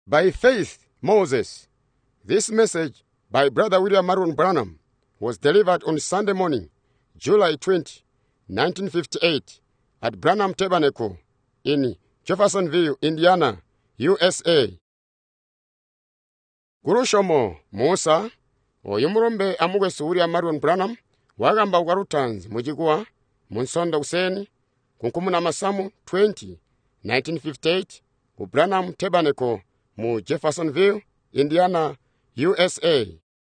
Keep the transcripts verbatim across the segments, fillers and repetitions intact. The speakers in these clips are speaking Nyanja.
By faith, Moses. This message by Brother William Marion Branham was delivered on Sunday morning, July twentieth, nineteen fifty-eight, at Branham Tabernacle in Jeffersonville, Indiana, U S A. Gurushomo Musa, oyumurombe amugwesu William Marion Branham, wagamba ukarutanzi mujigwa, munsonda useni, kunkumuna masamu twentieth, nineteen fifty-eight, ku Branham Tabernacle mu Jeffersonville, Indiana, U S A.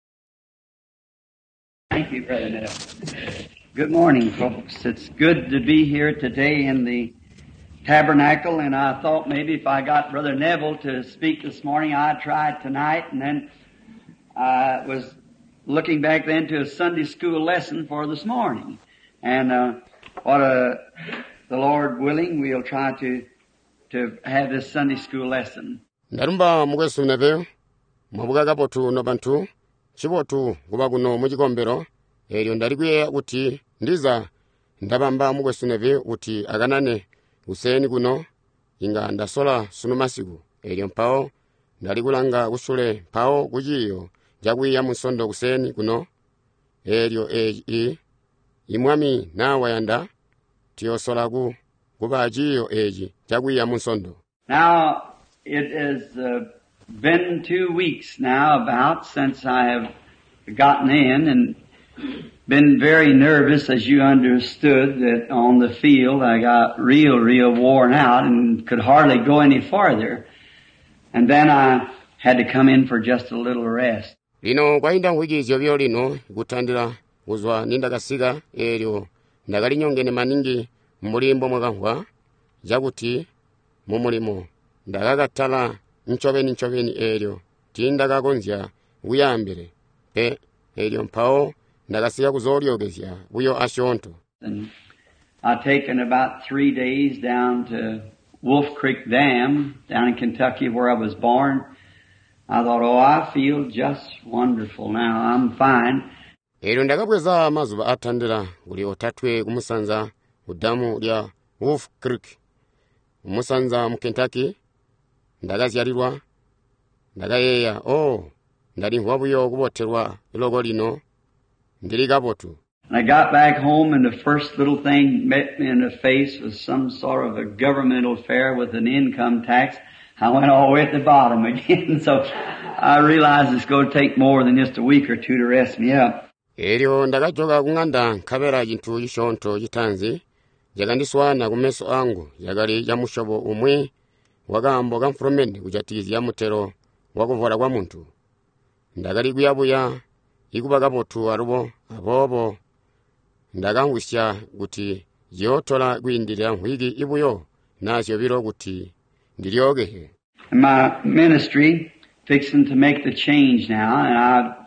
Thank you, Brother Neville. Good morning, folks. It's good to be here today in the tabernacle, and I thought maybe if I got Brother Neville to speak this morning, I'd try it tonight, and then I was looking back then to a Sunday school lesson for this morning. And uh, what a, the Lord willing, we'll try to to have this Sunday school lesson. Ndarumba mugwesu Neville, mwabugaga potu no bantu, chibotu gubaguno mujikombero, eryo ndarigwe uti ndiza ndabamba mugwesu Neville uti aganane useni guno inga ndasola sunumasigu eryo mpao ndaligulanga usule pao gujiyo jagwiya musondo useni guno eryo eji imwami na wayanda tiosolagu gubajiyo eji jagwiya musondo. Now it has uh, been two weeks now about since I have gotten in and been very nervous, as you understood, that on the field I got real, real worn out and could hardly go any farther. And then I had to come in for just a little rest. Lino kwainda wigizyo byo lino gutandira uzwa nindagasiga eryo ndagali nyongene maningi mulimbo mwagahwa jaguti mu mulimo ndagagatala nchobeni nchobeni eryo tindagagonzya uyambere pe eryo mpao ndagasiga kuzoryogezya buyo ashonto. And I've taken about three days down to Wolf Creek Dam down in Kentucky where I was born. I thought, oh, I feel just wonderful now. I'm fine. Eryo ndagabweza mazuba atandira uli otatwe kumusanza udamu lya Wolf Creek. Umusanza mu Kentucky ndagazyalirwa ndagayeya oh ndali hwabuyo kuboterwa ilogo lino ndirigabotu. And I got back home and the first little thing met me in the face was some sort of a governmental affair with an income tax. I went all the way at the bottom again. So I realized it's going to take more than just a week or two to rest me up. Eryo ndagajoga kunganda nkabera jintu yishonto jitanzi jagandiswana kumeso angu yagali ya mushobo umwe wagambo gamfromende kujatizi ya mutero wakuvora kwa muntu ndagali kuyabuya ikubaga potu arubo abobo ndagangusya guti yotola gwindira nhwigi ibuyo nasyo biro guti ndiryogehe. My ministry fixing to make the change now, and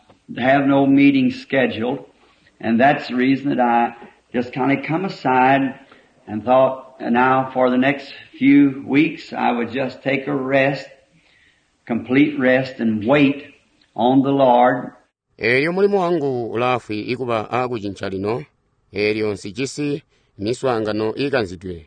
I have no meeting scheduled, and that's the reason that I just kind of come aside and thought now for the next few weeks I would just take a rest, complete rest, and wait on the Lord. Eryo mulimo wangu ulafi ikuba agu jinchalino, eryo nsijisi niswangano iganzidwe.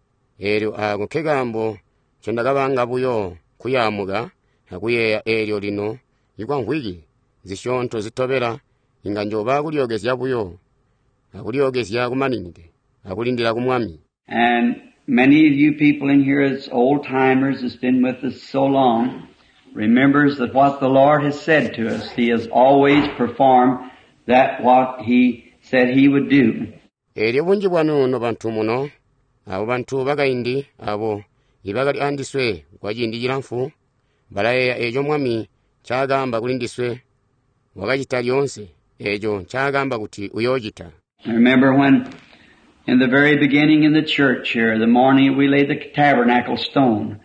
Eryo agu kegambo chondagabanga buyo kuyamuga hakuyeya eryo lino yikwa nhwigi zishonto zitobera inganjoba kulyogezya buyo akulyogezya kumaninide akulindira kumwami. And many of you people in here as old timers has been with us so long remembers that what the Lord has said to us, He has always performed that what He said He would do. Eryo bunji bwanu no bantu muno abo bantu bagaindi abo ibagali andiswe kwajindijira mfu balaye ejo mwami chagamba kulindiswe wakajita lyonse ejo chagamba kuti uyojita. I remember when in the very beginning in the church here, the morning we laid the tabernacle stone,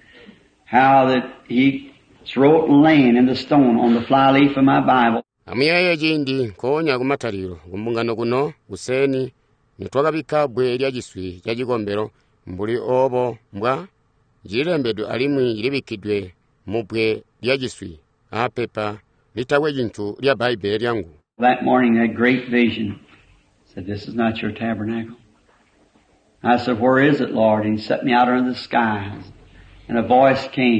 how that He wrote laying in the stone on the flyleaf of my Bible. Amiyaye jindi konya kumataliro kumbungano kuno useni nitwagabika bwe lyajiswi jajigombero mbuli obo mbwa jilembedu alimwi libikidwe mubwe lyajiswi apepa litawe jintu lya Bible lyangu. That morning that great vision said, this is not your tabernacle. I said, where is it, Lord? And He set me out under the skies. And a voice came,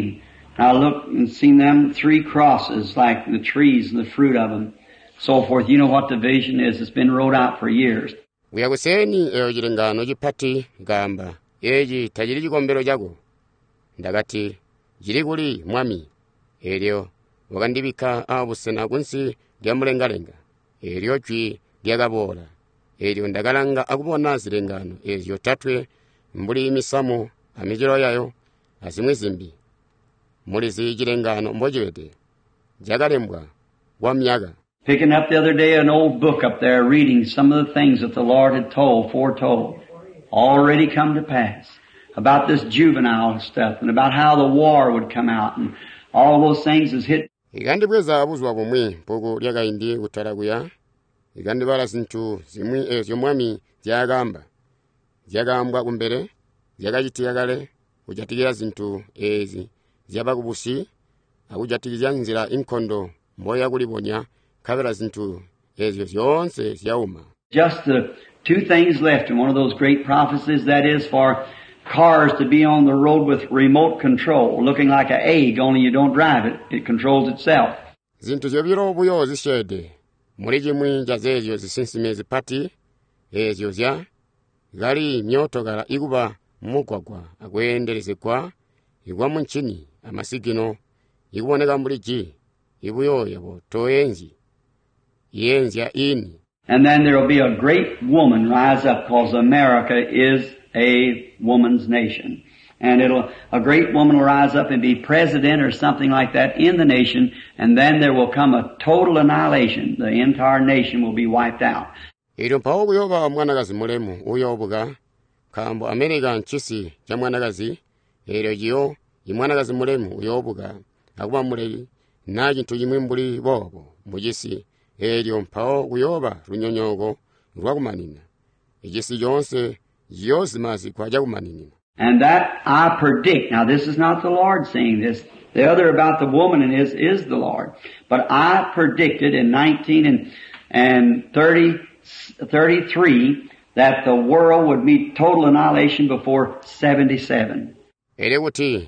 I looked and seen them three crosses, like the trees and the fruit of them, so forth. You know what the vision is. It's been wrote out for years. Uyakuseni eyo chilengano chipati gamba eji tajiri chikombero chako ndakati jiri kuli mwami elyo wakandibika abusena kunsi lyamlengalenga elyo chwi lyakabola elyo ndakalanga akubona zilengano ezyo tatwe mbuli misamo amijiro yayo azimwe zimbi muli zilengano mbojewete jakalembwa wa myaka. Picking up the other day an old book up there, reading some of the things that the Lord had told, foretold, already come to pass, about this juvenile stuff and about how the war would come out and all those things is hit. Igandibweza abuzwa bomwe poko lyakaindi kutalakuya igandibala zinthu zimwe ezyo mwami zyagamba zyagambwa kumbere zyakachitira kale kujatikira zinthu ezi zyabakubusi akujatikira nzira inkhondo mboya kuliponya kavera zinthu ezyo zonse zyauma. Just the two things left in one of those great prophecies, that is for cars to be on the road with remote control, looking like an egg, only you don't drive it. It controls itself. Zinthu zobiro buyo zishede muri jimwe jazezyo zisinsimezi pati ezyo zya gali nyoto gara iguba mugwagwa akwendereze kwa igwa munchini amasigino iguboneka muri ji ibuyo yabo toyenzi yenzya ini. And then there will be a great woman rise up, because America is a woman's nation. And it'll, a great woman will rise up and be president or something like that in the nation, and then there will come a total annihilation. The entire nation will be wiped out. Ilo pawo kuyoba mwanakazi mulemu uyobuga kambo America nchisi cha mwanakazi ilo jiyo imwanakazi mulemu uyobuga akuba mulei naji ntujimwe mbuli bobo mujisi elyo mpawo kuyoba runyonyogo rwakumanina ejisi yonse yosimazi kwaja kumanina. And that I predict, now this is not the Lord saying this, the other about the woman and his is the Lord, but I predicted in nineteen and, and thirty, thirty-three that the world would meet total annihilation before seventy-seven. Ele kuti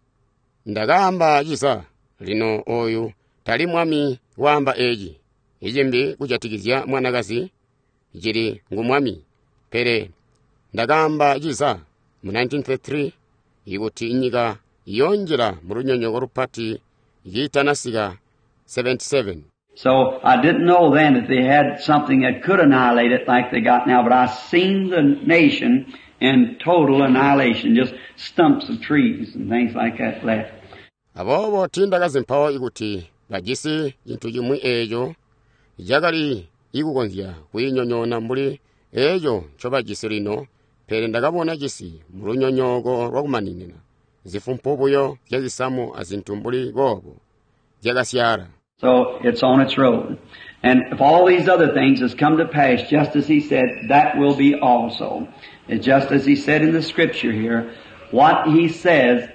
ndagamba jisa lino oyu tali mwami wamba eji ijembe kujatikizya mwanakazi jiri ngumwami pere ndagamba jisa mu nineteen thirty-three ikuti inyika yonjera mu runyonyogo rupati yitanasiga seventy-seven. So I didn't know then that they had something that could annihilate it like they got now, but I seen the nation in total annihilation, just stumps of trees and things like that left. Abobo tindakazi mpawo ikuti bajisi jintu jimwe ejo jagali ikukonzya kuyinyonyona mbuli ejo choba jisi lino pere ndakabona jisi mu runyonyogo rwakumaninina zifumpubuyo jazisamu azintu mbuli bobo jagasyara. So it's on its road. And if all these other things has come to pass, just as he said, that will be also. It's just as he said in the scripture here, what he says,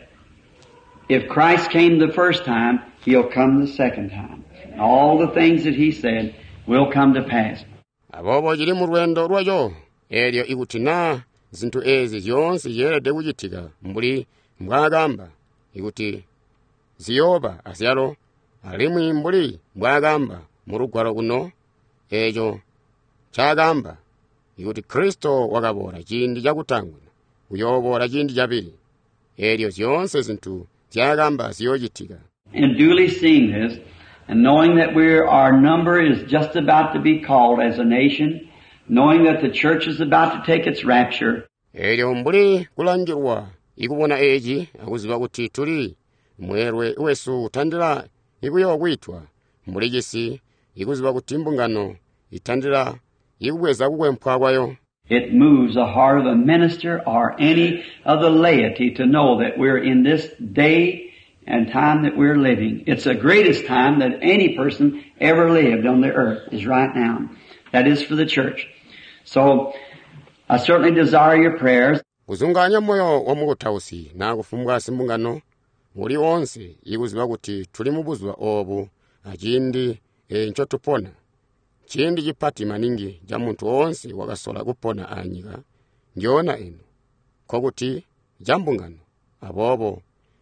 if Christ came the first time, he'll come the second time. And all the things that he said will come to pass. Abobo jiri mu rwendo rwayo elyo ikutina zintu ezi zonse yerede kujitika mbuli mbwagamba ikuti ziyoba asyalo alimwi mbuli mbwagamba mu rugwaro kuno ejo chagamba ikuti Kristo wakabora chindi chakutanguna uyobora chindi chabiri elyo zonse zintu zyagamba ziyojitika. And duly seeing this, and knowing that we're, our number is just about to be called as a nation, knowing that the church is about to take its rapture. Elyo mbuli kulangirwa ikubona eji akuziba kuti tuli mwerwe wesu utandira ikuyo kwitwa mbuli jisi ikuziba kuti mbungano itandira ikubweza kukwempwa kwayo. It moves the heart of a minister or any of the laity to know that we're in this day and time that we're living. It's the greatest time that any person ever lived on the earth is right now. That is for the church. So I certainly desire your prayers. Kuzunganya moyo wa mukutausi na kufumbwa simbungano uli onse ikuziba kuti tuli mubuzwa obu achindi e ncho tupona chindi jipati maningi ja muntu onse wakasola kupona anyika ndiona ino kokuti jambungano abobo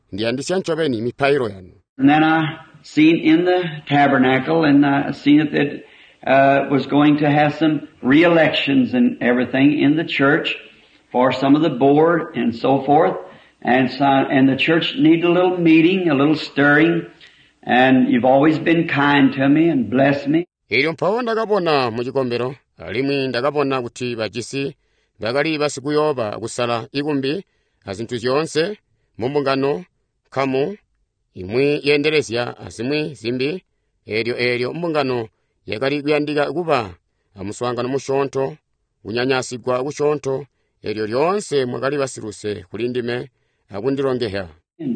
ndiyandisya nchoveni mipairo yanu. And then I seen in the tabernacle, and I seen it that uh, was going to have some re-elections and everything in the church for some of the board and so forth. And so, and the church needed a little meeting, a little stirring. And you've always been kind to me and blessed me. Iyo mpawo ndakabona muchikombero, alimwi ndakabona kuti bachisi, bakali basikuyoba akusala ikumbi, azinthu zonse, mumbungano, kamu, imwi yenderezya asimwi zimbi, eryo eryo mbungano, yakali kuyandika kuba, amuswangano mushonto, unyanyasigwa kushonto, eryo lyonse mwakali basiruse kulindime, akundirongeha.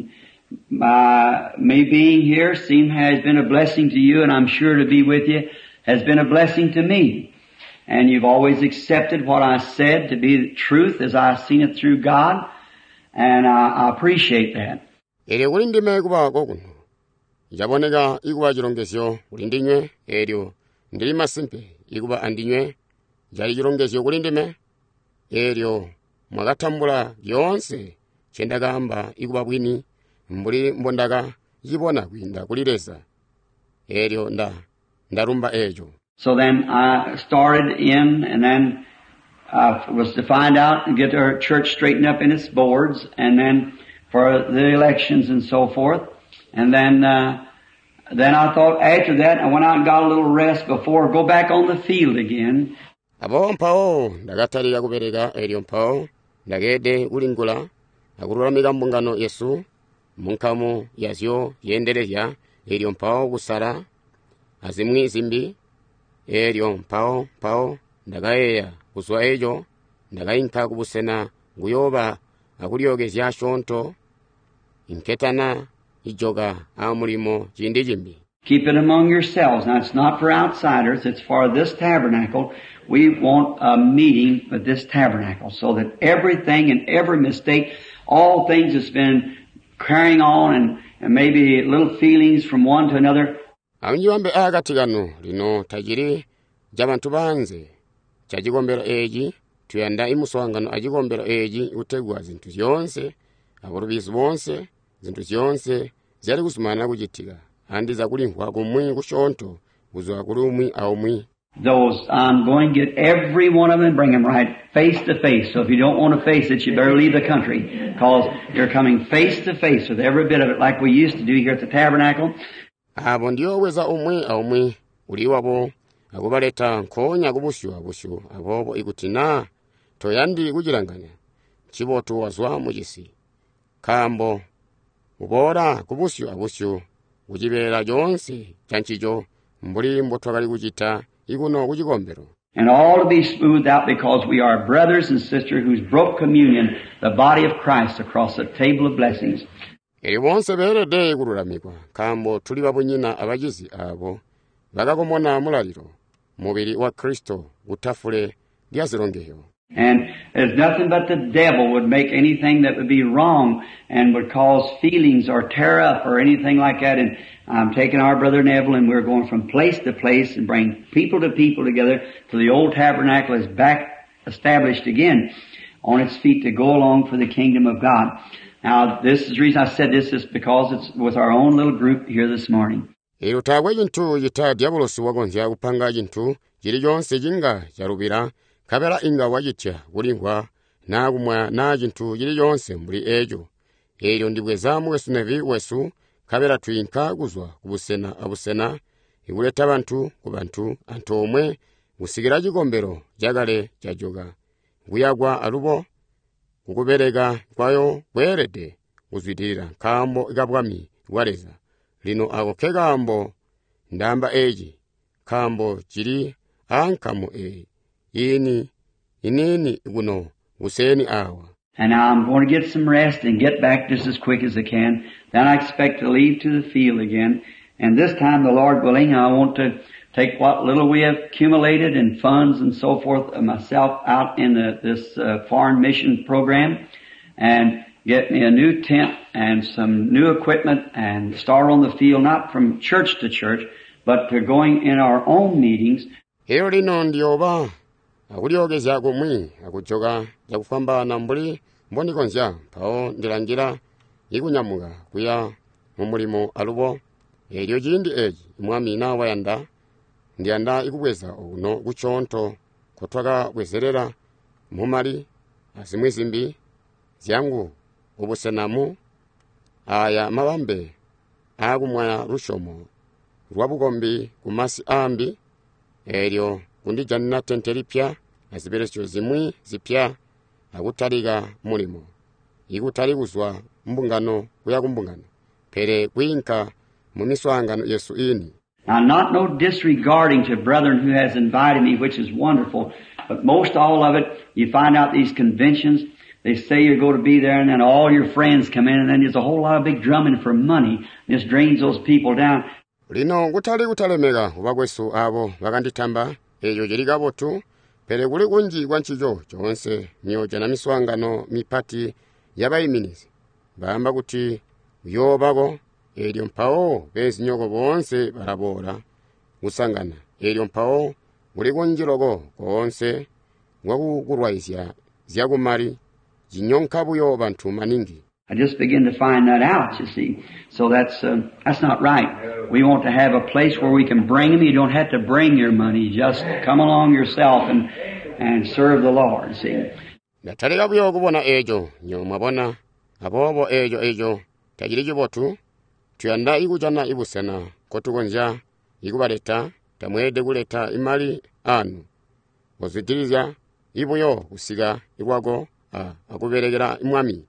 My, me being here seem has been a blessing to you, and I'm sure to be with you has been a blessing to me. And you've always accepted what I said to be the truth as I've seen it through God, and I, I appreciate that. Eryo kulindime kuba kokuno. Jaboneka ikuba jirongesyo kulindinywe, eryo ndilima simpe ikuba andinywe, jali jirongesyo kulindime, eryo mwakatambula yonse, chendagamba ikuba bwini, mbuli mbondaka yibona kwinda kulireza eryo nda ndarumba ejo. So then I started in, and then I was to find out and get our church straightened up in its boards, and then for the elections and so forth. And then uh, then I thought after that I went out and got a little rest before I go back on the field again. Abo mpao ndagatali yakubereka eryo mpao ndagede ulingula akurulamika mbungano Yesu munkamu yazyo yenderezya eryo mpao kusala azimwi zimbi eryo mpao mpao ndagayeya kuswa ejo ndagayinka kubusena nguyoba akulyogezya shonto inketana ijoga amulimo jindi jimbi. Keep it among yourselves. Now it's not for outsiders, it's for this tabernacle. We want a meeting with this tabernacle so that everything and every mistake, all things that's been carrying on and, and maybe little feelings from one to another. Anjiwambe agatigano lino tajiri jabantu banze chajikombero eji tuyanda imuswangano ajikombero eji utegwa zintu zonse aburubizi bonse zintu zonse zali kusumana kujitiga andi za kulinkwa kumwi kushonto kuzwa kulumwi au mwi. Those, I'm going to get every one of them and bring them right face to face. So if you don't want to face it, you better leave the country, because you're coming face to face with every bit of it like we used to do here at the tabernacle. Abo ndiyo weza umwi au mwi uliwabo akubaleta nkonya kubushu abushu abobo ikutina toyandi kujiranganya chibotu wazwa mujisi kambo ubora kubushu abushu ujibera jonsi chanchijo mbuli mbotwakali kujita ikuno kujikombero. And all to be smoothed out because we are brothers and sisters who's broke communion, the body of Christ, across the table of blessings. Eri bonse berede kurulamikwa kambo tuli babunyina abajizi abo bagakomona mulaliro mubiri wa Kristo utafule lyazirongeyo. And there's nothing but the devil would make anything that would be wrong and would cause feelings or tear up or anything like that. And I'm taking our brother Neville and we're going from place to place and bring people to people together till the old tabernacle is back established again on its feet to go along for the kingdom of God. Now, this is the reason I said this is because it's with our own little group here this morning. Ero tagwe jintu yita diabolosi wagonzya upanga jintu jiri jonse jinga jarubira kabera inga wajitya kulingwa na kumwa na jintu jiri jonse mbuli ejo. Ero ndibweza mwesu nevi wesu kabera tuinka kuzwa kubusena abusena iguleta bantu kubantu antomwe usigira jikombero jagale jajoga guyagwa alubo kukuberega kwayo bwerede uzwidirira kambo igabwami wareza lino ako kegambo ndamba eji kambo jiri ankamo e ini inini guno useni awa. And now I'm going to get some rest and get back just as quick as I can. Then I expect to leave to the field again. And this time, the Lord willing, I want to take what little we have accumulated in funds and so forth of myself out in the, this uh, foreign mission program and get me a new tent and some new equipment and start on the field, not from church to church, but to going in our own meetings. Hero lino ndioba akuliogeza kumwi akuchoka yakufamba na mbuli mboni konzya pao ndilangira ikunyamuka kuya mu mulimo alubo eryo jindi eji mwami na wayanda ndianda ikubweza uno kuchonto kotwaka bwezerera mumali azimwizimbi zyangu ubusenamu aya mabambe agumwa rushomo rwabugombi kumasi ambi eryo kundijanna tenteripya aziberesyo zimwi zipya agutaliga mulimo igutalibuzwa mbungano kuya kumbungano pere kwinka mu miswangano Yesu ini. Now, not no disregarding to brethren who has invited me, which is wonderful, but most all of it, you find out these conventions, they say you're going to be there, and then all your friends come in, and then there's a whole lot of big drumming for money. This drains those people down. Lino gutali gutalemega ubagwesu abo baganditamba ejo jeriga botu pere gule kunji gwanchijo chonse myoja na miswangano mipati yabayiminizi bamba kuti yobago eryo mpao bezi nyoko bonse barabora usangana eryo mpao gule kunjirogo konse ngwakugurwaizya zyakumari jinyonka buyo bantu maningi. I just begin to find that out, you see. So that's uh, that's not right. We want to have a place where we can bring them. You don't have to bring your money. Just come along yourself and and serve the Lord, see. Natalika buyo kubona ejo nyoma bona abobo ejo ejo tajirije botu tuyanda ikujana ibusena kotugonja ikubaleta tamwede kuleta imali anu ozitiriza ibuyo usiga igwago ah akuberegera imwami.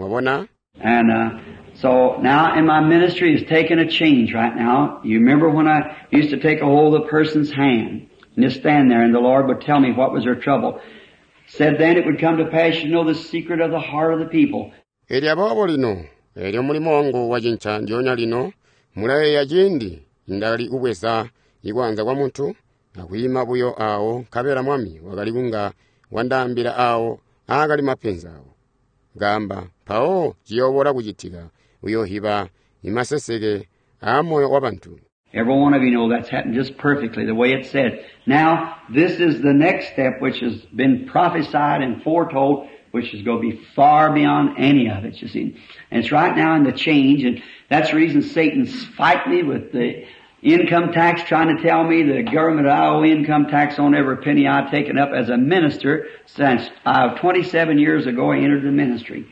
And uh, so now in my ministry is taking a change right now. You remember when I used to take a hold of a person's hand and just stand there and the Lord would tell me what was their trouble. Said then it would come to pass, you know, the secret of the heart of the people. Elia babo lino, elia mulimo wangu wajincha ndionya lino, mulaye ya jindi, indali uweza, iguanza kwa muntu, na kuhima buyo ao, kabera mwami, wagaligunga, wandambira ao, agali mapenza ao. Gamba, pao, jiyobora kujitiga, uyo hiba, imasesege, amoyo wabantu. Every one of you know that's happened just perfectly, the way it said. Now, this is the next step which has been prophesied and foretold, which is going to be far beyond any of it, you see. And it's right now in the change, and that's the reason Satan's fighting me with the income tax, trying to tell me the government I owe income tax on every penny I've taken up as a minister since uh, twenty-seven years ago I entered the ministry.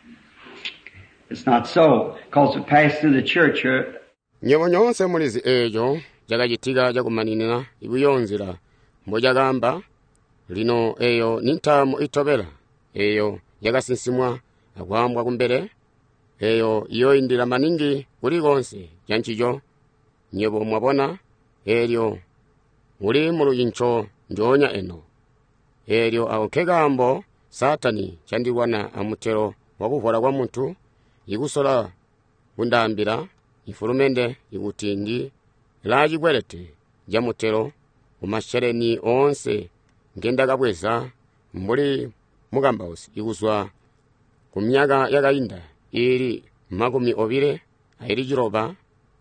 It's not so, because it passed through the church. Nyewo nyonse mulizi ejo, jaga jitiga jagumanina, ibuyonzira, mboja gamba, lino eyo nintamu itobela, eyo jaga sinsimwa, agwambwa kumbere, eyo iyo indira maningi, uligonse, janchijo, nyebo mwabona, eryo, uli mulujincho, njonya eno. Eryo au kegambo, satani, chandiwana amutero, wakuvola kwa muntu, igusola, undambira, ifurumende, igutindi, laji gwelete, jamutero, umashereni onse, ngenda bweza, mbuli mugamba osi, iguswa, kumyaga yaga inda, iri magumi obire, airi jiroba,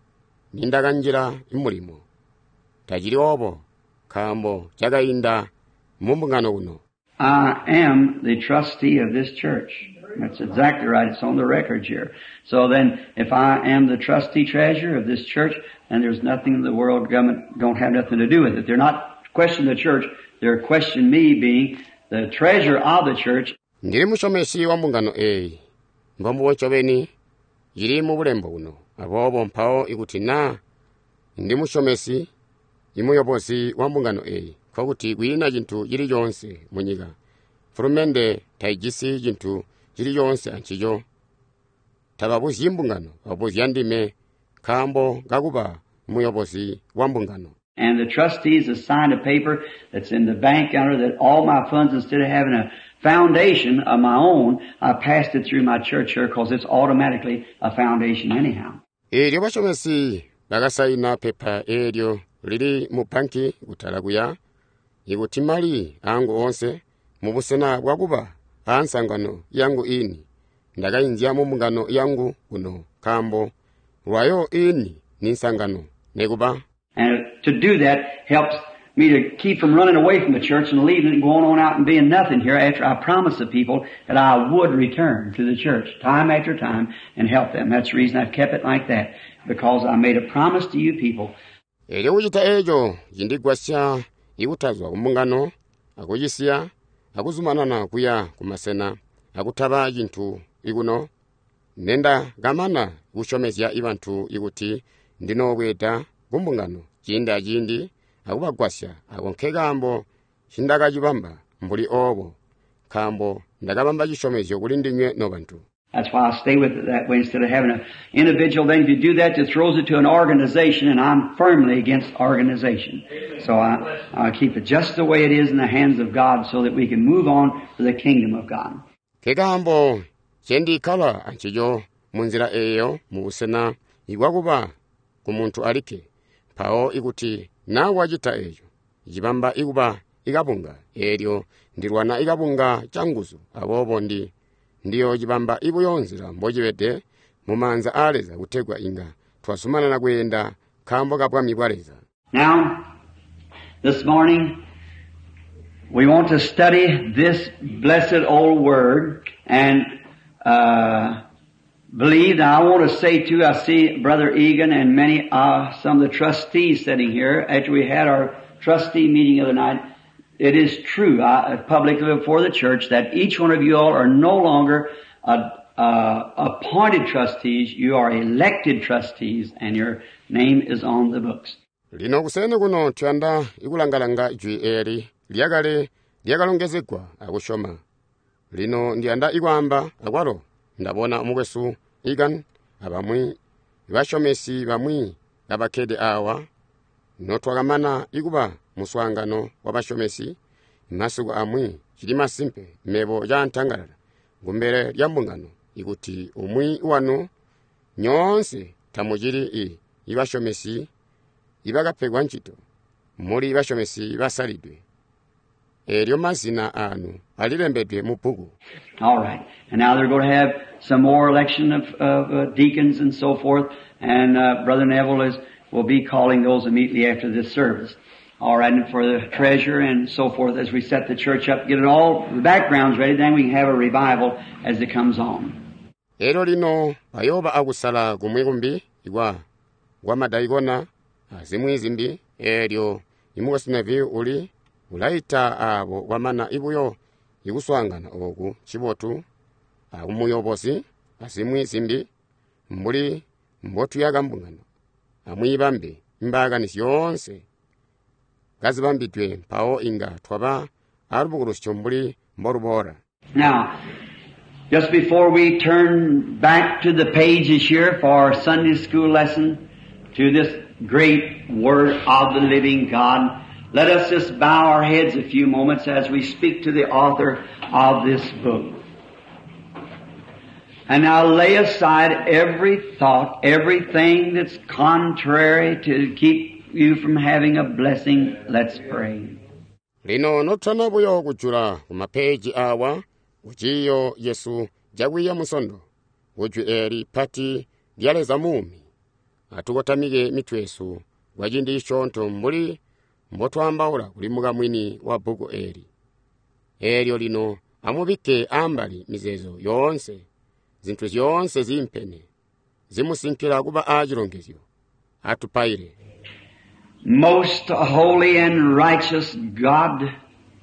nindaga njira imulimo. Tajiri obo, kambo, jaga inda, mumbungano uno. I am the trustee of this church. That's exactly right. It's on the record here. So then, if I am the trustee treasurer of this church, then there's nothing in the world government don't have nothing to do with it. They're not questioning the church. They're questioning me being the treasurer of the church. Ndiri mushomesi wa mbungano e. Mbambu wachobeni, jiri mubulembo uno. Abobo mpao igutina. Ndi mushomesi, imuyobosi wa mbungano e. Kwa kuti gwina jintu jiri jonse munyiga. Furumende taijisi jintu jiri jonse anchijo. Tababuzi yimbungano, babuzi yandime, kambo, gaguba, muyobosi wa mbungano. And the trustees assigned a paper that's in the bank under that all my funds, instead of having a foundation of my own, I passed it through my church here because it's automatically a foundation anyhow. Eryo bashomesi, bagasaina pepa eryo, liri mupanki utalaguya, igutimali angu onse, mubusena waguba, ansangano yangu ini, ndaga inzia mumungano yangu uno, kambo, rwayo ini, ninsangano, neguba. And to do that helps me to keep from running away from the church and leaving and going on out and being nothing here after I promised the people that I would return to the church time after time and help them. That's the reason I've kept it like that, because I made a promise to you people. Eri kuchita ejo jindigwasya ikutazwa kumbungano akuyisiya akuzumanana kuya kumasena akutaba chinthu ikuno nenda gamana kushomezya ibantu ikuti ndinokweta kumbungano chinda chindi akubagwasya akonkekambo chindakachipamba mbuli obo kambo ndakapamba chishomezyo kuli ndinywe no bantu. That's why I stay with it that way instead of having an individual. Then if you do that, it throws it to an organization, and I'm firmly against organization. So I, I keep it just the way it is in the hands of God so that we can move on to the kingdom of God. Kekambo chendi kala anchijo munzira eyo muusena igwakuba kumuntu alike pao ikuti na wajita eyo jibamba ikuba ikabunga eryo ndirwana ikabunga changuzo abobo ndi ndiyo jibamba ibuyonzira mbojibete mumanza aleza kutegwa inga twasumana na kwenda kambo kapwa mibwareza. Now, this morning we want to study this blessed old word and uh believe. Now I want to say too, I see Brother Egan and many uh some of the trustees sitting here after we had our trustee meeting the other night. It is true, uh, publicly before the church, that each one of you all are no longer uh, uh, appointed trustees. You are elected trustees, and your name is on the books. Lino kusene kuno twanda ikulangalanga jwi eri lyagale lyagalongezekwa akushoma. Lino ndianda ikwamba akwalo ndabona mukwesu Egan abamwi bashomesi bamwi abakede awa notwagamana ikuba muswangano wabashomesi masuku amwi chilima simpe mebo ya ntangalala ngumbere lya mbungano ikuti umwi wano nyonse tamujiri i ibashomesi ibagapegwa nchito muri ibashomesi basalidwe eryo mazina anu alilembedwe mu buku. All right. And now they're going to have some more election of, of uh, deacons and so forth, and uh, Brother Neville is will be calling those immediately after this service. All right, and for the treasurer and so forth as we set the church up, get it all, the background's ready, then we can have a revival as it comes on. Ero lino, ayoba agusala kumwigumbi, igwa, wamadaigona, azimwizimbi, eryo, imuwasinevi uli, ulaita abo, wamana ibuyo, iguswangana ogu, chibotu, umuyobosi, azimwizimbi, mbuli, mbotu yaga mbungano, amwibambi, mbaga nisiyonse, gazibambitwe pao inga twaba arubugurus chombuli morubora. Now, just before we turn back to the pages here for our Sunday school lesson to this great word of the living God, let us just bow our heads a few moments as we speak to the author of this book. And now lay aside every thought, everything that's contrary to keep you from having a blessing. Let's pray. Lino notana buyo kuchura kumapeji awa ujiyo Yesu jagwiya musondo uju eri pati dialeza mumi atukotamige mitwesu wajindi ishonto mbuli mbotwambaula kulimuga mwini wa buku eri eryo lino amubike ambali mizezo yonse zintu yonse zimpene zimusinkira kuba ajirongezyo atupaire. Most holy and righteous God,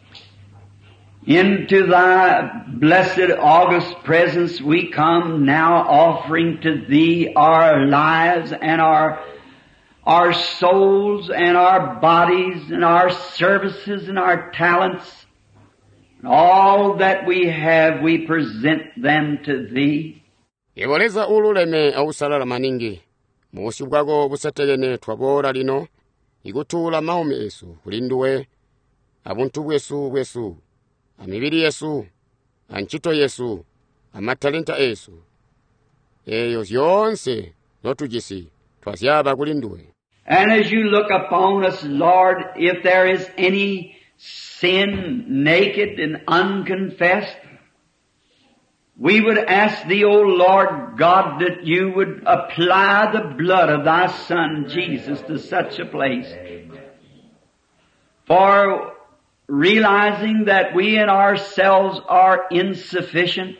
into thy blessed august presence we come now, offering to thee our lives and our our souls and our bodies and our services and our talents. And all that we have, we present them to thee. Eboleza ululeme ausalala maningi musi bwago busategene twabora lino igutula maumi Yesu kulinduwe abuntu bwesu bwesu amibiri Yesu anchito Yesu amatalenta Yesu eyo yonse notujisi twasyaba kulinduwe. And as you look upon us, Lord, if there is any sin naked and unconfessed, we would ask thee, O Lord God, that you would apply the blood of thy Son, Jesus, to such a place. for realizing that we in ourselves are insufficient,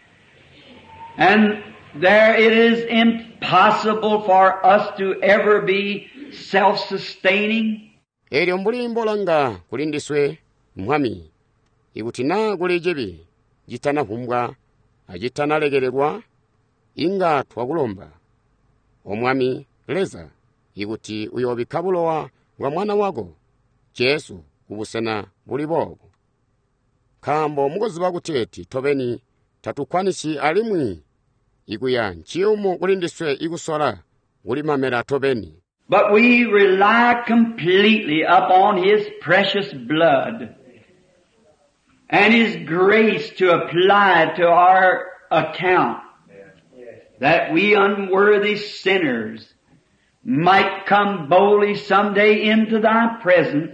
and there it is impossible for us to ever be self-sustaining. eryo mbulimbo langa kulindiswe mwami ikuti na kulejebi jitanahumbwa ajitanalegererwa inga twakulomba omwami leza ikuti uyobikabulowa wa mwana wako Yesu kubusena buli bobo kambo mugozi bakuteti tobeni tatukwanisi alimwi ikuya nchiumu kulindiswe ikusola ulimamera tobeni. But we rely completely upon His precious blood and His grace to apply to our account, that we unworthy sinners might come boldly someday into Thy presence,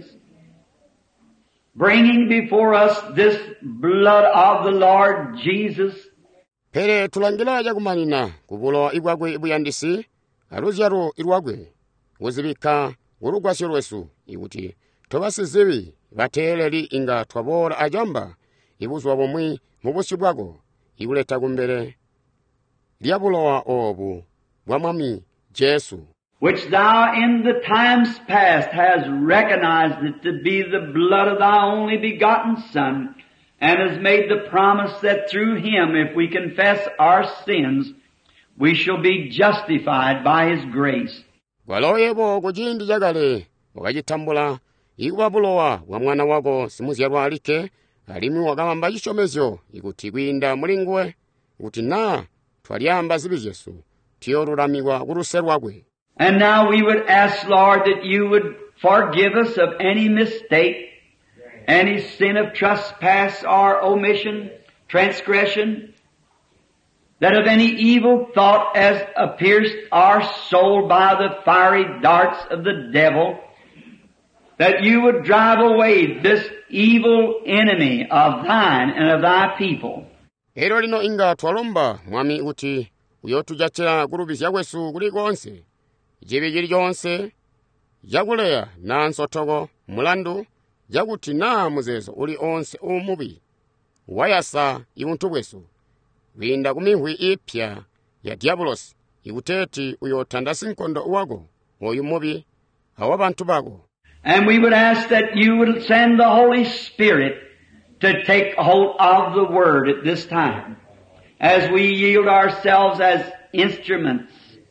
bringing before us this blood of the Lord Jesus. Pere tulangila jagumanina kubulo ibwagwe ibuyandisi aruzyaro irwagwe wozibika urugwasyo rwesu ikuti tobasizibi bateleri inga twabora ajamba ibuzwa bomwi mubusi bwago ibuleta gumbere lyabulowa obu bwamwami Yesu, which Thou in the times past hast recognized it to be the blood of Thy only begotten Son, and has made the promise that through Him, if we confess our sins, we shall be justified by His grace. Waloyebo kujindi jagale wakajitambula ikubabulowa wa mwana wako simuzyarwa alike alimi wakamba jishomezyo ikuti kwinda mulingwe ikuti na twalyamba zibi Yesu tiyoruramiwa kuruserwagwe. And now we would ask, Lord, that You would forgive us of any mistake, any sin of trespass or omission, transgression, that of any evil thought as pierced our soul by the fiery darts of the devil, that You would drive away this evil enemy of Thine and of Thy people. Ero lino inga twalomba mwami uti uyotujachira kurubisya kwesu kuli konse jibijiri jonse jaguleya na nsotogo mulandu jaguti na muzezo uli onse umubi wayasa imuntu bwesu winda kumihwi ipya ya diabolos ikuteti uyotandasi nkondo uwago oyu mubi awabantu bago. And we would ask that You would send the Holy Spirit to take hold of the Word at this time, as we yield ourselves as instruments,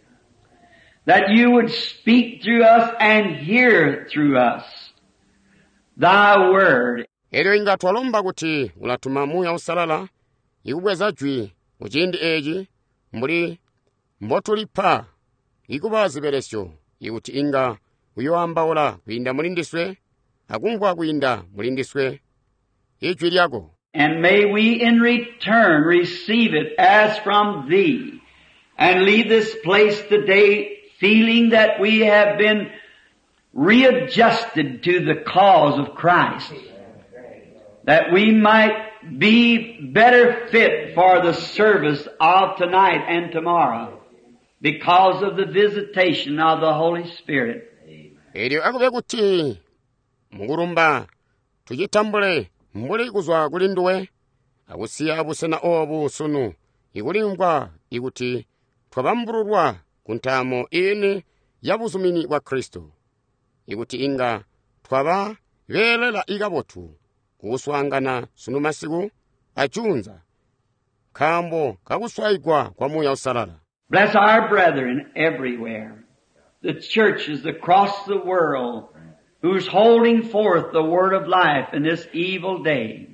that You would speak through us and hear through us Thy Word. Ero inga twalomba kuti ulatuma muya usalala ikubweza jwi mujindi eji mbuli mbotulipa ikubaziberesyo ikuti inga uyoambaola kwinda mulindiswe akungwa kwinda mulindiswe ijwi lyago. And may we in return receive it as from Thee, and leave this place today feeling that we have been readjusted to the cause of Christ, that we might be better fit for the service of tonight and tomorrow because of the visitation of the Holy Spirit. Eryo akube kuti mugurumba tujitambule mbuli kuzwa kulinduwe akusiya abusena obu sunu ikulimbwa ikuti twabambururwa kuntamo ini yabuzumini wa Kristo ikuti inga twaba velela igabotu kuswangana sunu masiku achunza kambo kakuswaigwa kwa muya usalala. Bless our brethren everywhere, the churches across the world, who's holding forth the word of life in this evil day.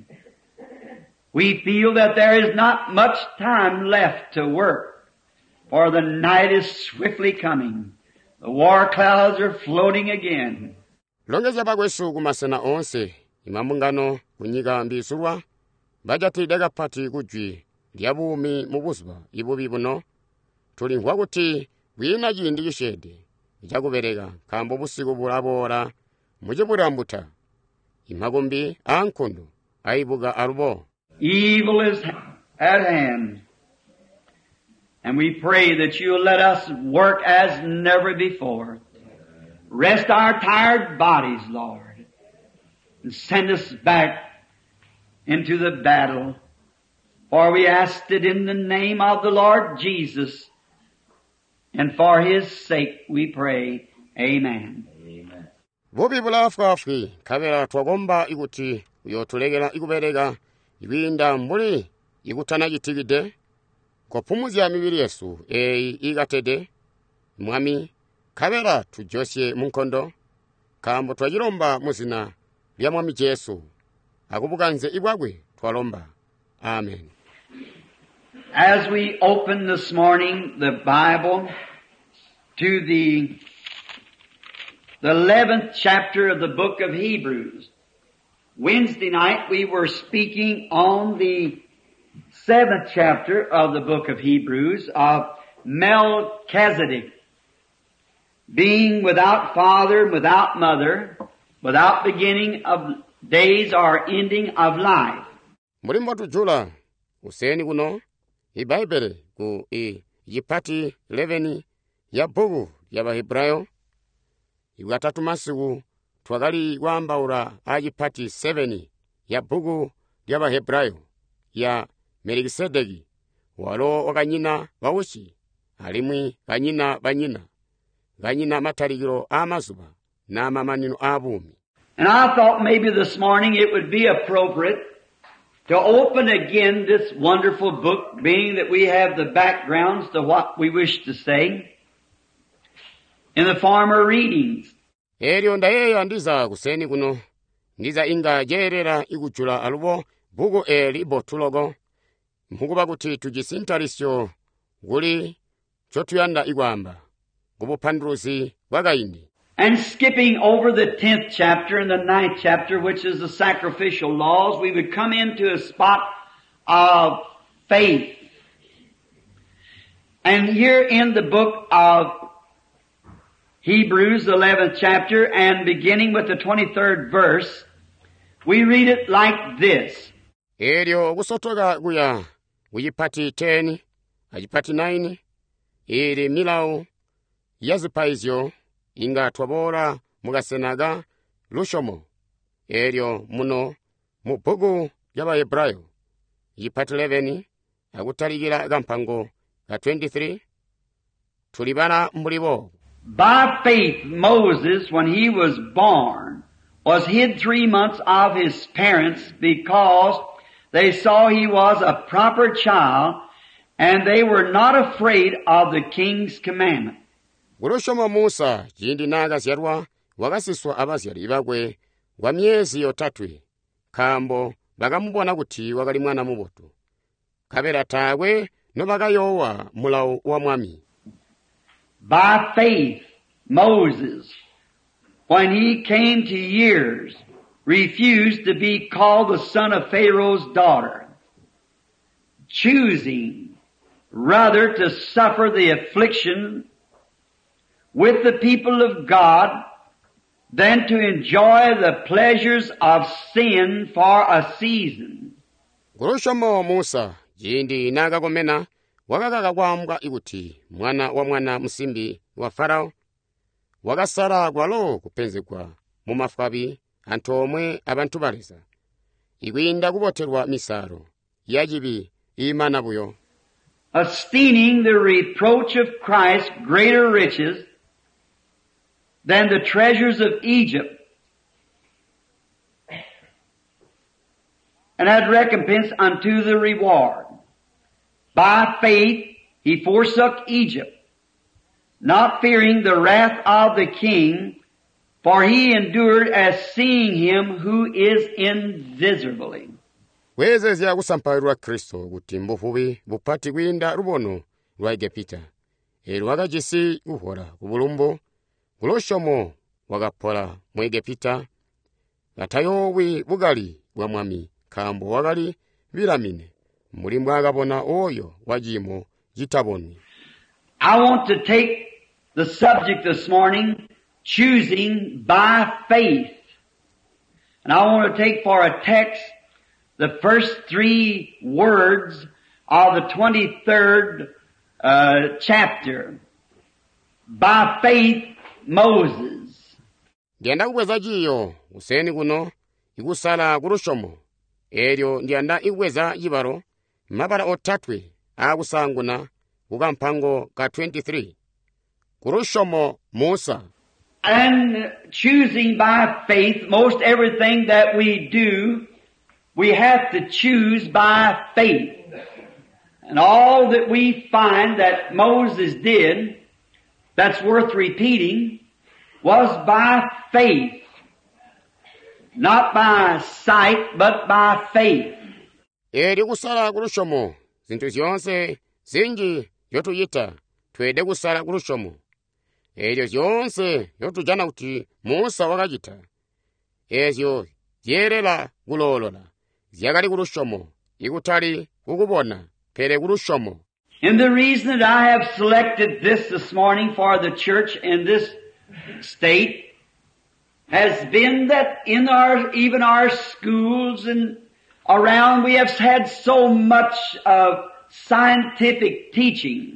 We feel that there is not much time left to work, for the night is swiftly coming. The war clouds are floating again. Longeza bagwesu kumasena onse imamungano kunyiga mbisurwa bajati daga pati kujwi lyabumi mubuzwa ibubi buno tulingwa kuti bwina jindi yishede jakuberega kambo busiku bulabora mujiburambuta imagombi ankondo aibuga arubo. Evil is at hand, and we pray that you'll let us work as never before. Rest our tired bodies, Lord. and send us back into the battle. For we asked it in the name of the Lord Jesus, and for His sake we pray. Amen. Amen. vobibula afukafui kavera twagomba ikuti yotulegera ikubereka ibinda mbuli ikutana jitigide kopumuzya mibiri yesu eyi igatede mwami kavera tujosye munkondo kambo twajiromba muzina lya mwami Yesu akubukanze ibwagwe twalomba. Amen. As we open this morning the Bible to the the eleventh chapter of the book of Hebrews. Wednesday night we were speaking on the seventh chapter of the book of Hebrews of Melchizedek, being without father, without mother, without beginning of days or ending of life. Mulimbo tujula useni kuno ibaibele ku i yipati eleven ya bugu ya Bahebrayo iwatatu masiku twagali wambaura ajipati seven ya bugu ya Bahebrayo ya Melkisedeki walo wakanyina wawushi alimwi kanyina banyina kanyina matarigiro amazuba na mamanino abumi. And I thought maybe this morning it would be appropriate to open again this wonderful book, being that we have the backgrounds to what we wish to say in the former readings. Eryo ndayeyo ndiza kuseni kuno ndiza inga jerera ikuchula alubo bugu eli botulogo mhukuba kuti tujisintarisyo guli chotuyanda igwamba gubupanduruzi wagaini. And skipping over the tenth chapter and the ninth chapter, which is the sacrificial laws, we would come into a spot of faith. And here in the book of Hebrews, the eleventh chapter, and beginning with the twenty-third verse, we read it like this. Eryo gusotoga guya guyipati ten, ajipati nine, iri milau yazipaizyo inga twabora mugasenaga lushomo. Eryo muno mu bugu y'Abahebrayo yipati eleven agutaligira gampango ga twenty-three tulibana mulibo. By faith Moses, when he was born, was hid three months of his parents because they saw he was a proper child and they were not afraid of the king's commandment. Guloshomo Musa jindi naga zerwa wagasiswa abazyali bagwe wa myezi yotatwe kambo bagamubona kuti wagali mwana muboto kabera tawe no bagayowa mulawo wa mwami. By faith Moses, when he came to years, refused to be called the son of Pharaoh's daughter, choosing rather to suffer the affliction with the people of God than to enjoy the pleasures of sin for a season. Guloshomo Musa jindi naga gomena wakakaka kwambwa ikuti mwana wa mwana musimbi wa Farao wagasara gwalo kupenzekwa mu mafabi antomwe abantu baleza ikwinda kuboterwa misaro yajibi imana buyo, esteeming the reproach of Christ greater riches than the treasures of Egypt, and had recompense unto the reward. By faith he forsook Egypt, not fearing the wrath of the king, for he endured as seeing him who is invisibly. Wezezya kusampairwa Kristo kuti mbufubi bupati kwinda rubono lwa Egipita. Eri wakajisi uhora kubulumbo guloshomo wagapola mu Egipita gatayowi bugali bwa mwami kambo wagali biramine mulimu agabona oyo wajimo jitaboni. I want to take the subject this morning, choosing by faith. And I want to take for a text the first three words of the twenty-third uh, chapter. By faith, Moses. Genda kuweza jiyo useni kuno ikusala ku Lushomo eryo ndiyanda ikweza yibaro mabara otatwe akusanguna kukampango ka twenty-three ku Lushomo Musa. And choosing by faith, most everything that we do, we have to choose by faith. And all that we find that Moses did, that's worth repeating, was by faith. Not by sight, but by faith. Eri kusala ku Lushomo, zinthu zonse zinji yotuyita twede kusala ku Lushomo. Eryo zonse yotujana kuti Musa wakachita. Ezyo ziyerera kulolola. Ziyakali ku Lushomo, ikutali kukubona pere ku Lushomo. And the reason that I have selected this this morning for the church in this state has been that in our, even our schools and around, we have had so much of scientific teaching.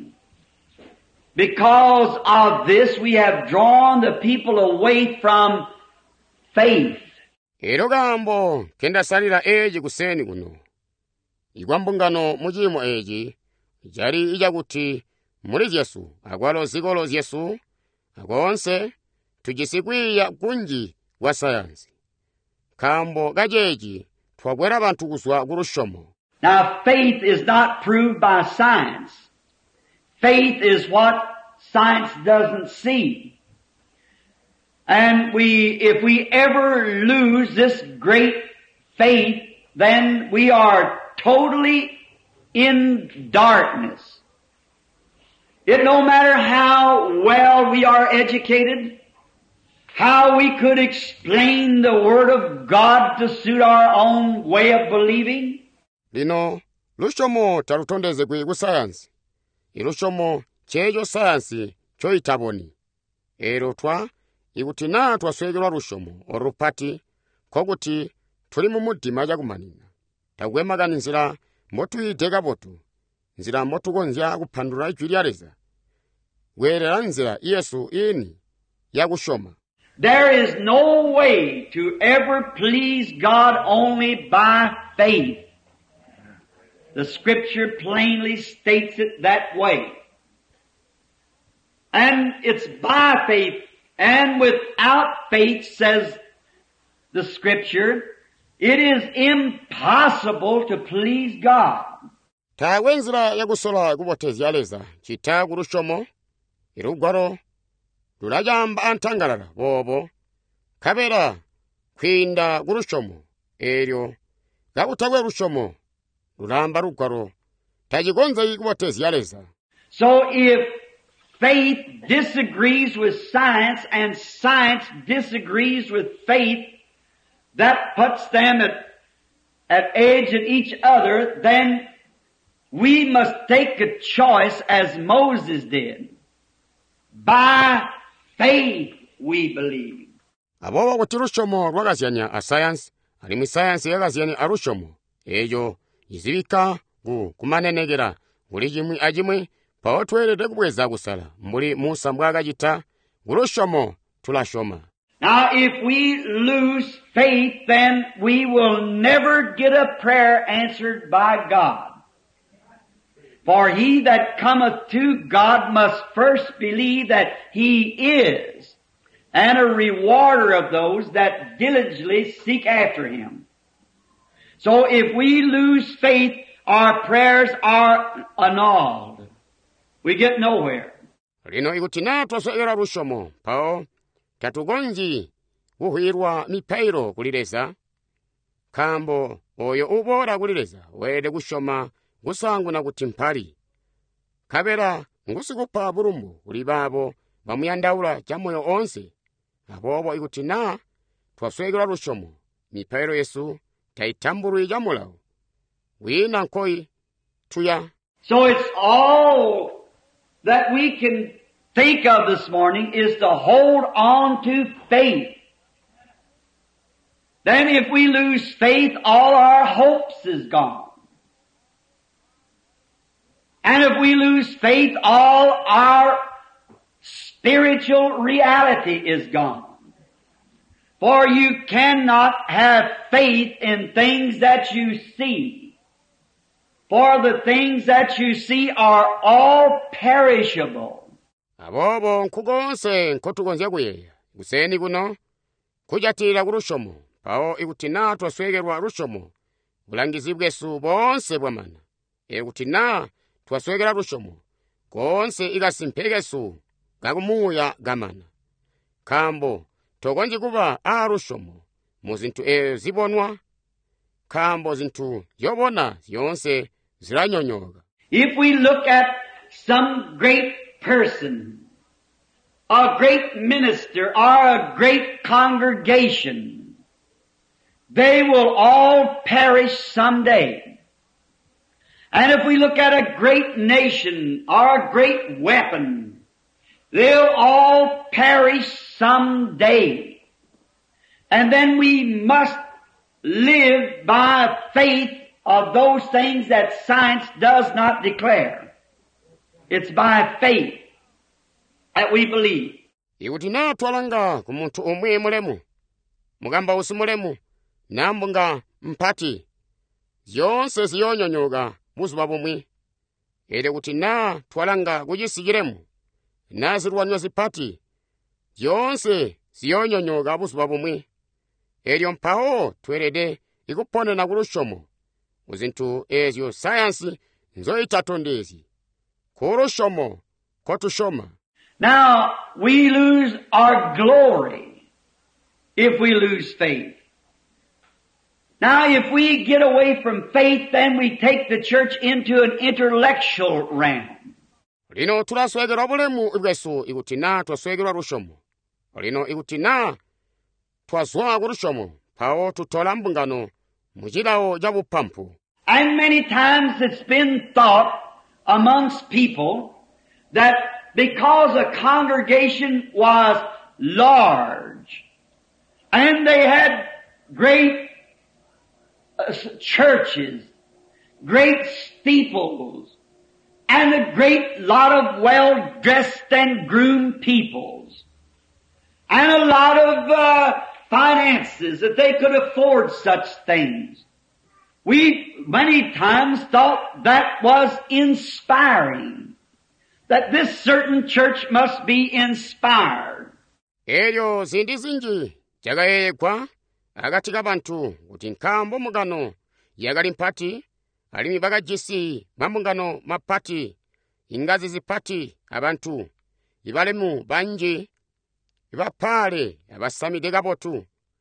Because of this, we have drawn the people away from faith. Ero gambo kenda salira eji kuseni kuno. Igwambungano mujimo eji jari ija kuti muri Yesu agwalo zigolo Yesu agonse tujisikwiya kunji wa sayansi. Kambo gajeji twagwera abantu kuswa ku Lushomo. Now faith is not proved by science. Faith is what science doesn't see. And we, if we ever lose this great faith, then we are totally in darkness. It no matter how well we are educated, how we could explain the Word of God to suit our own way of believing. Lino, Lushomo tarutondeze kwi ku sayansi. Ilushomo chejo sayansi choitaboni. Ero twa ikuti na twaswegelwa Lushomo orupati kokuti tuli mu mutima jakumanina. Tagwemagana nzira motu yiteka botu. Nzira motu konzya kupandula ichwiliyaleza. Werera nzira Yesu ini yakushoma. There is no way to ever please God only by faith. The Scripture plainly states it that way. And it's by faith, and without faith, says the Scripture, it is impossible to please God. Tawenzira yakusola kubotezyaleza chita ku Lushomo irugwaro lulajamba antangalala bobo kabera kwinda ku Lushomo eryo gakutagwe Lushomo lulamba rugwaro tajigonza ikubotezyaleza. So if faith disagrees with science and science disagrees with faith, that puts them at, at edge at each other, then we must take a choice as Moses did. By faith we believe. Aboba kuti Lushomo rwagazyanya a science, ali mu science yagazyanya a Lushomo. Ejo izibika ku kumanenegera buli jimwe ajimwe paotwerede kubweza kusala mbuli Musa mbwagajita ku Lushomo tulashoma. Now if we lose faith, then we will never get a prayer answered by God. For he that cometh to God must first believe that he is, and a rewarder of those that diligently seek after him. So if we lose faith, our prayers are annulled. We get nowhere. Lino ikutina twaswera Lushomo pao tatugonji uhirwa mipairo kulileza kambo oyo ubora kulileza wede kushoma gusanguna kuti mpali kabera ngusikupa burumbu kuli babo bamuyandaula chamoyo onse abobo ikutina twaswegera Lushomo mipairo Yesu taitamburu ijamulawo wina nkoi tuya. So it's all that we can think of this morning is to hold on to faith. Then if we lose faith, all our hopes is gone. And if we lose faith, all our spiritual reality is gone. For you cannot have faith in things that you see. For the things that you see are all perishable. Abobo nkugonse nkotugonzya kuyeya. Kuseni kuno, kujatira kurushomo. Pao ikutina twaswegerwa rushomo. Bulangizi bwesu bonse bwamana. Ikutina twaswegera rushomo. Konse igasimpegesu gagumuya gamana. Kambo togonji kuba arushomo. Muzintu e zibonwa. Kambo zintu yobona yonse ziranyonyoga. If we look at some great person, a great minister, or a great congregation, they will all perish someday. And if we look at a great nation or a great weapon, they'll all perish someday. And then we must live by faith of those things that science does not declare. It's by faith that we believe. Ikutina twalanga kumuntu omwe mulemu. Mugamba usi mulemu. Nambunga mpati. Yonse ziyonyonyoga muzuba bumwi. Ere kutina twalanga kujisigiremu. Nazirwanyo zipati. Yonse ziyonyonyoga muzuba bumwi. Ere mpao twerede ikupone na kurushomo. Uzintu ezyo science nzo itatondezi. Kurushomo kotushoma. Now, we lose our glory if we lose faith. Now, if we get away from faith, then we take the church into an intellectual realm. Lino tulaswegera bulemu ibwesu ikutina twaswegera rushomo. Lino ikutina twazwa kurushomo. Pao tutola mbungano mujilao jabu pampu. And many times it's been thought amongst people that because a congregation was large and they had great uh, churches, great steeples, and a great lot of well-dressed and groomed peoples, and a lot of uh, finances that they could afford such things. We many times thought that was inspiring, that this certain church must be inspired. Eryo zindi zinji, jagayekwa, agatika bantu, kuti nkambo mugano, yagali mpati, alimi baga jisi, mambungano mapati, ingazi zipati, abantu, ibalemu banji, ibapale, abasami degabotu,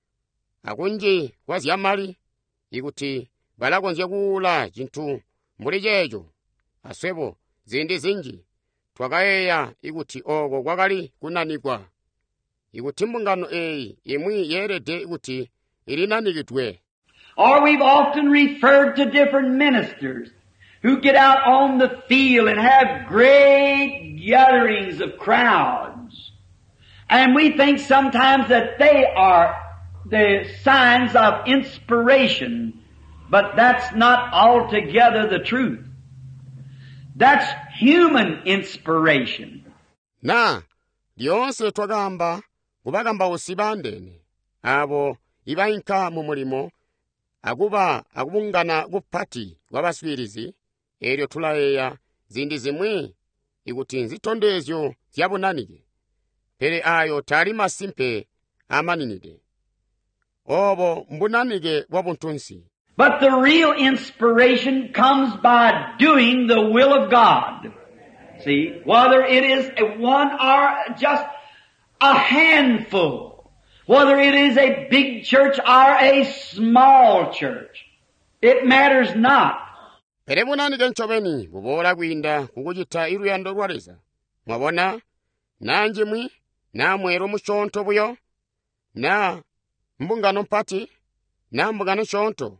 akunji, wazi yamali, ikuti, balagonje kula jintu mulijejo aswebo zindi zinji twagayeya ikuti ogo gwagali kunanikwa ikuti mbungano eyi imwi yerede ikuti ilinanikitwe. Or we've often referred to different ministers who get out on the field and have great gatherings of crowds, and we think sometimes that they are the signs of inspiration. But that's not altogether the truth. That's human inspiration. Na, lyonse twagamba, kubagamba usibandene. Abo, ibainka mu mulimo, aguba, agubungana gupati, wabaswirizi, eryo tulayeya, zindi zimwe, ikuti nzitondezyo, ziyabunanige. Pere ayo talima simpe, amaninide. Obo, mbunanige wabuntunsi. But the real inspiration comes by doing the will of God. See, whether it is a one or just a handful, whether it is a big church or a small church, it matters not. Perebunanige nchobeni, bubola gwinda, kukujita iru ya ndorwareza. Mwabona, nanje mwi, na mwero mushonto buyo, na mbungano mpati, na mbungano shonto.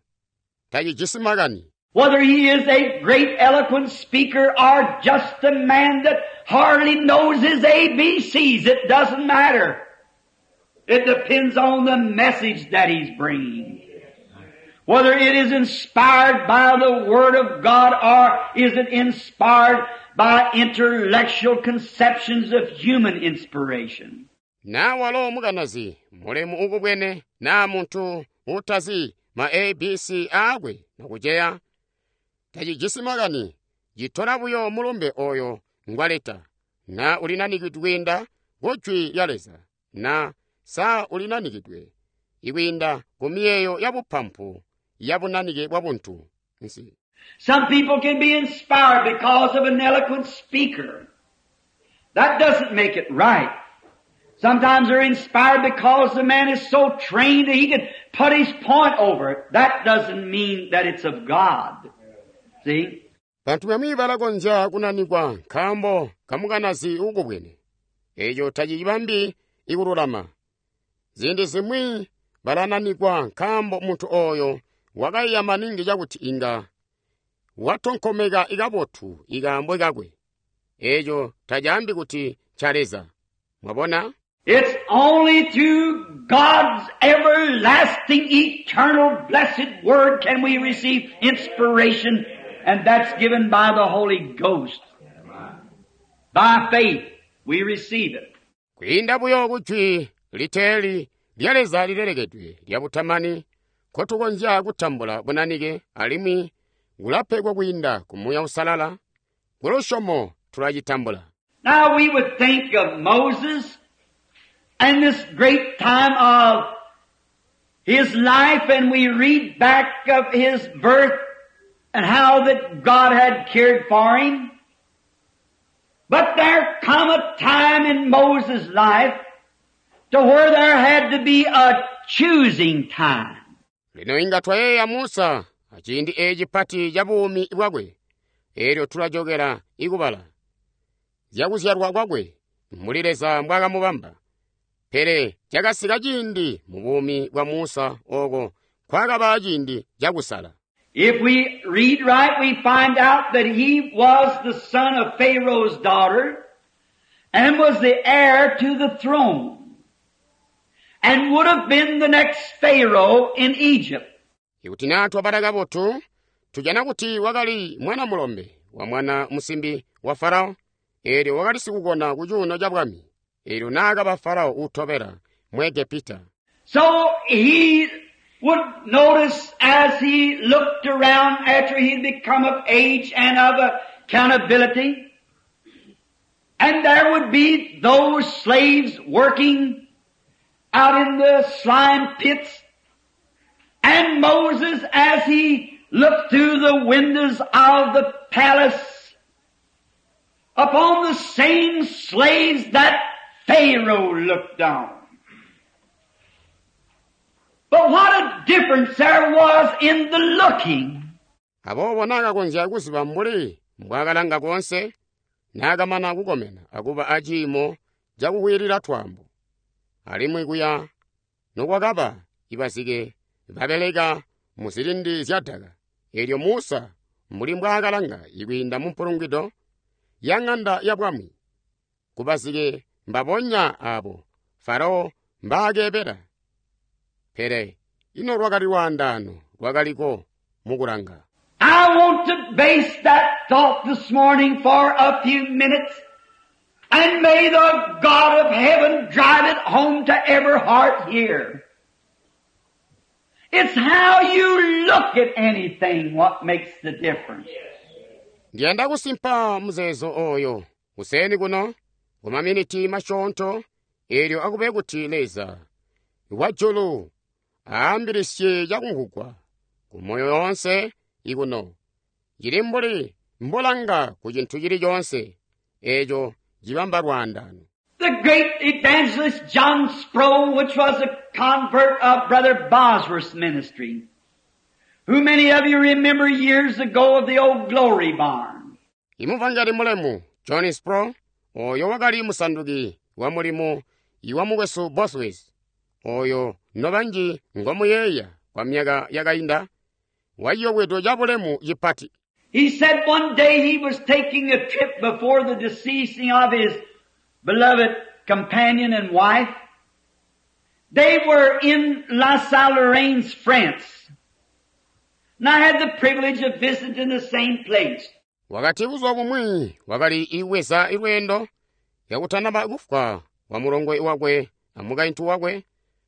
Whether he is a great eloquent speaker or just a man that hardly knows his A B Cs, it doesn't matter. It depends on the message that he's bringing. Whether it is inspired by the Word of God or is it inspired by intellectual conceptions of human inspiration. Na walo muganazi, mulemu uku bwene na muntu utazi ma A B C agwe nakujeya tajijisimagani jitola buyo mulumbe oyo ngwaleta na ulinanikidwe winda gochwi yaleza na sa ulinanikidwe iwinda kumiyeyo yabupampu yabunanike bwabuntu nsi. Some people can be inspired because of an eloquent speaker. That doesn't make it right. Sometimes they're inspired because the man is so trained that he can put his point over it. That doesn't mean that it's of God. See? Bantu bamwi balagonja kunanikwa kambo kamukanazi uko bwene. Ejo tajibambi ikurulama. Zindi zimwi balananikwa kambo muntu oyo wakaiya maningi jakuti inga watonkomega igabotu igambo igagwe. Ejo tajambi kuti chareza. Mwabona? It's only through God's everlasting, eternal, blessed Word can we receive inspiration, and that's given by the Holy Ghost. By faith, we receive it. Kuinda buyo kuchwi, liteli, lyaleza lilelegedwe, lyabutamani, kotukonja kutambula bunanige, alimi, gulapegwa kuinda kumuya usalala, guloshomo tulajitambula. Now we would think of Moses and this great time of his life, and we read back of his birth and how that God had cared for him. But there come a time in Moses' life to where there had to be a choosing time. Lino inga twaye ya Musa, achindi eji pati jabumi ibwagwe, eryo tulajogera igubala. Yaguzyarwa gwagwe, mulireza mbwaga mubamba. Pere, jagasira jindi, mubumi wa Musa, ogo, kwaga ba jindi, jagusala. If we read right, we find out that he was the son of Pharaoh's daughter, and was the heir to the throne, and would have been the next Pharaoh in Egypt. Iutina tuwabadaga botu, tujana kuti wagali mwana mulombe, wa mwana musimbi wa Farao, eri wakati sikugona kujuno jabwami. Eri unaga ba Farao utobera mwege pita. So he would notice as he looked around after he'd become of age and of accountability, and there would be those slaves working out in the slime pits, and Moses, as he looked through the windows of the palace upon the same slaves that Pharaoh looked on. But what a difference there was in the looking. Abo wanaga konja kusiba mbuli, mbwagalanga konse, naga mana kugomena, akuba ajimo, jaguwirira twambo. Alimu ikuya, nukwagaba, ibasige, babelega, musirindi zyadaga. Eryo Musa, mbuli mbwagalanga, ikuinda mumpurungido, yanganda yabwami. Kubasige, mbabonya abo, Farao, mbagebera. Pere, ino rwagali wandano, rwagaliko, muguranga. I want to base that thought this morning for a few minutes, and may the God of heaven drive it home to every heart here. It's how you look at anything what makes the difference. Ndienda kusimpa mzezo oyo, useni kuno, kumaminiti mashonto, eryo akube kutileza. Wajolo, aambirisye yakungukwa, kumoyo yonse, ikuno. Jirimbuli, mbolanga, kujintu jiri yonse, ejo, jibamba rwandano. The great evangelist John Sproul, which was a convert of Brother Bosworth's ministry, who many of you remember years ago of the old Glory Barn. Imuvangari mulemu, John Sproul, oyo wagali musandugi, wa mulimu, iwamugwesu Bosworth, oyo nobanji ngomuyeya, kwa miyaga yagainda, wayo wedo jabulemu jipati. He said one day he was taking a trip before the deceasing of his beloved companion and wife. They were in La Salle-Lorraine's, France. And I had the privilege of visiting the same place. Wakati uzo bumwi, wakali iweza iwendo, ya utanaba ufka, wa murongo iwagwe, amuga intu wagwe,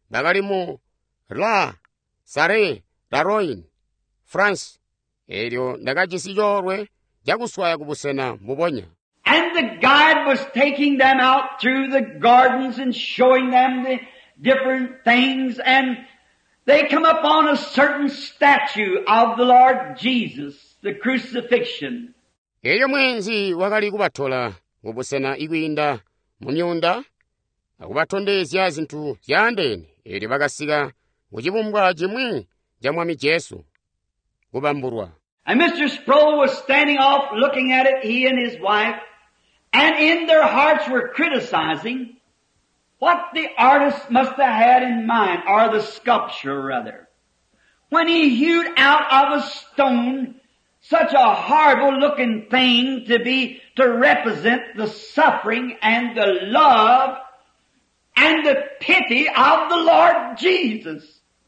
bakali mu la sare laroin France eryo ndakachisichorwe jakuswaya kubusena muponya. And the guide was taking them out through the gardens and showing them the different things, and they come upon a certain statue of the Lord Jesus, the crucifixion. Eyo mwenzi wakali kubathola kubusena ikwinda mumyunda akubatondezya zinthu zyandene eri bakasika kuchipumbwa chimwi ja mwami Yesu kubamburwa. And Mister Sproul was standing off looking at it, he and his wife, and in their hearts were criticizing what the artist must have had in mind, or the sculpture rather, when he hewed out of a stone such a horrible looking thing to be, to represent the suffering and the love and the pity of the Lord Jesus.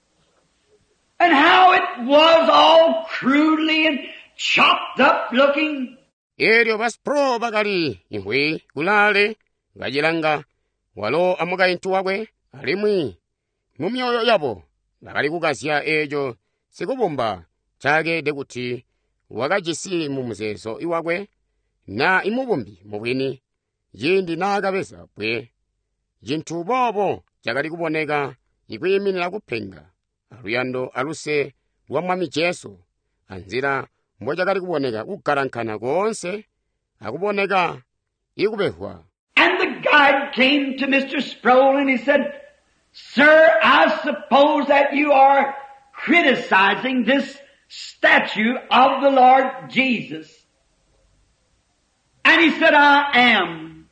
And how it was all crudely and chopped up looking. Eryo baspro bakali imwe kulale ngajilanga walo amuga intu wabwe alimwi mumyoyo yabo bakali kukasya ejo sikubumba chage dekuti wakajisi mumuzeso iwakwe na imubumbi mubwini yindi nakabeza pwe jinthu bobo jakali kuboneka ikwiyiminira kuphenga aluyando aluse lwa mwami Yesu anzira mboja kali kuboneka kukarankhana konse akuboneka ikubehwa. And the guide came to Mister Sproul and he said, "Sir, I suppose that you are criticizing this statue of the Lord Jesus." And he said, "I am."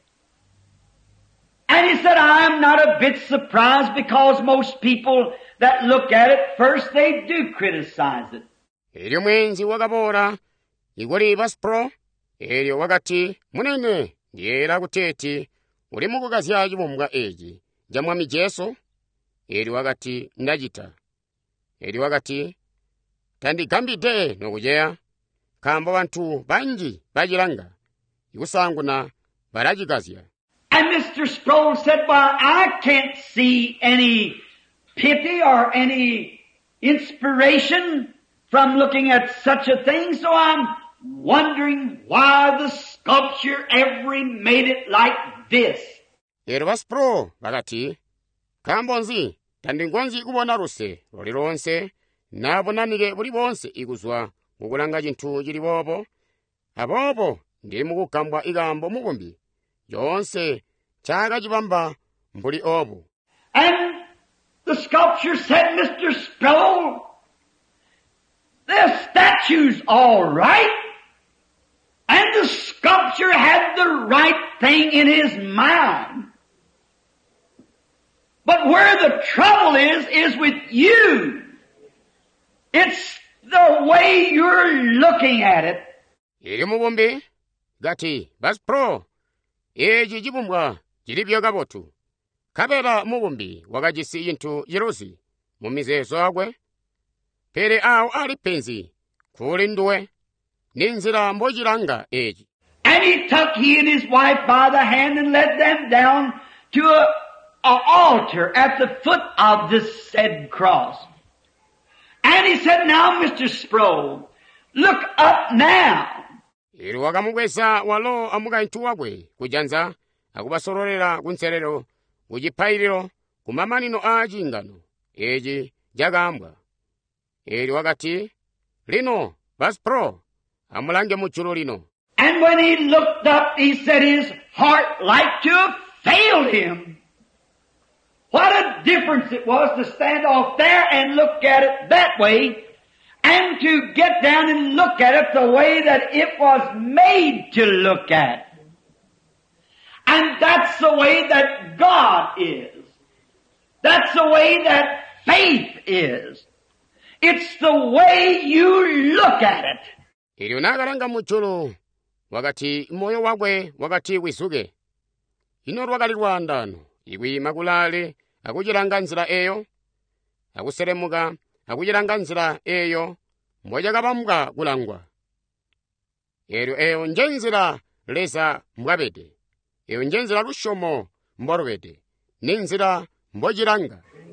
And he said, "I am not a bit surprised because most people that look at it first, they do criticize it." Eryo mwenzi wakabora igoli baspro eryo wakati munene yera kuteti uli mukukasya chipumbwa echi ja mwami Yesu eryo wakati ndachita eryo wakati tandigambide nokujeya kamba bantu banji bajilanga ikusanguna barachikasya. And Mister Sproul said, "Well, I can't see any pity or any inspiration from looking at such a thing, so I'm wondering why the sculpture ever made it like this." Ero baspro bakati kambonzi tandingonzi kubona ruse loli lonse nabonanike buli bonse ikuzwa mukulanga chinthu chili bobo abobo ndili mukukambwa ikambo mukumbi yonse chaka chipamba mbuli obo. And the sculpture said, "Mister Sproul, the statue's all right." And the sculpture had the right thing in his mind. But where the trouble is, is with you. It's the way you're looking at it. Iri mubombe gati baspro eji chipumbwa chilipyo kabotu kapera mubombi wakachisi inthu yerosi mumizeso akwe pere awo ali penzi kuli nduwe ninzira mbochilanga eji. And he took he and his wife by the hand and led them down to a, a altar at the foot of this said cross. And he said, "Now, Mister Sproul, look up now." Iri wakamukwesa walo amuka inthu wakwe kujanza akubasorolera kunserero kuchiphayiriro kumamanino a chingano eji jakambwa. Iri wakati lino baspro amulange muchulo lino. And when he looked up, he said his heart like to have failed him. What a difference it was to stand off there and look at it that way, and to get down and look at it the way that it was made to look at. And that's the way that God is. That's the way that faith is. It's the way you look at it. Iri unakalanga muchulo wakati moyo wakwe wakati wisuke ino lwakali lwandano ikwima kulale akuchilanga nzira eyo akuseremuka akuchilanga nzira eyo mboja kapamuka kulangwa eryo eyo njenzira lesa mbwapete eyo njenzira lushomo mborowete ninzira mbochilanga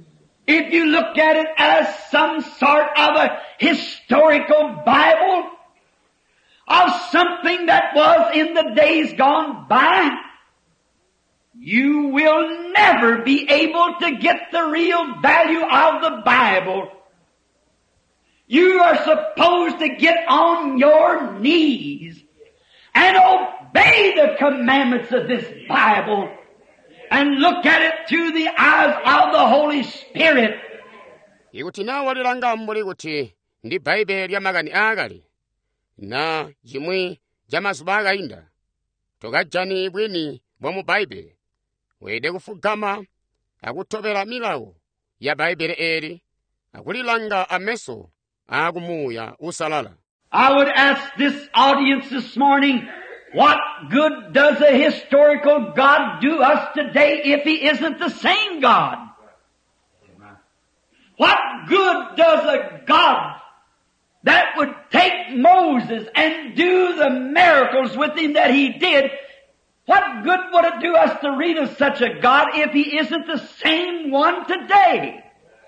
if you look at it as some sort of a historical Bible of something that was in the days gone by, you will never be able to get the real value of the Bible. You are supposed to get on your knees and obey the commandments of this Bible and look at it through the eyes of the Holy Spirit. ikuti nawalilanga mbuli kuti ndi Baibeli ya makani akale na jimwi jamasuba akayinda tokajani bwini bwa mu Baibeli wede kufugama akutopera milawo ya Baibeli eri akulilanga ameso akumuya usalala. I would ask this audience this morning, what good does a historical God do us today if He isn't the same God? What good does a God that would take Moses and do the miracles with him that He did, what good would it do us to read of such a God if He isn't the same one today?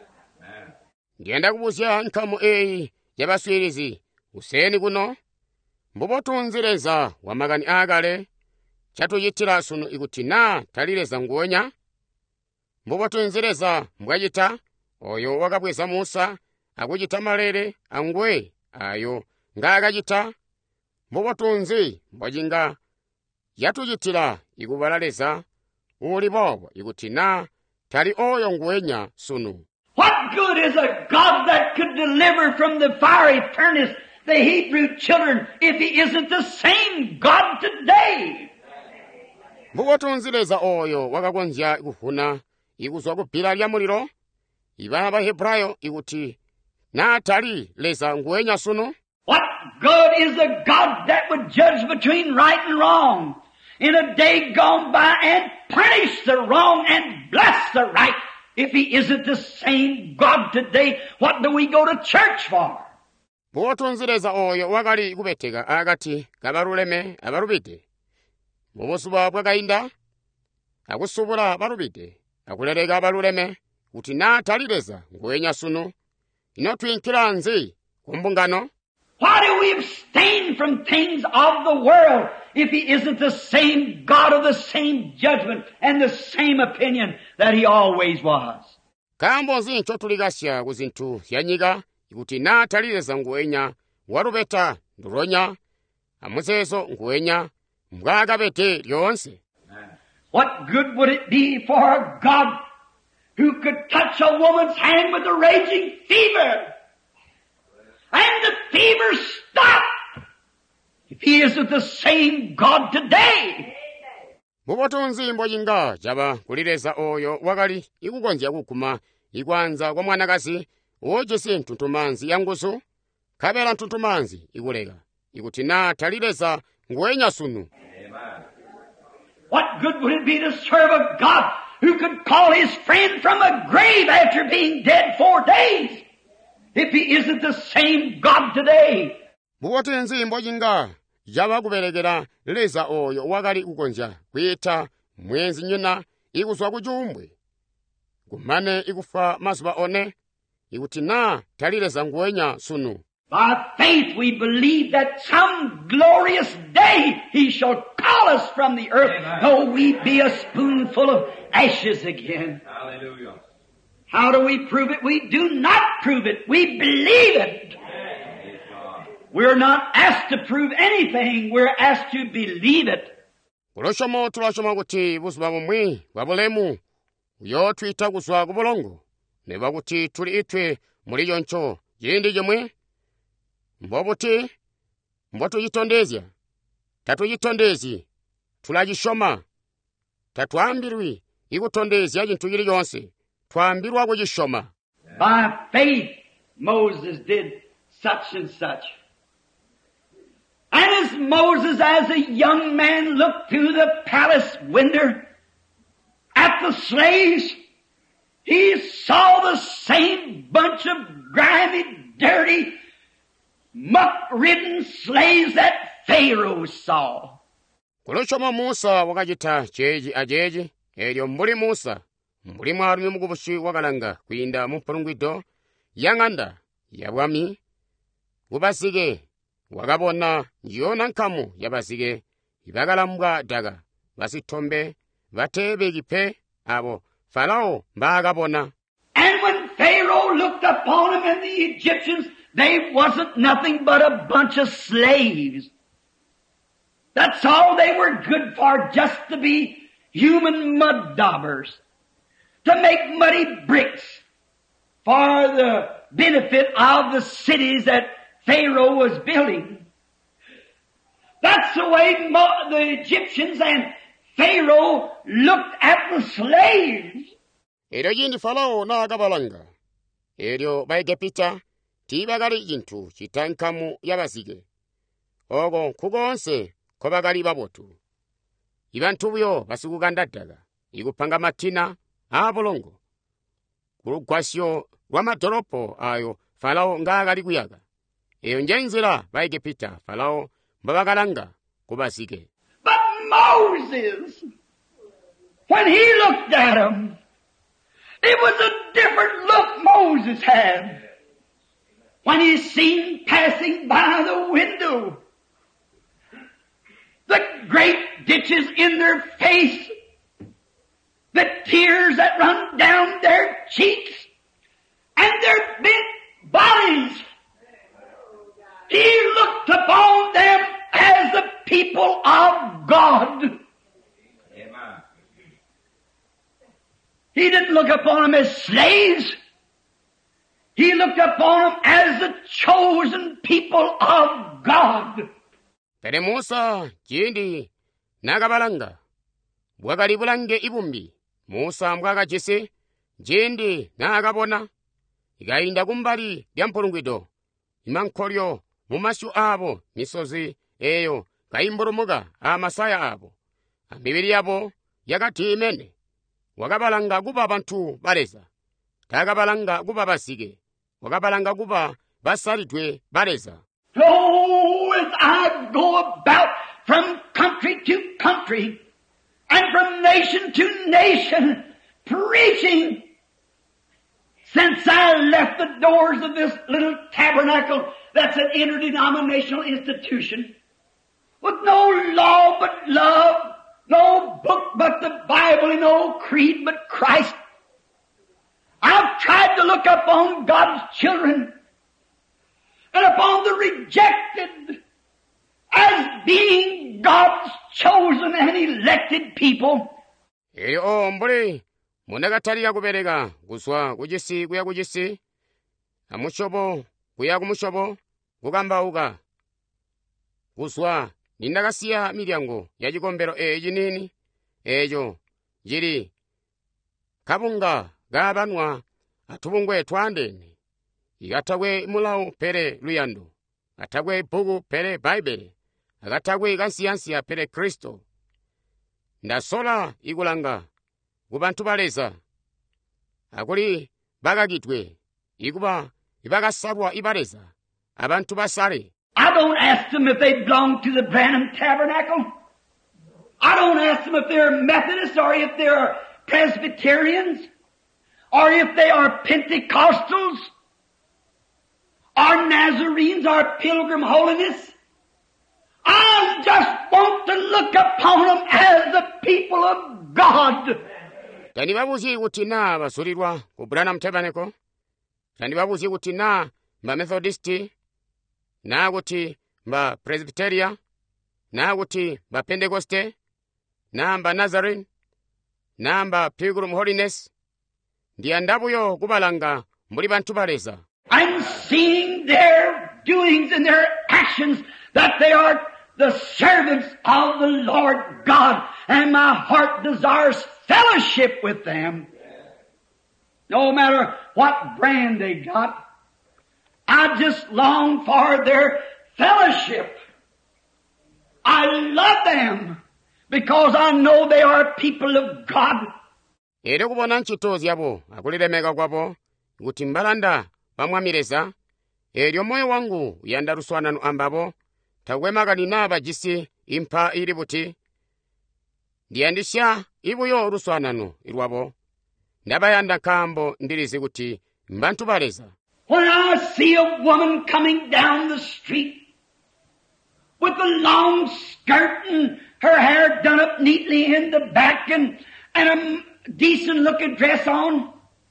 Ngenda kubuzya nkamu eyi yabaswirizi useni kuno mbobotunzireza wa makani akale chatuyitira sunu ikuti na talileza nguonya mbobotunzireza mbwajita oyo wakabweza Musa akuchita malere angwe ayo nga akachita mbobotunzi mbwajinga yatuyitira ikubalaleza uli bobo ikuti na tali oyo nguenya sunu. What good is a God that could deliver from the fiery furnace the Hebrew children if He isn't the same God today? Mbobotunzireza oyo wakakonzya ikufuna ikuzwa kupira lya muliro ibana ba Hebrayo ikuti na tali leza nguenya sunu. What good is a God that would judge between right and wrong in a day gone by and punish the wrong and bless the right? If He isn't the same God today, what do we go to church for? Mbobotunzireza oyo wakali kubeteka akati kabaruleme abarubite mubusuba bwakayinda akusubula barubite akulereka abaluleme kuti na talileza nguenya sunu inotwinkira nzi kumbungano. Why do we abstain from things of the world if He isn't the same God of the same judgment and the same opinion that He always was? Kambo zincho tuligasya kuzinthu yanyika ikuti na talileza nguenya warubeta nduronya amuzezo nguenya mbwakabete lyonse. What good would it be for a God who could touch a woman's hand with a raging fever and the fever stop if He isn't the same God today? Mubotunzi mbojinga jaba kulileza oyo wakali ikukonzya kukuma ikwanza kwa mwanakasi ojese ntuntumanzi yangusu kabela ntuntumanzi ikuleka ikuti na talileza nguenya sunu. What good would it be to serve a God who could call His friend from a grave after being dead four days if He isn't the same God today? Mubotunzi mbojinga jaba kuberekera leza oyo wakali kukonzya kwita mwenzi nyina ikuzwa kujumbwe kumane ikufa masuba one ikuti na talileza nguenya sunu. By faith we believe that some glorious day He shall call us from the earth, Amen, though we be a spoonful of ashes again. Hallelujah. How do we prove it? We do not prove it. We believe it. We're not asked to prove anything. We're asked to believe it. Kuloshomo tulashoma kuti busuba bumwi babulemu uyo twita kuswa kubulongo neba kuti tuli itwe muri yoncho yindi jemwe mbobuti mboto yitondezya tatu yitondezi tulajishoma tatwambirwi ikutondezya jintu yiri yonse twambirwa kujishoma. By faith Moses did such and such. And as Moses as a young man looked through the palace window at the slaves, he saw the same bunch of grimy, dirty, muck-ridden slaves that Pharaoh saw. Kuloshoma Musa wakajita cheji ajeji elio mbuli Musa mbuli mwalume mukubushi wakalanga kuyinda mumpulungwido yang'anda yabwami kubasike wakabona njiyona nkhamu yabasike ibakalambwa daga basithombe bate bekipe abo Farao mbakabona. And when Pharaoh looked upon him and the Egyptians, they wasn't nothing but a bunch of slaves. That's all they were good for, just to be human mud daubers, to make muddy bricks for the benefit of the cities that Pharaoh was building. That's the way Mo- the Egyptians and Pharaoh looked at the slaves. Eryo yindi Farao nakabalanga. Eryo baigepita tibagali intu chitankamu yabasike. Ogo kugonse kobagali babotu. Ibantu byo basikugandattaga. Ikupanga matina abulongo. Kulugwasyo lwamatolopo ayo Farao ngagali kuyaga. Eyo njenzera baigepita Farao mbabagalanga kubasike. But Moses, when he looked at him, it was a different look Moses had. When he seen passing by the window, the great ditches in their face, the tears that run down their cheeks, and their bent bodies. He looked upon them as the people of God. Amen. He didn't look upon them as slaves. He looked upon them as the chosen people of God. Pere Musa jindi nagabalanga bwagali bulange ibumbi Musa mbwaga jese jindi nagabona igayinda kumbali lya mpulungwido imankolyo mumashu abo misozi eyo kayimbulumuga amasaya abo amibiri yabo yagatimene wagabalanga guba abantu baleza tagabalanga guba basige wagabalanga guba basalitwe baleza. Oh, as I go about from country to country and from nation to nation preaching, since I left the doors of this little tabernacle that's an interdenominational institution with no law but love, no book but the Bible, and no creed but Christ. I've tried to look upon God's children and upon the rejected as being God's chosen and elected people. Eyo mbuli munagatalira kubereka guswa kujisi kuya kujisi amushobo kuya kumushobo kugamba uga guswa nindagasiya milyango ya chikombero eji nini ejo jiri kabunga gabanwa atubungwe twandeni igatagwe mulawu pere luyando atagwe bugu pere Bible agatagwe gansiyansiya pere Kristo ndasola igulanga kubantu baleza akuli bagagitwe ikuba ibagasabwa ibaleza abantu basale. I don't ask them if they belong to the Branham Tabernacle. I don't ask them if they're Methodists or if they're Presbyterians or if they are Pentecostals or Nazarenes or Pilgrim Holiness. I just want to look upon them as the people of God. Tani babuzi kuti na basulirwa ku Branham Tabernacle. Tani babuzi kuti na ba Methodisti, na kuti ba Presbyteria, na kuti ba Pentecoste, na ba Nazarene, na ba Pilgrim Holiness. Ndiya ndabuyo kubalanga muri bantu baleza. I'm seeing their doings and their actions that they are the servants of the Lord God, and my heart desires fellowship with them. No matter what brand they got, I just long for their fellowship. I love them because I know they are people of God. Ere kubona nchitozi yabo akulilemeka kwabo kuti mbalanda bamwamireza eryo moyo wangu yandaruswananu ambabo tagwemagani naba jisi impa iri buti ndiyandisha ibuyo ruswananu irwabo ndabayanda kambo ndirizi kuti mbantu baleza. When I see a woman coming down the street with a long skirt and her hair done up neatly in the back and, and a decent looking dress on,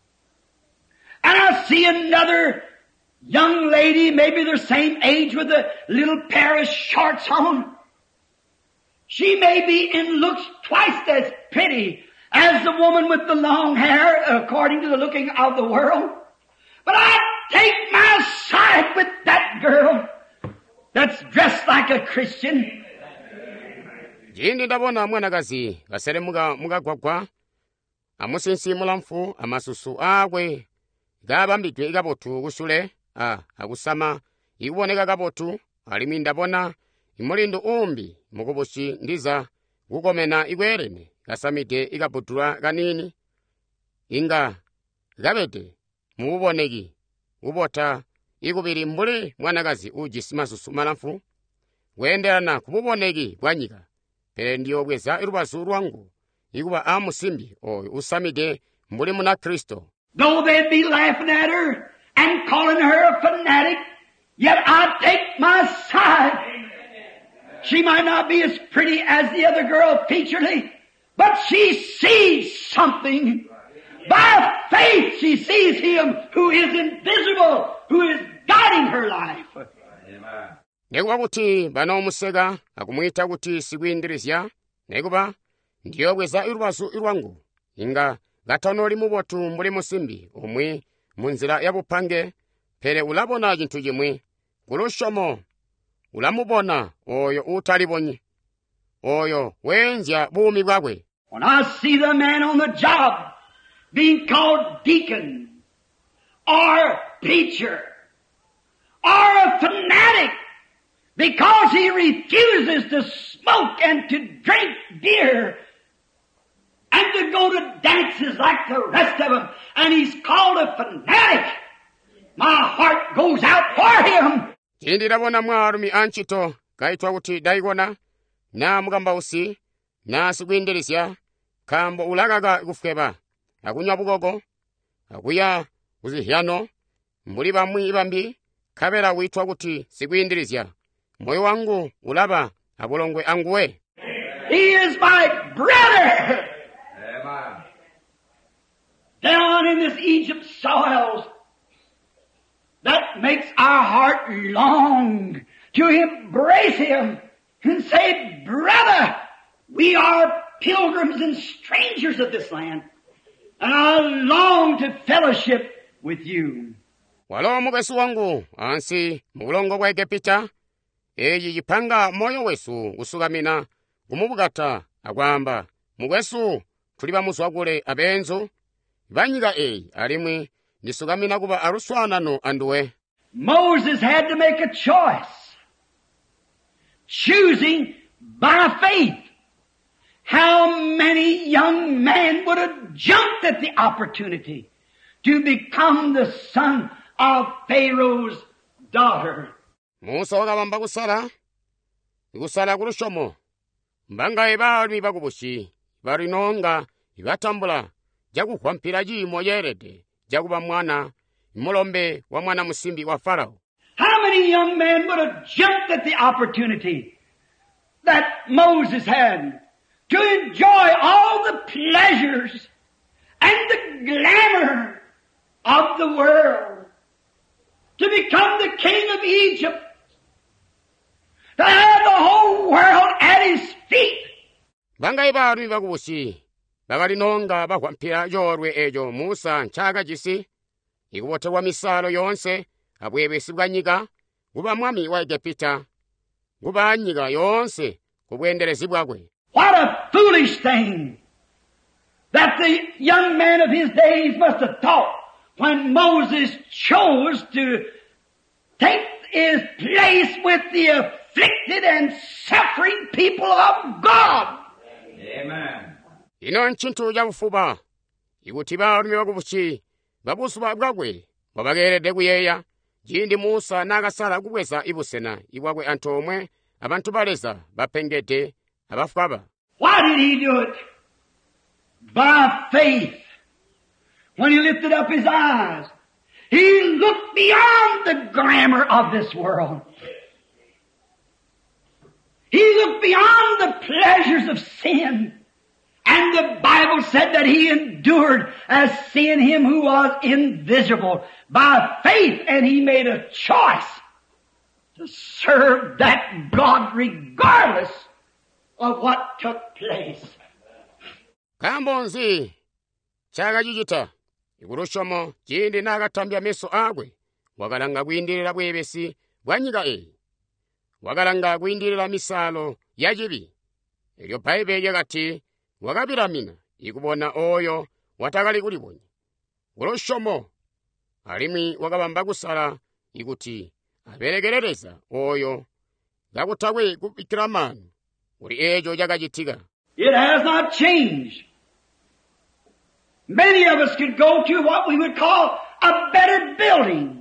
and I see another young lady, maybe the same age, with a little pair of shorts on, she may be in looks twice as pretty as the woman with the long hair, according to the looking of the world. But I take my side with that girl that's dressed like a Christian. Jindi ndabona mwanakazi kaselemuka mukagwagwa amusinsimula mfu amasusu akwe gabambidwe ikabotu kusule a akusama ikuboneka kabotu alimi ndabona imulindu umbi mukubushi ndiza kukomena ikwerene kasamite ikabutula kanini inga gabete muboneki ubota ikubiri mbuli mwanakazi uji simasusu malamfu wenderana kububoneki bwanyika pere ndiyo bweza irubazu rwangu ikuba amusimbi oyo usamite mbuli muna Kristo. Though they'd be laughing at her and calling her a fanatic, yet I take my side. She might not be as pretty as the other girl featurely, but she sees something. By faith she sees Him who is invisible, who is guiding her life. Nekuba kuti bano musega akumwita kuti sikwindirizya nekuba ndiyo bweza irubazu irwangu inga gatono limubotu mbuli musimbi omwe munzira yabupange pere ulabona chintu chimwe kulushomo ulamubona oyo utalibonyi oyo wenzya bumi bwakwe. When I see the man on the job being called deacon or preacher or a fanatic because he refuses to smoke and to drink beer and to go to dances like the rest of them, and he's called a fanatic, my heart goes out for him. Jindi ndabona mwarumi anchito kaitwa kuti daigona na mugamba usi na sikwindirisya kambo ulagaga kufukeba akunya bugogo akuya uzihyano mbuli bamwi ibambi kabera witwa kuti sikwindirisya moyo wangu ulaba abulongwe anguwe. He is my brother. Amen. Down in this Egypt soils, that makes our heart long to embrace Him and say, brother, we are pilgrims and strangers of this land, and I long to fellowship with you. Walo mugesu wangu ansi mulongo kwa Egipita eyi yipanga moyo wesu usugamina kumubugata agwamba mugesu tuliba muswagule abenzo banyiga eyi alimwe nisugamina kuba aruswanano anduwe. Moses had to make a choice, choosing by faith. How many young men would have jumped at the opportunity to become the son of Pharaoh's daughter? Musa wakabamba kusala kusala kulushomo mbanga ibali bakubushi barinonga ibatambula jakukhwampira jimo yerede jakuba mwana mulombe wa mwana musimbi wa Farao. How many young men would have jumped at the opportunity that Moses had to enjoy all the pleasures and the glamour of the world, to become the king of Egypt, to have the whole world at his feet? Banga ibali bakubushi bagalinonga bakhwampira yorwe ejo Musa nchaga jisi ikubote wa misalo yonse abwebesi bwanyiga kuba mwami wa Egipita kuba nyiga yonse kubwenderezi bwakwe. What a foolish thing that the young man of his days must have thought when Moses chose to take his place with the afflicted and suffering people of God. Amen. Ino nchintu ya ufuba ikuti balumi bakubushi babusu bwakwe babagerede kuyeya jindi Musa nagasala kukweza ibusena iwakwe antomwe abantu baleza bapengete abafukaba. Why did he do it? By faith. when he lifted up his eyes, he looked beyond the glamour of this world. He looked beyond the pleasures of sin. And the Bible said that he endured as seeing him who was invisible by faith, and he made a choice to serve that God regardless of what took place. Kambonzi chaga jijita igurushomo jindi nagatambya meso agwe wagalanga gwindirira bwebesi bwanyiga e wagalanga gwindirira misalo yajibi elyo Bible yagati wagabiramina ikubona oyo watagali kulibonye gurushomo alimi wagabamba gusala iguti aberegerereza oyo gagutagwe kubikiramana uri ejo jagajitiga. It has not changed. Many of us could go to what we would call a better building.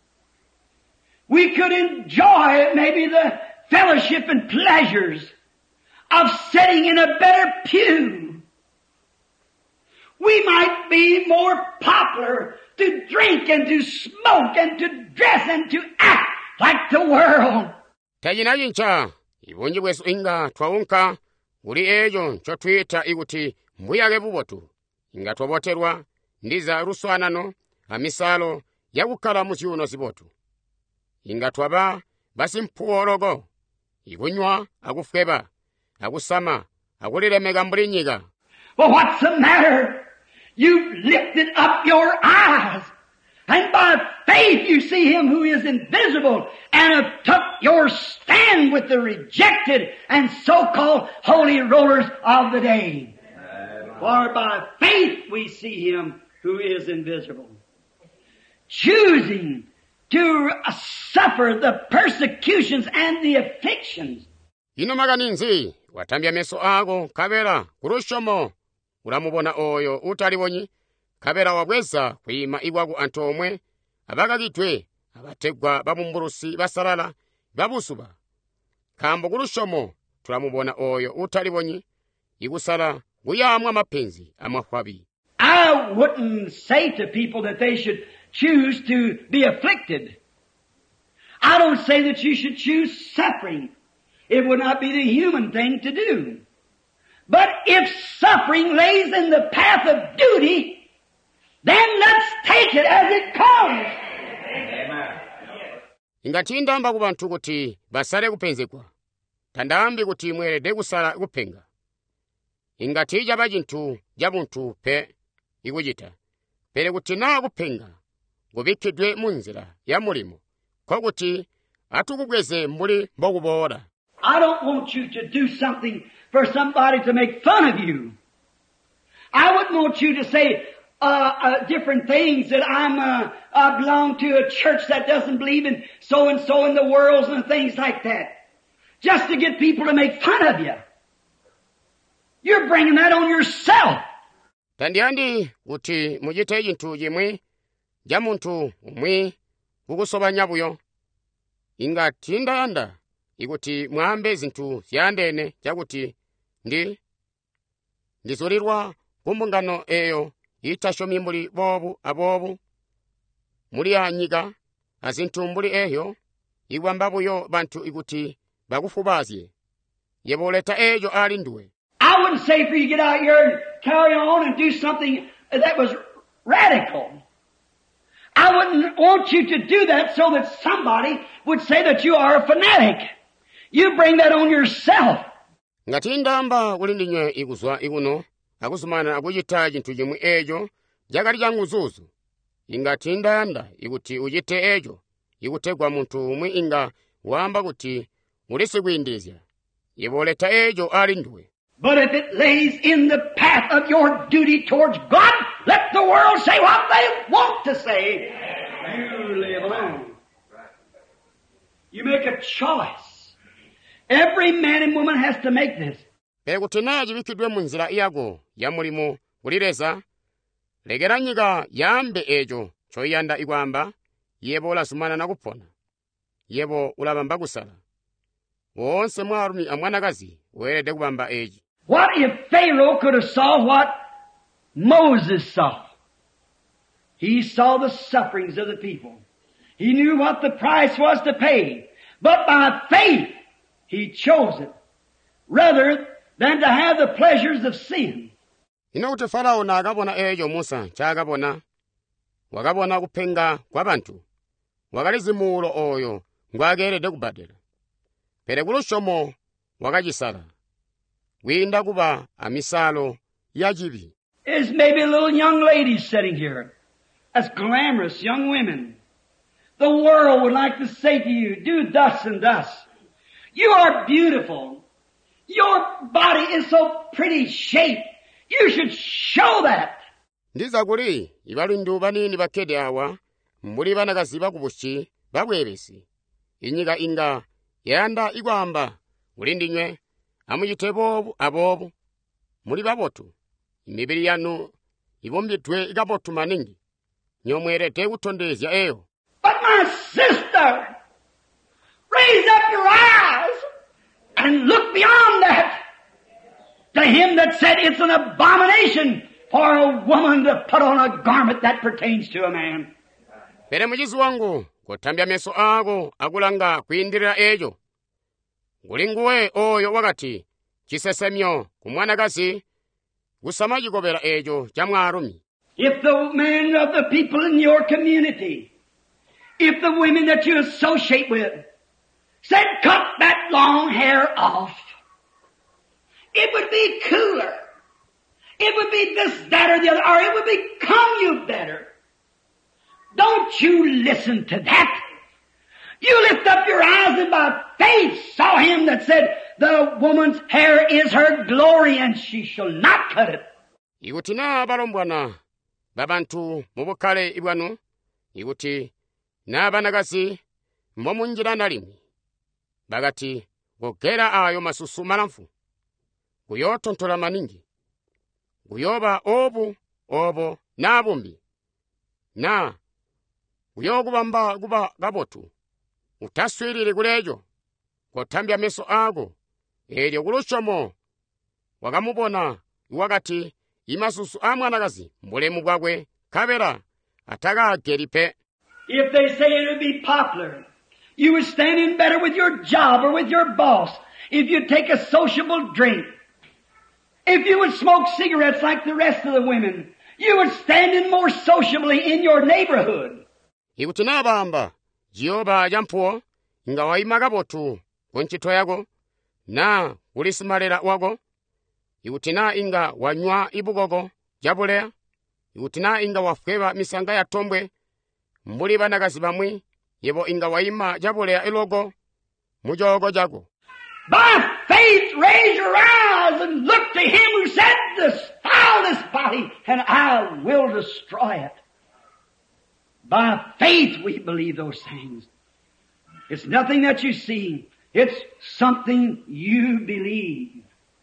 We could enjoy maybe the fellowship and pleasures of sitting in a better pew. We might be more popular to drink and to smoke and to dress and to act like the world. Tajina jincha, ibonji wesu inga twaunka, uri ejo chotwita iguti mbuyage bubotu. Inga twaboterwa, ndiza ruswanano, amisalo, yagukala musiuno sibotu. Inga twaba, basi mpuorogo, igunywa, agufeba, agusama, agulire megambulinyiga. Well, what's the matter? You've lifted up your eyes, and by faith you see him who is invisible, and have took your stand with the rejected and so-called holy rollers of the day. For by faith we see him who is invisible. Choosing to suffer the persecutions and the afflictions. Ino maganinzi, watambya meso ago, kabera, kurushomo, uramubona oyo, utalibonyi, kabera wabweza, kuima iwagu antomwe, abagagitwe, abategwa, babumburusi, basalala, babusuba. Kambo kurushomo, turamubona oyo, utalibonyi, igusala, uyamwa mapenzi, amafwabi. I wouldn't say to people that they should choose to be afflicted. I don't say that you should choose suffering. It would not be the human thing to do. But if suffering lays in the path of duty, then let's take it as it comes. Amen. Ingatindamba kubantu kuti basale kupenzekwa. Tandambi kuti mwerede kusala kupenga. Ingatija bajintu jabuntu pe igujita. Pere kuti na kupenga. Gubikidwe munzira ya mulimo. Kwa kuti atukugweze mbuli mbogubora. I don't want you to do something for somebody to make fun of you. I wouldn't want you to say uh, uh, different things that I'm uh, I belong to a church that doesn't believe in so and so in the world and things like that, just to get people to make fun of you. You're bringing that on yourself. Tandiandi uti mujite jintu jimwe jamuntu umwe kukusobanya buyo inga tinda anda iguti mwambe zintu yandene jaguti ndi ndizorirwa kumbungano eyo itashomi muri bobu abobu muri anyiga azintu muri eyo igwamba buyo bantu iguti bagufubazie yeboleta ejo alinduwe. I wouldn't say for you to get out here and carry on and do something that was radical. I wouldn't want you to do that so that somebody would say that you are a fanatic. You bring that on yourself. Ngatindamba ulindinye iguzwa iguno, agusumana agujita jintu jimu ejo, jagari jangu zuzu. Ingatindanda iguti ujite ejo, igutegwa muntu umwe inga wamba guti mulisi gwindizya. Yeboleta ejo alinduwe. But if it lays in the path of your duty towards God, let the world say what they want to say. You live alone. You make a choice. Every man and woman has to make this. Pegutinaji wikidwe munzira iyago, ya mulimo, ulireza, legeranyiga yambe ejo, choyanda igwamba, yebo la sumana na kupona. Yebo ulabamba gusala. Wonse mwarumi amwanagazi, uwelede kubamba eji. What if Pharaoh could have saw what Moses saw? He saw the sufferings of the people. He knew what the price was to pay. But by faith, he chose it rather than to have the pleasures of sin. Ino kuti Farao na akabona eyo Musa chakabona wakabona kuphenga kwa bantu wakalizimulo oyo ngwakerede kubadela pere kulushomo wakachisala winda kuba amisalo yachibi. There's maybe little young ladies sitting here as glamorous young women. The world would like to say to you, do thus and thus. You are beautiful. Your body is so pretty shaped. You should show that. Ndiza kuli ibalindu banini bakede awa mbuli banakazi bakubushi babwebesi inyika inga yanda igwamba ulindinywe amuyitebo abobu muli babotu imibiri yanu ibombitwe igabotu maningi nyomwerete kutondezya eyo. But my sister, raise up your eyes and look beyond that to him that said it's an abomination for a woman to put on a garment that pertains to a man. Pere mujizi wangu kutambya meso ako akulanga kuyindirira ejo ngulinguwe oyo wakati chisesemyo kumwanakazi kusamajikopera ejo chamwarumi. If the men of the people in your community, if the women that you associate with said cut that long hair off, it would be cooler. It would be this, that, or the other, or it would become you better. Don't you listen to that. You lift up your eyes and by faith saw him that said, the woman's hair is her glory and she shall not cut it. Ikuti na balombwana babantu mubukale ibwanu ikuti na banakazi momunjira nalimi bagati gokera ayo masusu malamfu kuyotontola maningi kuyoba obu obo na bumbi na kuyokubamba kuba gabotu utaswirire kulejo kotambya meso ako elyo kulushomo wakamubona iwakati imasusu amwanakazi mbulemu bwakwe kabera ataka geripe. If they say it would be popular, you would stand in better with your job or with your boss if you take a sociable drink. If you would smoke cigarettes like the rest of the women, you would stand in more sociably in your neighborhood. Ikuti na bamba jioba jampuo nga waimaka botu konchito yako na ulisimalera wako ikuti na inga wanywa ibugogo jabulea ikuti na inga wafweba misanga ya tombwe mbuli banakazi bamwi yebo inga waima jabulea ilogo mujogo jago. By faith raise your eyes and look to him who said, defile this body and I will destroy it. By faith we believe those things. It's nothing that you see. It's something you believe.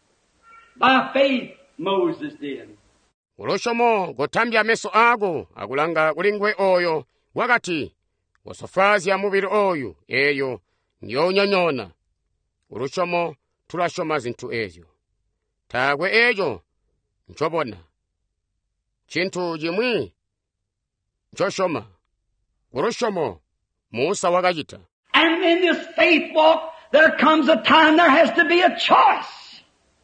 By faith Moses did. Uloshomo gotambya meso ako akulanga kulingwe oyo wakati wasofazi ya mubiri oyu eyo nyonyonyona. Uloshomo tulashoma zintu ezo tagwe ejo nchobona chintu jimwi nchoshoma uloshomo Musa wakajita. And in this faith walk there comes a time there has to be a choice.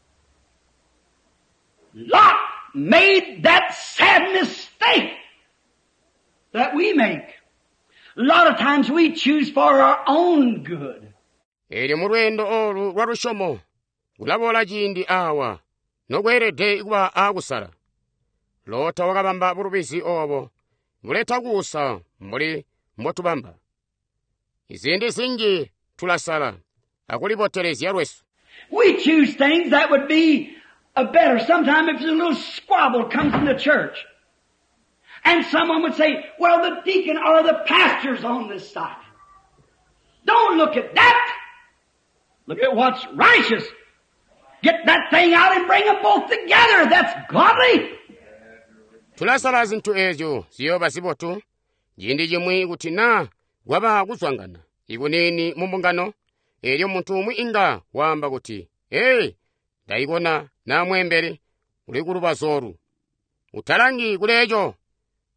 Lot made that sad mistake that we make. A lot of times we choose for our own good. Eri murwendo olu warushomo ulabola jindi awa nogwerede igwa agusala lota wakabamba burubisi obo muleta gusa muli motubamba izindi singi tulasala akulibotelezi yarwesu. We choose things that would be a better. Sometimes if a little squabble comes in the church and someone would say, well, the deacon or the pastor's on this side. Don't look at that. Look at what's righteous. Get that thing out and bring them both together. That's godly. Tulasala zintu ezo siyo basibotu jindi jimwi kutina waba kuswangana ikunini mumbungano elyo muntu umwi inga wamba kuti hey daigona na mwembere uli kuluba zoru utalangi kulejo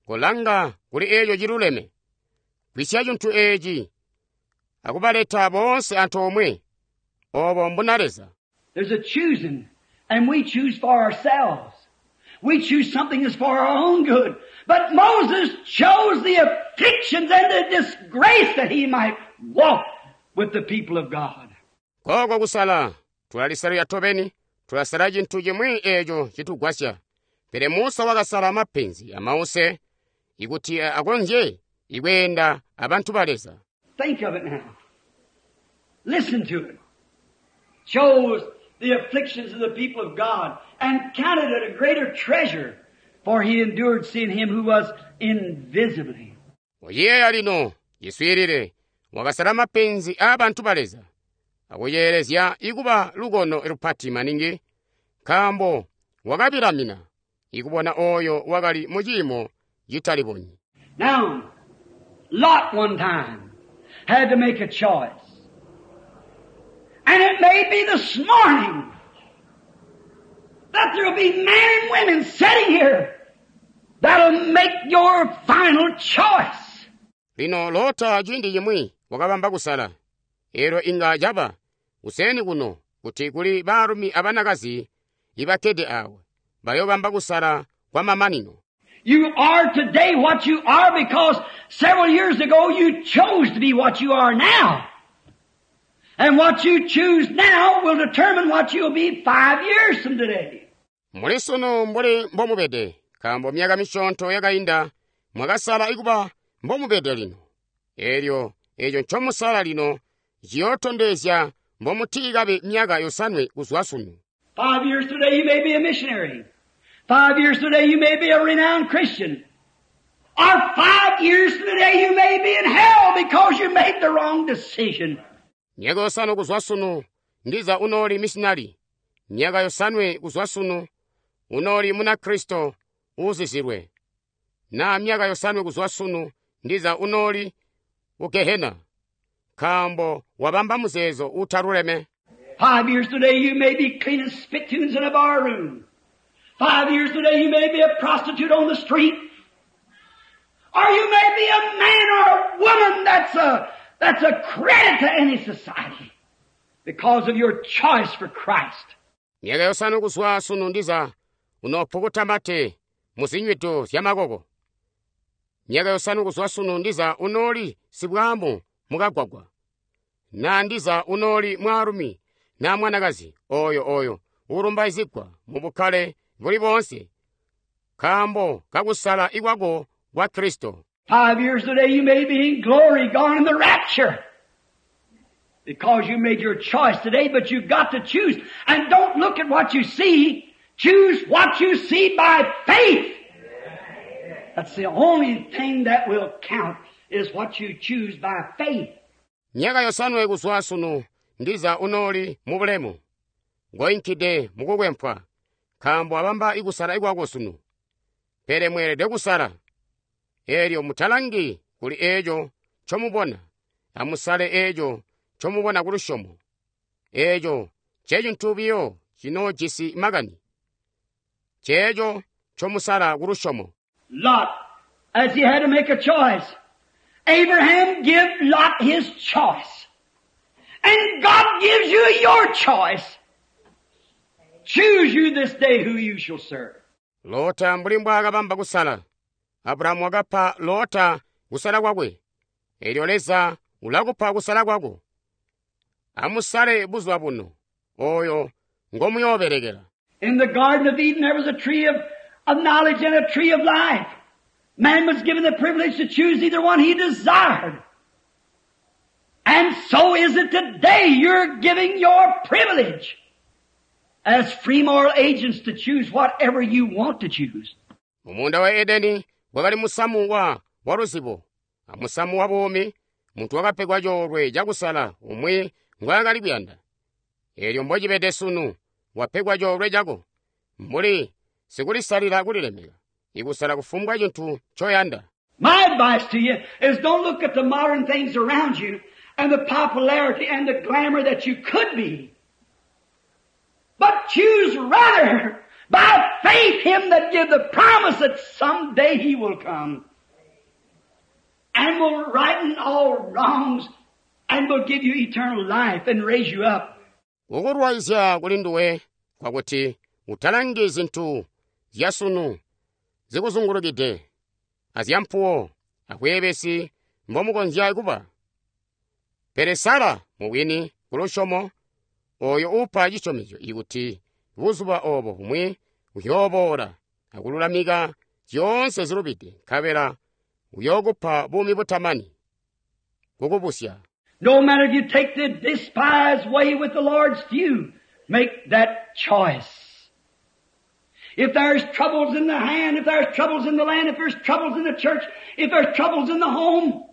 kulanga kuli ejo chiluleme kwisya chinthu echi akubaleta bonse anthu omwe obo mbunaleza. There's a choosing, and we choose for ourselves. We choose something that's for our own good. But Moses chose the afflictions and the disgrace that he might walk with the people of God. Koko kusala tulalisala yatobeni tulasala chinthu chimwe echo chitugwasya pere Musa wakasala mapenzi amause ikuti akonje ikwenda abantu baleza. Think of it now. Listen to it. Chose the afflictions of the people of God and counted it a greater treasure, for he endured seeing him who was invisibly. Oye alino yiswirire wakasala mapenzi abantu baleza akuyelezya ikuba lugono erupati maningi kambo wakapiramina ikubona oyo wakali mujimo yitalibonyi. Now, Lot one time had to make a choice. And it may be this morning that there will be men and women sitting here that'll make your final choice. Lino Lota jindi yimwi wakabamba kusala. Ero inga jaba useni kuno kuti kuli barumi abanakazi ibakede awe bayobamba kusala kwa mamanino. You are today what you are because several years ago you chose to be what you are now. And what you choose now will determine what you'll be five years from today. Muli sono mbole mbomubede kambo myaka mishonto yakainda mwakasala ikuba mbomubede lino. Eryo ejo nchomusala lino jiyotondezya mbomutigabe myaka yosanwe kuzwasunu. Five years today you may be a missionary. Five years today you may be a renowned Christian. Or five years today you may be in hell because you made the wrong decision. Myaka yosanu kuzwasunu ndiza unoli missionary. Myaka yosanwe kuzwasunu unoli muna Kristo uzizirwe. Na myaka yosanwe kuzwasunu ndiza unoli ukehena. Kambo wabamba muzezo utaruleme. Five years today you may be cleaning spittoons in a bar room. Five years today you may be a prostitute on the street. Or you may be a man or a woman that's a, that's a credit to any society because of your choice for Christ. Myaka yosanu kuzwasunu ndiza unopokota mate muzinyweto yamagogo. Myaka yosanu kuzwasunu ndiza unoli sibwamo mukagwagwa. Na ndiza unoli mwarumi na mwanakazi oyo oyo urumba izigwa mubukale buli bonse kambo kakusala iwago wa Kristo. Five years today you may be in glory, gone in the rapture. Because you made your choice today, but you've got to choose. And don't look at what you see. Choose what you see by faith. That's the only thing that will count, is what you choose by faith. Myaka yosanu ekuzwasunu ndiza unoli mubulemu. Ngoinkide mukugwempwa. Kambo abamba ikusala ikwakosunu. Pere mwere dekusala. Eryo mutalangi kuli ejo chomubona. Amusale ejo chomubona kulushomo. Ejo chejo ntubiyo chino jisi magani. Chejo chomusala kulushomo. Lot, as he had to make a choice, Abraham gave Lot his choice. And God gives you your choice. Choose you this day who you shall serve. Lota mbulimbwa akabamba kusala. Abrahamu akapha Lota kusala kwakwe. Elioleza ulakupa kusala kwako. Amusale buzwa buno. Oyo ngomuyoberekera. In the Garden of Eden there was a tree of, of knowledge and a tree of life. Man was given the privilege to choose either one he desired. And so is it today. You're giving your privilege as free moral agents to choose whatever you want to choose. Mumunda wa Edeni wakali musamu wa waruzibo. Amusamu wa bomi muntu wakapegwa jorwe jakusala umwe ngwakali byanda. Elyo mboji bedesunu wapegwa jorwe jago. Mbuli sikuli salira kulilemera. Ikusala kufumbwa jintu choyanda. My advice to you is don't look at the modern things around you and the popularity and the glamour that you could be. But choose rather by faith him that give the promise that someday he will come and will righten all wrongs and will give you eternal life and raise you up. Ukurwaizya kulinduwe kwakuti utalange zinthu zyasunu zikuzungulukide azyampuwo akuyevesi mbomukonzya ikupa peresala muwini kuloshomo oyo upa chichomicho ikuti vuzupa obo umwe uyobora akululamika zyonse zilupite khavera uyokupa bumi butamani kukupusya. No matter if you take the despised way with the Lord's few, make that choice. If there's troubles in the hand, if there's troubles in the land, if there's troubles in the church, if there's troubles in the home,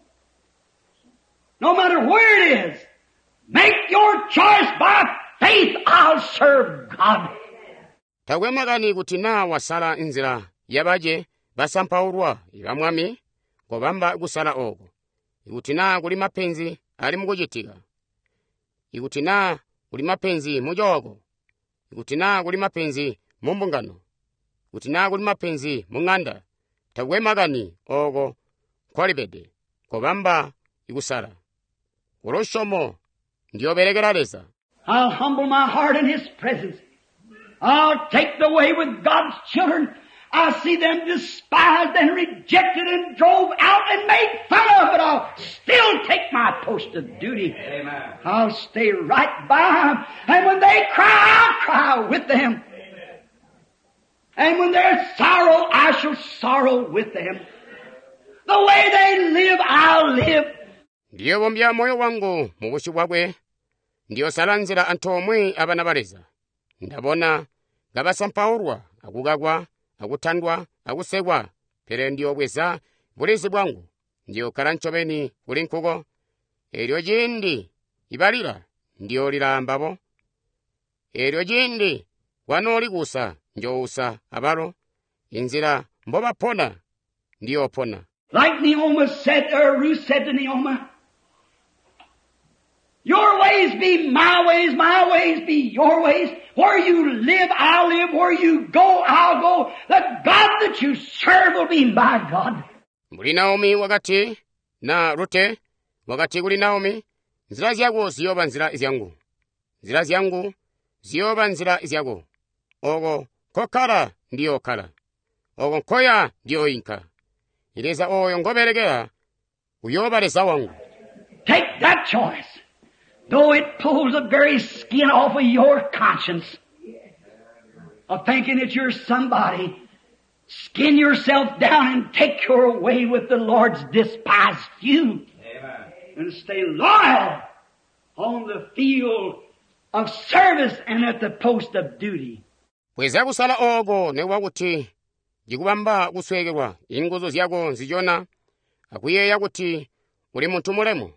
no matter where it is, make your choice by faith. I'll serve God. Tawemagani kuti na wasala inzira yabaje basampaurwa ibamwami kobamba kusala ogo ikuti na kuli mapenzi ali mukuchitika ikuti na kuli mapenzi mujogo ikuti na kuli mapenzi mumbungano ikuti na kuli mapenzi mung'anda tawemagani ogo kwalibede kobamba ikusala kuloshomo ndiyoberekera lesa. I'll humble my heart in His presence. I'll take the way with God's children. I see them despised and rejected and drove out and made fun of, but I'll still take my post of duty. Amen. I'll stay right by them. And when they cry, I'll cry with them. Amen. And when there's sorrow, I shall sorrow with them. The way they live, I'll live. Ndiyo bombya moyo wangu mubushi bwabwe ndiyo salanzira anthu omwe abana baleza ndabona ngabasampaurwa akugagwa akuthandwa akusekwa pere ndiyo bweza bulezi bwangu ndiyo karanchobeni buli nkuko eryo jindi ibalira ndiyo lilambabo eryo jindi wanolikusa njousa abalo inzira mboba pona ndiyo pona. Like Naomi said, or Ruth said to Naomi, your ways be my ways, my ways be your ways. Where you live, I'll live. Where you go, I'll go. The God that you serve will be my God. Muli Naomi wakati na Rute wakati kuli Naomi nzira zyako ziyoba nzira izyangu nzira zyangu ziyoba nzira izyago ogo kokala ndiyo kala ogo nkoya ndiyo inka ileza oyo ngoberekera uyoba lesa wangu. Take that choice. Though it pulls the very skin off of your conscience of thinking that you're somebody, skin yourself down and take your way with the Lord's despised few. Amen. And stay loyal on the field of service and at the post of duty. Kweza kusala ogo ne wakuti jikubamba kuswekerwa ingozo zyako nzijona akuyeya kuti uli muntu mulemu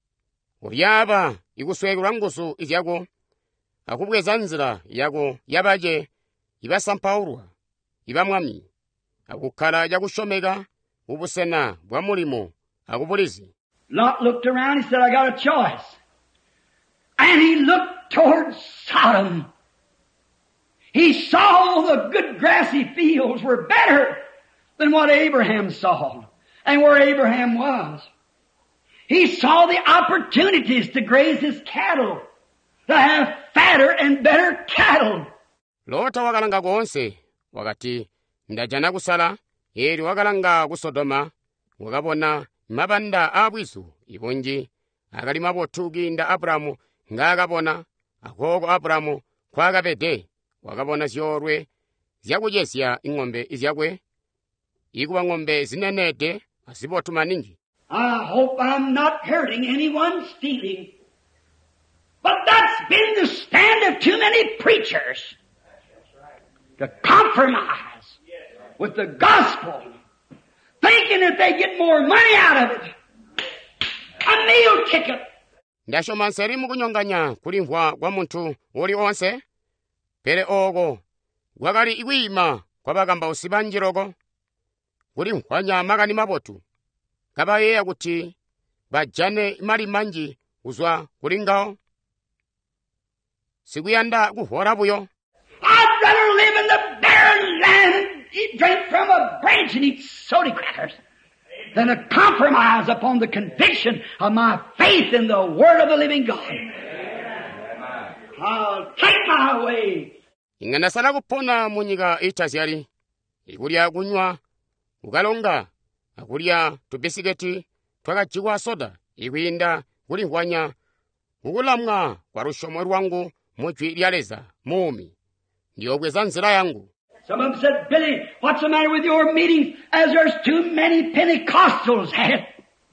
ulyaba ikuswekerwa ngusu izyako akubweza nzira yako yabaje ibasampaurwa ibamwami akukhala jakushomeka ubusena bwa mulimo akubulizi. Lot looked around, he said, I got a choice. And he looked toward Sodom. He saw the good grassy fields were better than what Abraham saw and where Abraham was. He saw the opportunities to graze his cattle, to have fatter and better cattle. Lota wakalanga konse wakati ndajana kusala eri wakalanga kusodoma wakabona mabanda abwisu ibonji akali mabotugi nda Abrahamu ngakabona akoko Abrahamu kwakapete wakabona zyorwe zyakujesya ing'ombe izyakwe ikuba ng'ombe zinenete asibotuma ninji. I hope I'm not hurting anyone's feeling, but that's been the stand of too many preachers to compromise with the gospel, thinking that they get more money out of it. A meal ticket. Ndashoma nseri mukunyonganya kulimvwa kwa muntu woli onse pere ogo wakali iwima kwa bagamba usibanjiroko kulimvwanya magani mabotu kabaye kuti bajane mali manji uzwa kulingao sikuyanda kuhora buyo. I'd rather live in the eat, drink from a branch and eat soda crackers than to compromise upon the conviction of my faith in the Word of the living God. I'll take my way. ing'anasala kupona munyiga itazyali ikulya kunywa kukalonga akulya tubisiketi twakajiwa soda ikwinda kulingwanya kukulamwa kwa rushomo rwangu mujwi lyaleza mumi ndiyokweza nzira yangu. Some of them said, Billy, what's the matter with your meetings as there's too many Pentecostals at it?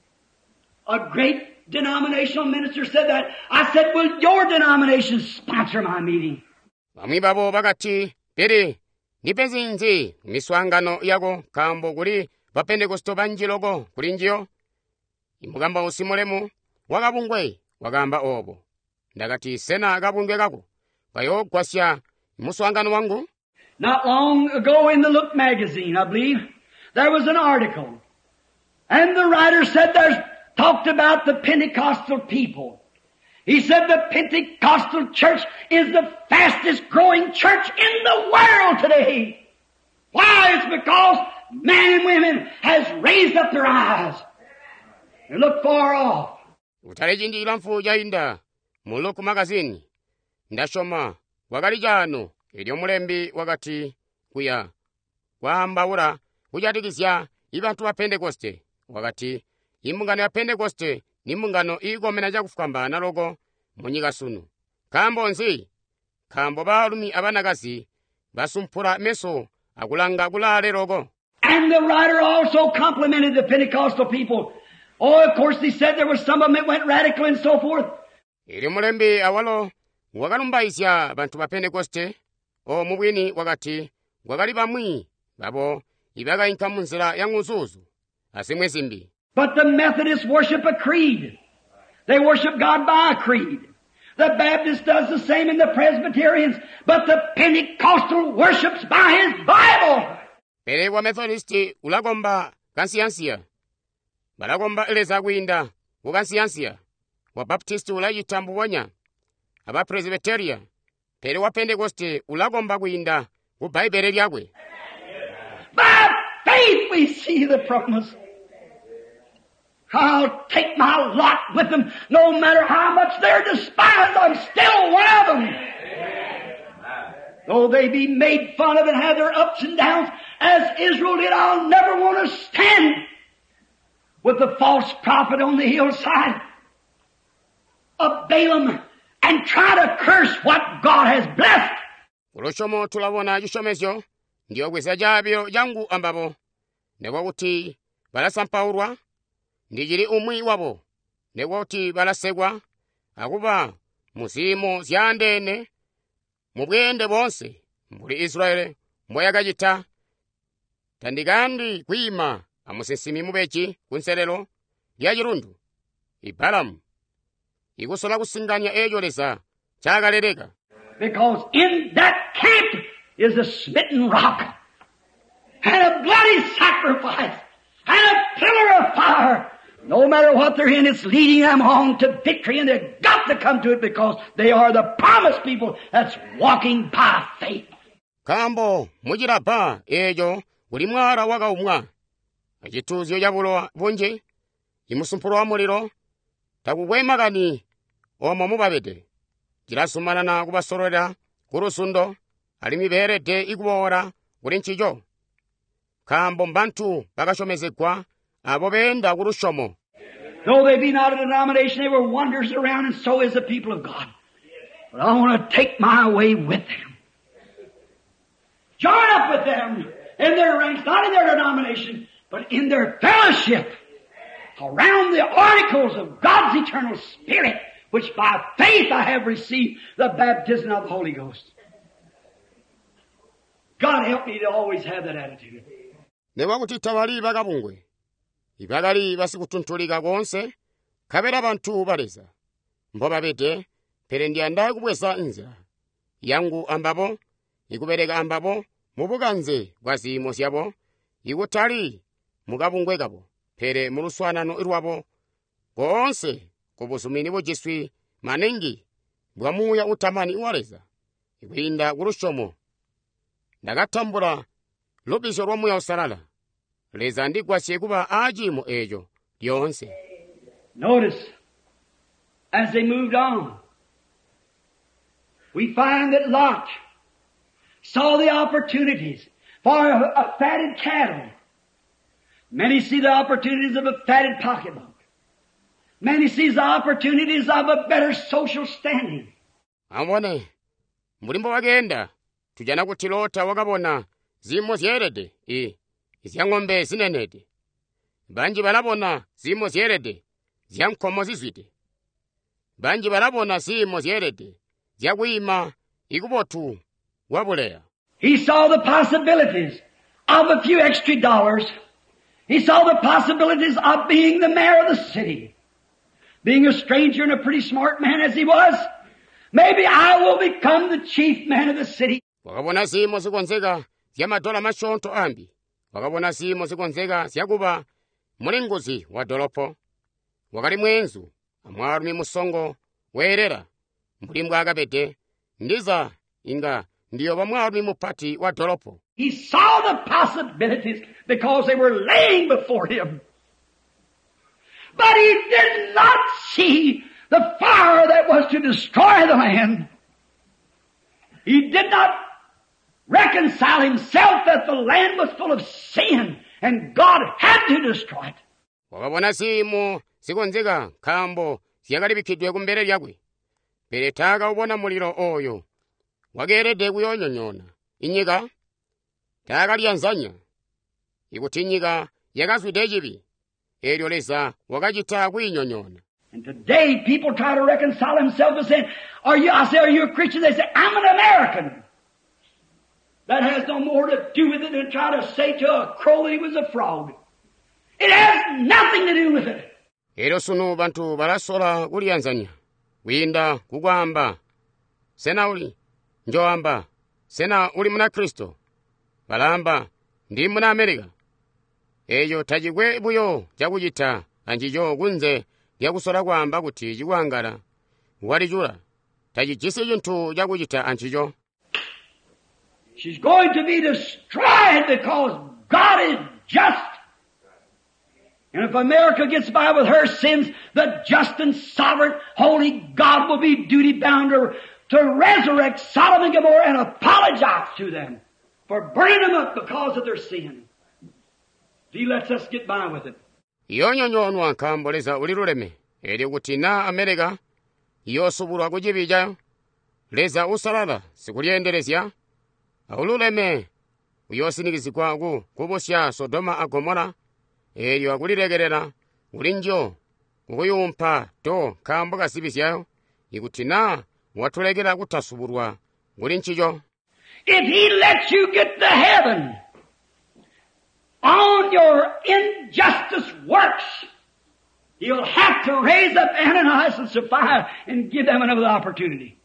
A great denominational minister said that. I said, will your denomination sponsor my meeting? Bamwi babo bakati, Billy, nipenzinzi miswangano yako kambo kuli bapentekosto banjilogo kulinjiyo. Imugamba usimolemu, wakabungwe, wakamba obo. Ndakati sena akabungwe kako, bayo kwasya muswangano wangu. Not long ago in the Look magazine, I believe, there was an article. And the writer said there's talked about the Pentecostal people. He said the Pentecostal church is the fastest growing church in the world today. Why? It's because men and women has raised up their eyes and look far off. Utalejindira mfuja inda, mu Look magazine, ndashoma, wakalijano, ilio mulembi wakati kuya kwambawula kujatikisya ibantu wa Pentekoste wakati imungano ya Pentekoste ni mungano igomena jakufukamba nalogo munyiga sunu kambo nzi kambo balumi abanagazi basumpura meso akulanga kulale logo. And the writer also complimented the Pentecostal people. Oh, of course, he said there were some of them that went radical and so forth. Ilio mulembi awalo wakalumbaisya bantu ba Pentekoste o mubwini wakati wakali bamwi babo ibaga inkamunzira yanguzuzu asimwe zimbi. But the Methodists worship a creed. They worship God by a creed. The Baptist does the same in the Presbyterians, but the Pentecostal worships by his Bible. Pere wa Methodisti ulagomba kansiyansiya. Balagomba eleza kuinda kukansiyansiya. Wa Baptisti ulayitambuwanya. Aba Presbyteria. Pere wa Pentecoste ulagomba kuinda ku Bible lyakwe. By faith we see the promise. I'll take my lot with them, no matter how much they're despised, I'm still one of them. Though they be made fun of and have their ups and downs, as Israel did, I'll never want to stand with the false prophet on the hillside of Balaam and try to curse what God has blessed. Uloshomo tulabona jishomesyo, ndiyo kweza jabyo jangu ambabo, newa uti balasampaurwa, ndijiri umwi wabo, newa uti balasegwa, akuba musimo zyandene, mubwende bonse, mbuli Israeli, mboyagajita, tandigandi kwima, amusisimi mubechi, kunselelo, lyajirundu, ibalamu, ikusola kusinganya ejolesa, chagaleleka. Because in that camp is a smitten rock, and a bloody sacrifice, and a pillar of fire. No matter what they're in, it's leading them on to victory, and they've got to come to it because they are the promised people that's walking by faith. Kambo, mujira ba, ejo, uli mwara waga umwa. Ajituzyo yabulo bunje, imusumpuro wa muliro, takukwema gani, omo mubabede. Jirasumana na kubasorera, kurusundo, alimiberede iguora, urinchijo. Kambo mbantu, bagashomezekwa, abo benda kurushomo. Though they be not a denomination, they were wonders around, and so is the people of God. But I want to take my way with them. Join up with them in their ranks, not in their denomination, but in their fellowship around the articles of God's eternal Spirit, which by faith I have received the baptism of the Holy Ghost. God help me to always have that attitude. Newa kutitawali bagabungwe. Ibagali basikutuntulika konse, kabera bantu baleza. Mboba bete, perendia ndaye kubwesa nzira. Yangu ambabo, ikubereka ambabo, mubuganze gwasi mosyabo, ikutali mugabungwe gabo, pere muruswanano irwabo, konse kubusumini bujiswi manengi, bwamuya utamani uwareza, ikwinda kurushomo. Ndagatambula lubiso lwa moyo usalala leza ndigwasiye kuba achimo ejo lyonse. Notice, as they moved on, we find that Lot saw the opportunities for a, a fatted cattle. Many see the opportunities of a fatted pocketbook. Many sees the opportunities of a better social standing. Amone, mulimbo wagenda, tujana kutilota wakabona, zimo zierede, i, iziangombe zinenede. Banji balabona, zimo zierede, ziankomo zizwide. Banji balabona, zimo zierede, ziagwima, igubotu, wabulea. He saw the possibilities of a few extra dollars. He saw the possibilities of being the mayor of the city. Being a stranger and a pretty smart man as he was, maybe I will become the chief man of the city. Wakabona simo sikonzeka zya madola mashonto ambi. Wakabona simo sikonzeka zyakuba mulinguzi wa dolopo. Wakali mwenzu amwarumi musongo werera mulimbwa akapete ndiza inga ndiyo bamwarumi mupati wa dolopo. He saw the possibilities because they were laying before him. But he did not see the fire that was to destroy the land. He did not reconcile himself that the land was full of sin and God had to destroy it. Wakabona simo sikonzeka kambo siyakalipikidwe kumbere lyakwe. Peletaka ubona muliro oyo. Wagerede kuyonyonyona. Inyika taka lyanzanya. Ikuti nyika yakazwide chibi. Elyo leza wakachita kuinyonyona. And today people try to reconcile themselves and say, are you, I say, are you a Christian? They say, I'm an American. That has no more to do with it than try to say to a crow that he was a frog. It has nothing to do with it. Ero sunu bantu balasola kulianzanya. Winda kukwamba. Sena uli njoamba. Sena uli muna Kristo. Balamba ndi muna Amerika. Eyo tajigwe buyo jakujita anjijo kunze yakusola kwamba kuti jikwangala. Walijula tajijise juntu jakujita anjijo. She's going to be destroyed because God is just. And if America gets by with her sins, the just and sovereign, holy God will be duty-bound to, to resurrect Sodom and Gomorrah and apologize to them for burning them up because of their sin. He lets us get by with it. Yonyonyonwa nkamboleza uliluleme. Eli kuti na Amerika, yosubulwa kujibijayo. Leza usalala, sikuliendelezya. Aululeme, uyosinikizikwaku kubusya Sodoma a Gomora. Eli wakulilegerera, ulinjo, kukuyumpa to kamboka sibisyayo. Ikuti na watulegera kutasubulwa, ulinchijo. If he lets you get to heaven on your injustice works, he'll have to raise up Ananias and Sapphira and give them another opportunity.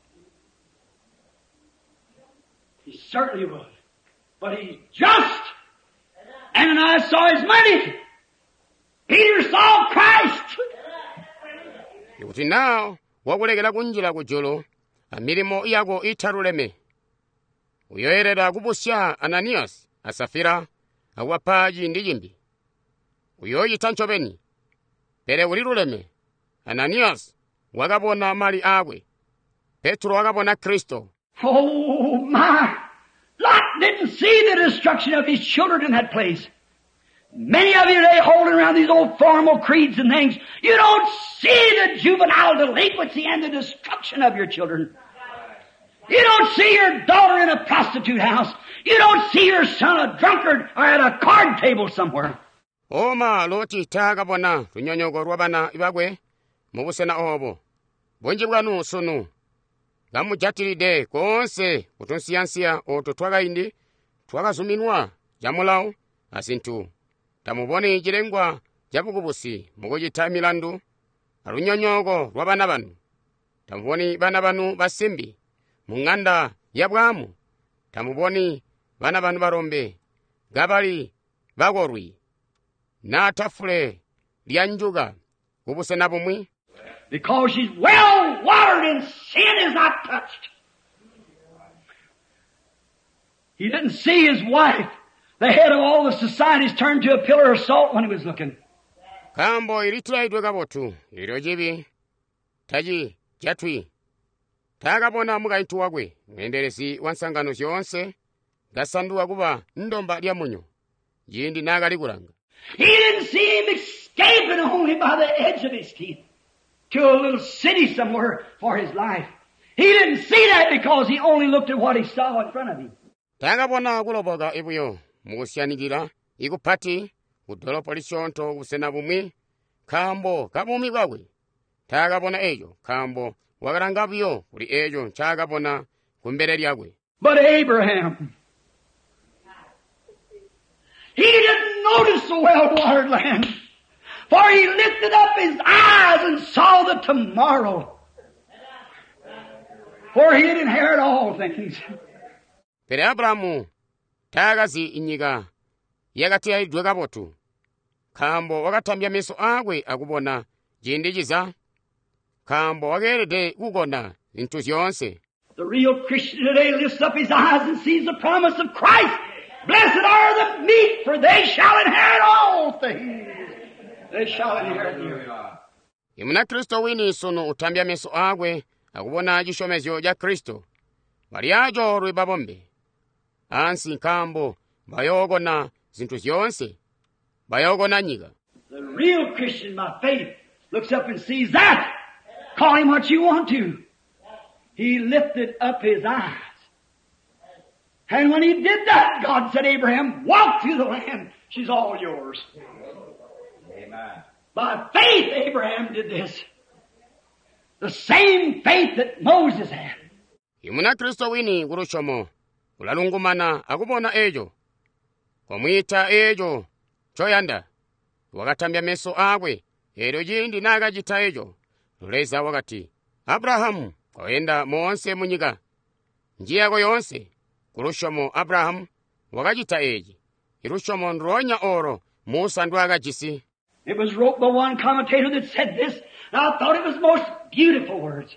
He certainly would. But he's just. Ananias saw his money. Peter saw Christ. Ikuti now, wakulegera kunjira kujolo, amilimo iyako itaruleme. Uyoerera kubusya Ananias, Asafira, awapaji ndijimbi. Uyoyi tanchobeni. Pere uliluleme. Ananias, wakabona mali agwe. Petro wakabona Kristo. Oh my! Lot didn't see the destruction of his children in that place. Many of you today holding around these old formal creeds and things, you don't see the juvenile delinquency and the destruction of your children. You don't see your daughter in a prostitute house. You don't see your son a drunkard or at a card table somewhere. Oma loti takabona lunyonyoko lwabana ibagwe mubusena obo. Bonji bwanu sunu. Gamujatilide konse utonsiyansiya oto twagaindi twagazuminwa jamulawo asintu. Tamubone jirengwa jabukubusi mugojita milandu alunyonyoko lwabana banu. Tamubone bana banu basimbi munganda yabwamu. Tamubone bana banu barombe gabali bagorwi na tafule lyanjuga kubusena bumwi. Because she's well watered and sin is not touched. He didn't see his wife The head of all the societies turned to a pillar of salt when he was looking. kambo ilitulaidwe kabotu ilio jibi taji jatwi takabona mukaintu wakwe mwenderesi wa nsangano yonse gasanduwa kuba ndomba lya munyo jindi nakalikulanga. He didn't see him escaping only by the edge of his teeth to a little city somewhere for his life. He didn't see that because he only looked at what he saw in front of him. takabona kuloboka ibuyo mukusyanikira ikupati kudolopo lisyonto kusena bumwi kambo kabumi bwakwe takabona ejo kambo wakalangapiyo kuli ejo chakabona kumbere lyakwe. But Abraham, he didn't notice the well-watered land, for he lifted up his eyes and saw the tomorrow, for he had inherited all things. Pere Abrahamu takasi inyika yakati yaidwe kabotu kambo wakatambya meso akwe akubona jindi jiza kambo wakerede kukona zinthu zyonse. The real Christian today lifts up his eyes and sees the promise of Christ. Blessed are the meek, for they shall inherit all things. They shall inherit the earth. Imuna Kristo wini sunu utambya meso akwe akubona jishomezyo ja Kristo bali ajo rwi babombe ansi kambo bayogona zinthu zyonse bayogona nyika. The real Christian by faith looks up and sees that. Call him what you want to. He lifted up his eyes. And when he did that, God said, Abraham, walk through the land. She's all yours. Amen. By faith, Abraham did this. The same faith that Moses had. Imuna Kristo wini kurushomo ulalungumana akubona ejo komwita ejo choyanda wakatambya meso akwe ero jindi nakajita ejo luleza wakati Abrahamu koenda monse munyika njiyako yonse kurushomo Abrahamu wakajita eji irushomo ndronya oro Musa ndwakajisi. It was wrote by one commentator that said this, and I thought it was most beautiful words.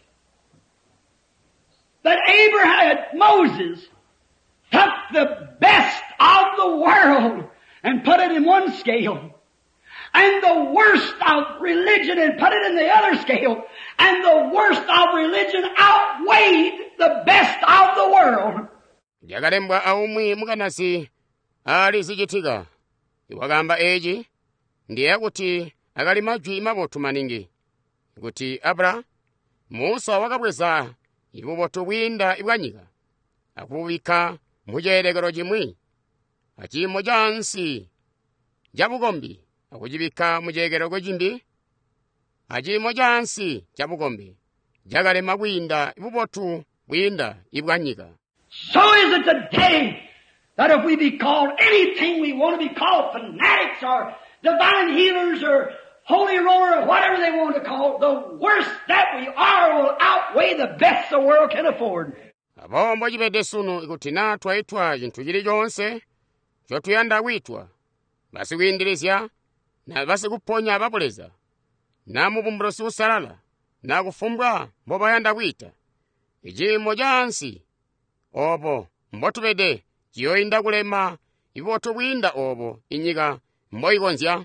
That Abraham, Moses, took the best of the world and put it in one scale, and the worst of religion and put it in the other scale, and the worst of religion outweighed the best of the world. Jagalembwa aumwi mukanasi ali zijitika iwagamba eji ndiye kuti akali majwi mabotu maningi kuti Abra Musa wakabweza ibubotu winda ibwanyika akubika mujeregero jimwi achimo jansi jabugombi akujibika mujeregero jimbi achimo jansi jabugombi jagale mawinda ibubotu winda ibwanyika. So is it today that if we be called anything we want to be called, fanatics or divine healers or holy roller or whatever they want to call it, the worst that we are will outweigh the best the world can afford. Abombo jibede sunu ikuti natwa itwa jintu jili jonse chotuyanda witwa basi windilisya na basi kuponya abapoleza na mubumbrosi usalala na kufumbwa mboba yanda wita ijimo jansi obo mbotubede jiyoinda kulema iboto winda obo inyika mboigonzya.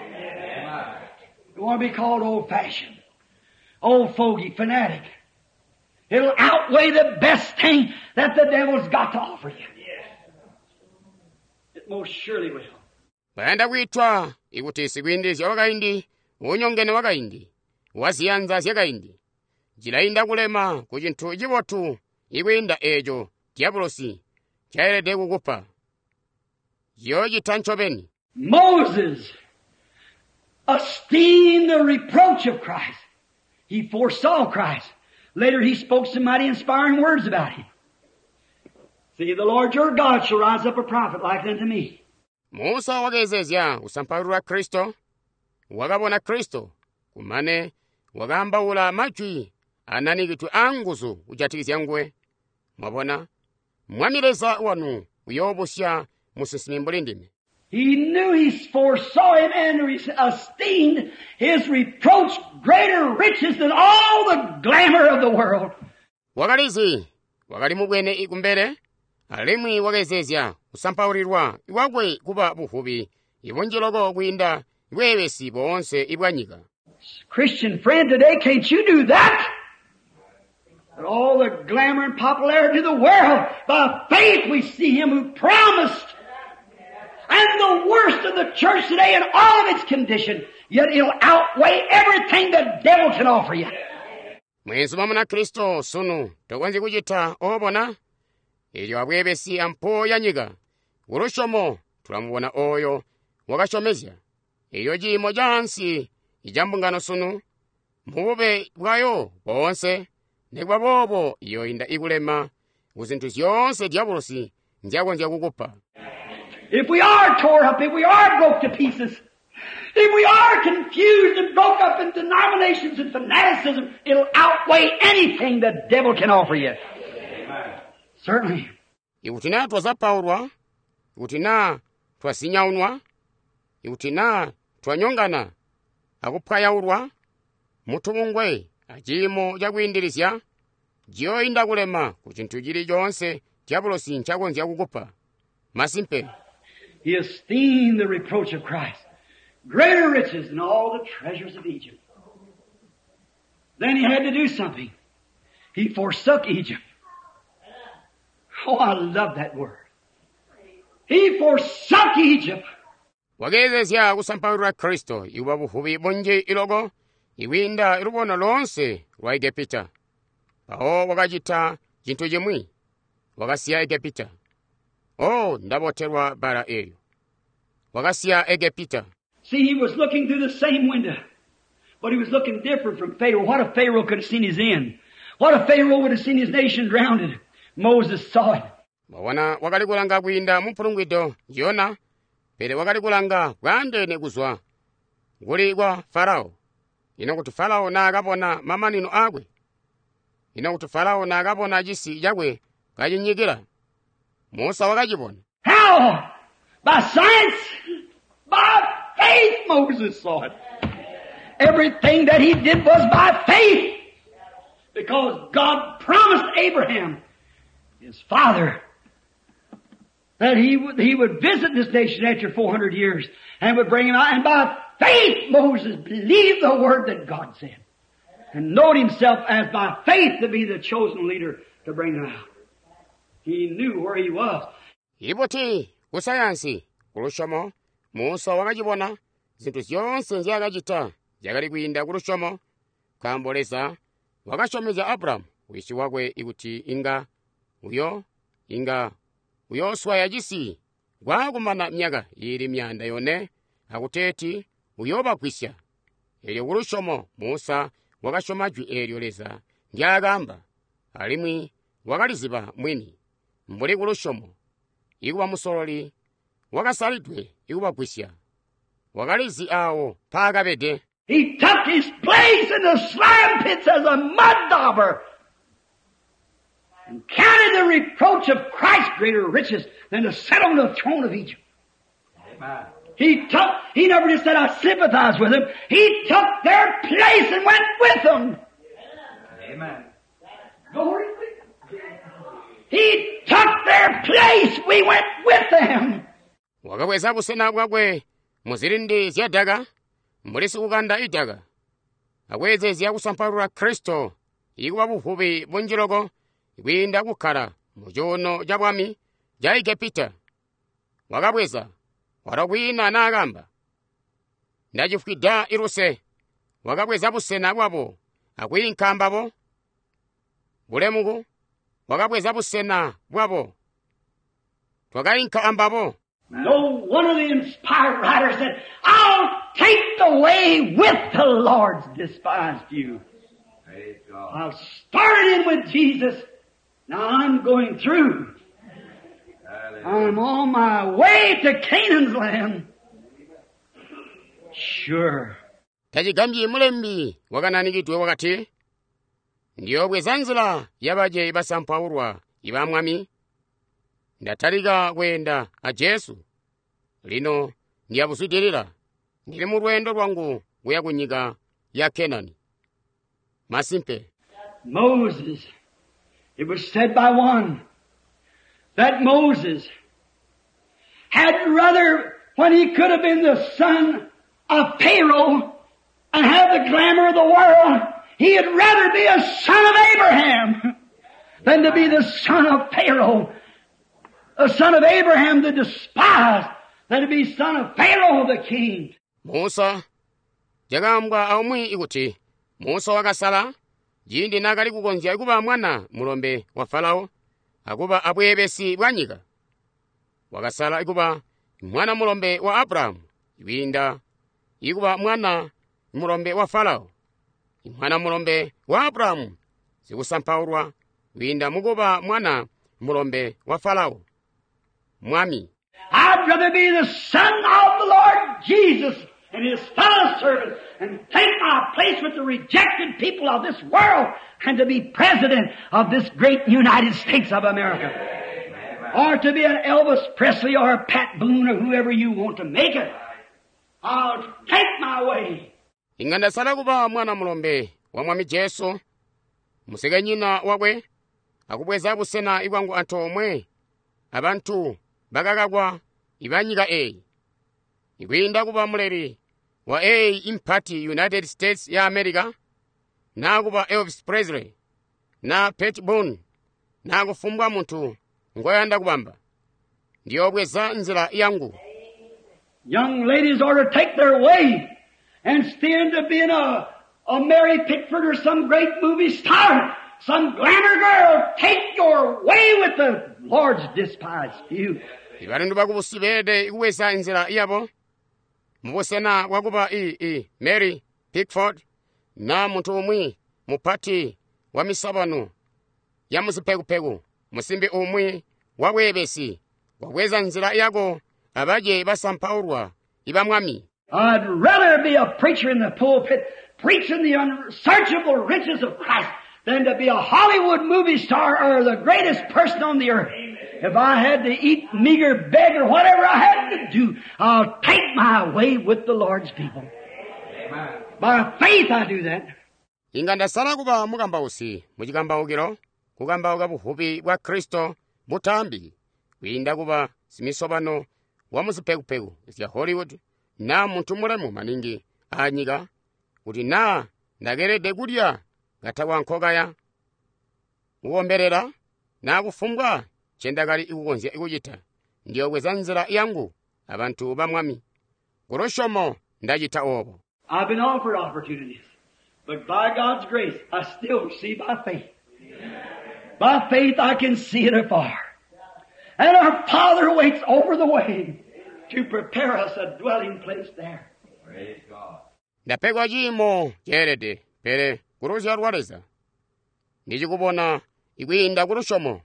You want to be called old-fashioned, old fogey, fanatic. It'll outweigh the best thing that the devil's got to offer you. It most surely will. Bayanda witwa ikuti sikwindisya wakaindi unyongene wakaindi wasiyanza syakaindi jilainda kulema kujintu jibotu ikwinda ejo diabolosi chairede kukupa yoji tanchobeni. Moses esteemed the reproach of Christ. He foresaw Christ. Later he spoke some mighty inspiring words about him. See, the Lord your God shall rise up a prophet like unto me. Musa wagezezya usamparura Kristo wakabona Kristo kumane wagamba ula majwi ananikitu anguzu ujatikisya ngwe mwabona mwamireza wanu uyobosya musisimimbo ndime. He knew he foresaw him and esteemed his reproach greater riches than all the glamour of the world. Wakalizi wakali mubwene ikumbere alimwi wakezezya kusampaurirwa iwakwe kuba buhubi ibonjeloko kwinda iwewesi bonse ibwanyika. Christian friend, today can't you do that? But all the glamour and popularity of the world, by faith we see Him who promised. And the worst of the church today in all of its condition, yet it'll outweigh everything the devil can offer you. Mwenzi mamuna Kristo sunu tokwanzi kuchita obona ilyo abwebesi ampo yanyiga urushomo tulamubona oyo wakashomezya ilyo jimo jansi ijambungano sunu mubube bwayo bonse negwa bobo iyo inda igulema uzintu zyonse diabolosi njagwa njakukupa. If we are tore up, if we are broke to pieces, if we are confused and broke up in denominations and fanaticism, it'll outweigh anything the devil can offer you. Amen. Certainly. Iutina twazapaurwa, iutina twasinyaunwa, iutina twanyongana, akupayaurwa, mutungwe, ajimo jagwindirisya, jio indagulema, kuchintu jiri jonse, diabolosi nchagonzi yakukupa. Masimpe. He esteemed the reproach of Christ greater riches than all the treasures of Egypt. Then he had to do something. He forsook Egypt. Oh, I love that word. He forsook Egypt. Wagezesya kusampaurira Kristo iwa buhubi bonje ilogo iwinda irubona lonse lwa Egipita. Aho wakajita jintu jemwi wakasiya Egipita. Oh, ndaboterwa bara eyo. Wakasiya Egipita. See, he was looking through the same window, but he was looking different from Pharaoh. What if Pharaoh could have seen his end? What if Pharaoh would have seen his nation drowned? Moses saw it. Bawana wakalikulanga kwinda mupulungwido Yona, pere wakalikulanga kwande neguzwa. Guligwa Farao. Ino kuti Farao na agabona mamanino agwe. Ino kuti Farao na agabona jisi jagwe kajinyigira. Musa wakajibona. How? By science? By faith Moses saw it. Everything that he did was by faith. Because God promised Abraham, his father, that he would, he would visit this nation after four hundred years and would bring him out. And by faith Moses believed the word that God said. And knowed himself as by faith to be the chosen leader to bring them out. He knew where he was. Iboti, kusayansi, kurushomo, Musa wakajibona, zintu zyonse nzyakajita, jagali kwinda kurushomo, kambolesa, wakashomeza Abraham, wishi wakwe ikuti inga, uyo, inga, uyo swaya jisi, wakumana myaga, ili myanda yone, akuteti, uyo bakwisya. Eli kurushomo, Musa, wakashomajwi elyo leza, ndyagamba, alimwi, wakaliziba mwini. Mbuli kurushomo, ikuwa musololi, wakasalidwe, ikuwa kwisya. Wakalizi awo, pagabede. He took his place in the slime pits as a mud dauber and counted the reproach of Christ greater riches than to sit on the throne of Egypt. Amen. He took, he never just said, I sympathize with them. He took their place and went with them. Amen. Glory. He took their place. We went with them. Wakaweza kusena kwakwe muzirindi zyadaga mulisi kukanda idaga akweze zyakusamparura Kristo ikuwa buhubi bunjilogo ikwinda kukhala mujono jabwami ja Egipita. Wakabweza warakwina nagamba ndajifukida iruse wakabweza busena bwabo akwinkambabo bulemugu wakabweza busena bwabo twakayinka ambabo. No one of the inspired writers said, I'll take the way with the Lord's despised few. Praise God. I've started in with Jesus. Now I'm going through. Hallelujah. I'm on my way to Canaan's land. Sure. Tajigambye mulembi wakananikitwe wakati ndiyo bwezanzira yabaje ibasampawurwa ibamwami ndataliga kwenda a Jesu lino ndiyabusudirira ndili mu lwendo lwangu kuya kunyiga ya Kenani. Masimpe. Moses, it was said by one that Moses had rather, when he could have been the son of Pharaoh and have the glamour of the world, he had rather be a son of Abraham than to be the son of Pharaoh. A son of Abraham the despised than to be son of Pharaoh the king. Musa jakambwa aumwi ikuti Musa wakasala jindi nakali kukonja ikuba mwana mulombe wa Farao akuba abwebesi bwanyika wakasala ikuba mwana mulombe wa Abrahamu ibinda ikuba mwana mulombe wa Farao mwana mulombe wa Abrahamu zikusampaurwa ibinda mukuba mwana mulombe wa Farao mwami. I'd rather be the son of the Lord Jesus and his fellow servants and take my place with the rejected people of this world and to be president of this great United States of America. Or to be an Elvis Presley or a Pat Boone or whoever you want to make it. I'll take my way. Inganda sala kuba mwana mulombe wa mwami Jesu musega nyina wakwe akubweza busena ibwangu antomwe abantu bakakagwa ibanyika A ibinda kuba muleri wa A impati United States ya America na kuba Elvis Presley na Pat Boone na kufumbwa muntu ngoyanda kubamba ndiyo bweza nzira yangu. Young ladies ought to take their way and stand to being a, a Mary Pickford or some great movie star, some glamour girl. Take your way with the Lord's despised few. Ibarindu bakubusibede ikuwesa nzira yabo mubusena wakuba i i Mary Pickford na muntu umwi mupati wa misabano ya musipegu musimbi umwi wawebesi waweza nzira yago abaje basampaurwa ibamwami. I'd rather be a preacher in the pulpit preaching the unsearchable riches of Christ than to be a Hollywood movie star or the greatest person on the earth. If I had to eat, meager, beg, or whatever I had to do, I'll take my way with the Lord's people. Amen. By faith I do that. Inganda sala kuba mugamba usi mujigamba ugiro kugamba uga buhubi wa Kristo butambi winda kuba simisobano wa musipegu ya Hollywood na muntu mulemu maningi anyiga kuti na ndagerede kudya gatawa nkogaya uwomberera na kufumbwa chendagali ikukonzya ikujita ndiyo kweza nzira yangu abantu bamwami goroshomo ndajita obo. I've been offered opportunities, but by God's grace I still see by faith. By faith I can see it afar. And our Father waits over the way to prepare us a dwelling place there. Praise God. Ndapegwa jimo jerede pere kurusha rwareza ndijikubona ikwinda kurushomo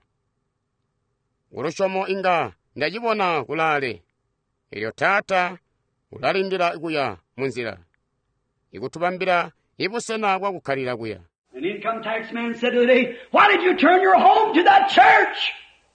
urushomo inga ndajibona kulale ilyo tata ulalindira ikuya munzira ikutubambira ibusena kwa kukalira kuya. An income tax man said today, why did you turn your home to that church?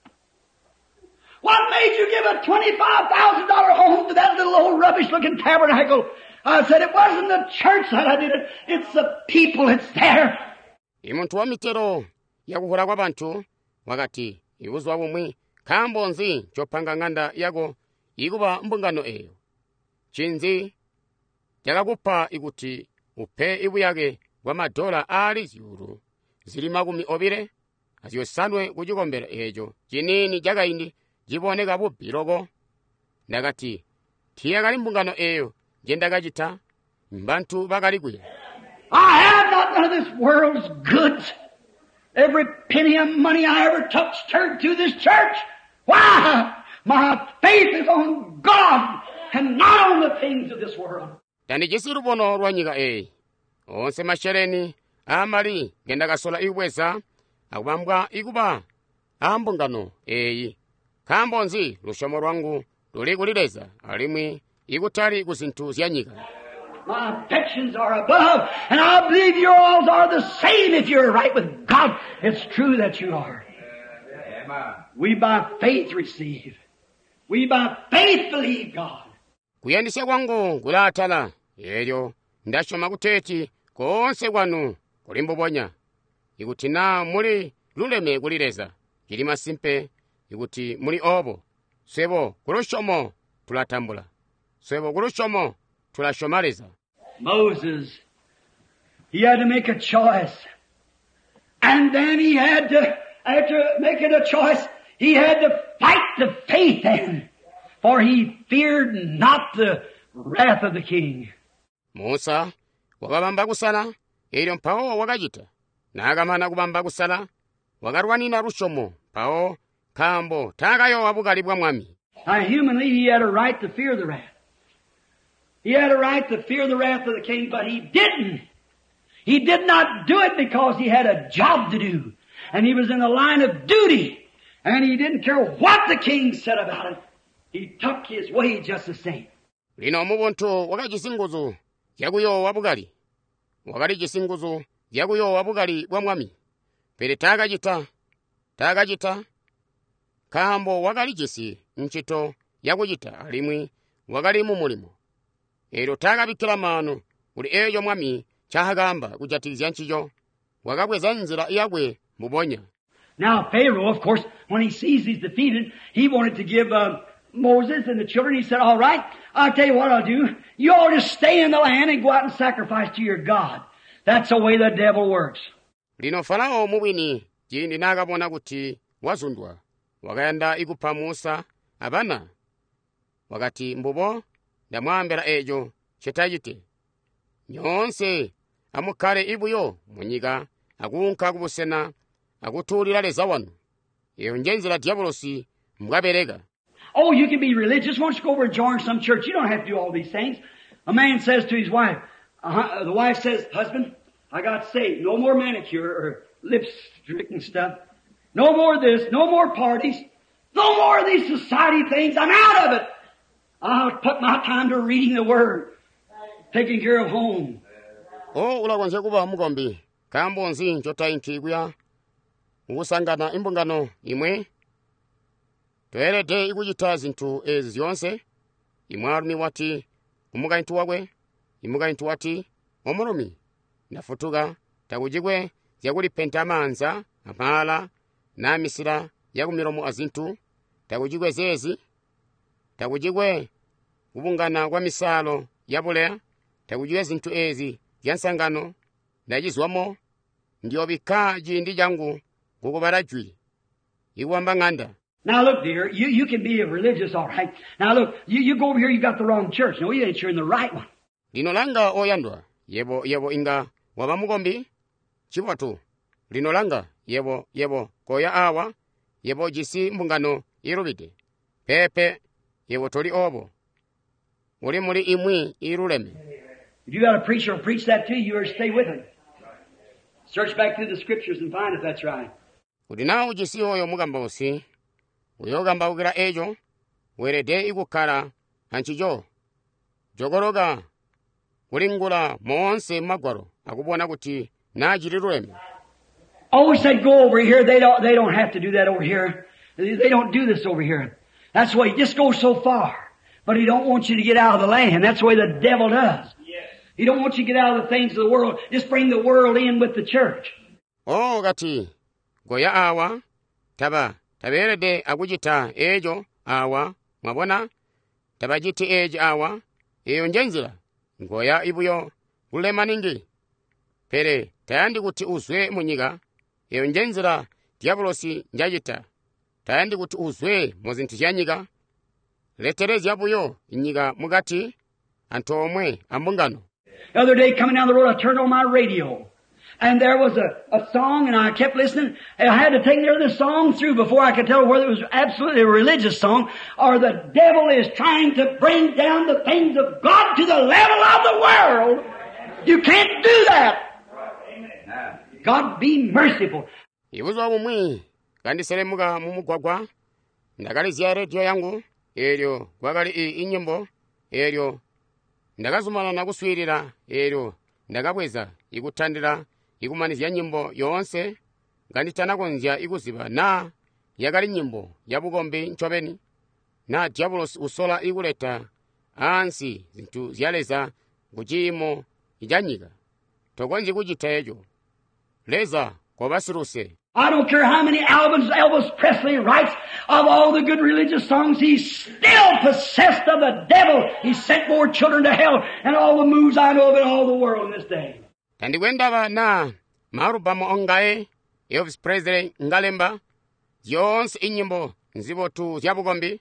What made you give a twenty-five thousand dollars home to that little old rubbish-looking tabernacle? I said, it wasn't the church that I did it. It's the people that's there. Imuntu wa mitero yakuhura kwa bantu wakati iuzwa bumwi kambonzi chopanga nganda yago ikuba mbungano eyo chinzi jakakupa ikuti upe ibuyage wa madola ali ziyuru zili makumi obire aziyosanwe kujikombera ejo chinini jakaindi jiboneka bubiroko ndakati tiyakali mbungano eyo jendakachita mbantu bakalikuya. I have not none of this world's goods. Every penny of money I ever touched turned to this church. Why? My faith is on God and not on the things of this world. Tani jisiru bono rwanyika e. Onse mashereni amari gendakasola iweza akubambwa ikuba ambungano eyi kambonzi lushomo rwangu luli kulileza alimwi ikutali kuzintu zyanyika. My affections are above, and I believe yours are the same if you're right with God. It's true that you are. Amen. We by faith receive. We by faith believe God. Kuyandisya kwangu kulatala elyo ndashoma kuteti konse kwanu kulimbobonya ikutina muli luleme kulileza chili masimpe ikuti muli obo swebo kulushomo tulatambula swebo kulushomo tulashomaliza. Moses, he had to make a choice. And then he had to, after making a choice, he had to fight the faith then. For he feared not the wrath of the king. Musa, wakabamba kusala, elyo mpawo wakajita. Nagamana kubamba kusala, wakarwanina rushomo, pawo, kambo, tagayo wabugali bwa mwami. Now humanly he had a right to fear the wrath. He had a right to fear the wrath of the king, but he didn't. He did not do it because he had a job to do. And he was in the line of duty. And he didn't care what the king said about it. He took his way just the same. Lino mubuntu wakajisinguzu, yaguyo wabugali. Wakali jisinguzu, yaguyo wabugali bwa mwami. Pere tagajita, tagajita. Kambo wakali jisi, nchito, yakujita, alimwi, wakali mumulimo. Ero tagabikila manu, uli eyo mwami, chahagamba, kujatizia nchijo, wakabweza nzira iyagwe, mubonya. Now Pharaoh, of course, when he sees he's defeated, he wanted to give uh, Moses and the children, he said, all right, I'll tell you what I'll do. You ought to stay in the land and go out and sacrifice to your God. That's the way the devil works. Lino Farao muwini, jindi nagabona kuti, wazundwa, wakayanda ikupa Musa, abana, wakati mbubo, ndamwambera ejo, chetajite. Nyonse, amukare ibuyo, munyiga, agunka kubusena, agutulira leza wanu. Iyo njenzela diabolosi, mwaberega. Oh, you can be religious. Why don't you go over and join some church? You don't have to do all these things. A man says to his wife, uh, the wife says, husband, I got saved. No more manicure or lipstick and stuff. No more of this. No more parties. No more of these society things. I'm out of it. I'll put my time to reading the Word, taking care of home. Oh, ulakwanze kuba mugombi. Kambonzi njota inchiguya. Ngusangana imbungano imwe. Tuerete ikujita zintu ezi zionse. Imwarumi wati umuga intu wagwe. Imuga intu wati omurumi. Nafutuga tagujigwe ziyaguli pentamanza amala na misira yagumiromu azintu. Tagujigwe zezi. Tagujigwe ubungana kwa misalo yabulea. Tagujigwe zintu ezi yansangano. Najizwamo ndiyo bika jindi jangu kukubarajwi. Iwamba nganda. Now look, dear, you, you can be a religious, all right. Now look, you, you go over here, you got the wrong church. No, you ain't sure in the right one. Lino langa oyandwa, yebo, yebo inga, wabamugombi, chiwatu. Lino langa, yebo, yebo, koya awa, yebo jisi mbungano, irubide. Pepe, yebo tori obo. Uri muri imwi, iruleme. If you got a preacher who'll preach that to you, you better stay with him. Search back through the scriptures and find if that's right. Udina ujisi oyo mugamba osi. Uyogamba ugira ejo, werede igukara, hanchijo. Jogoroga, uringula, monse magwaro, akubona kuti, najirirweme. Always said go over here, they don't, they don't have to do that over here. They don't do this over here. That's why he just goes so far. But he don't want you to get out of the land. That's the way the devil does. Yes. He don't want you to get out of the things of the world. Just bring the world in with the church. Oh, gati, goya awa, taba. Taberede agujita ejo awa, mabona, tabajiti ejo awa, eyo njenzila, ngoya ibuyo, ule maningi. Pere, tayandi kuti uzwe munyiga, eyo njenzila, diabolosi njajita. Tayandi kuti uzwe mozinti yanyiga. Leterezi yabuyo, inyiga mugati, antomwe, ambungano. The other day coming down the road, I turned on my radio. And there was a, a song, and I kept listening. And I had to take near the song through before I could tell whether it was absolutely a religious song or the devil is trying to bring down the things of God to the level of the world. You can't do that. God be merciful. Ibuzo mumwi, kandi selemuga mumugwagwa, ndakali zia radio yangu, elio, gwagari inyembo, elio, ndakazumana na kuswirira, elio, ndakabweza, ikutandira, ikumanizia nyimbo yonse, nganditana nzia ikuziba na yagali nyimbo yabugombi nchobeni na diabolos usola iguleta ansi zintu zyaleza kujimo ijanyiga tokonzi kujita ejo leza kwa basiruse I don't care how many albums Elvis Presley writes of all the good religious songs, he's still possessed of the devil. He sent more children to hell and all the moves I know of in all the world in this day. tandikwendava na marubamu ongaye Elvis Presley ngalemba yonse inyimbo nzibotu zyabukombi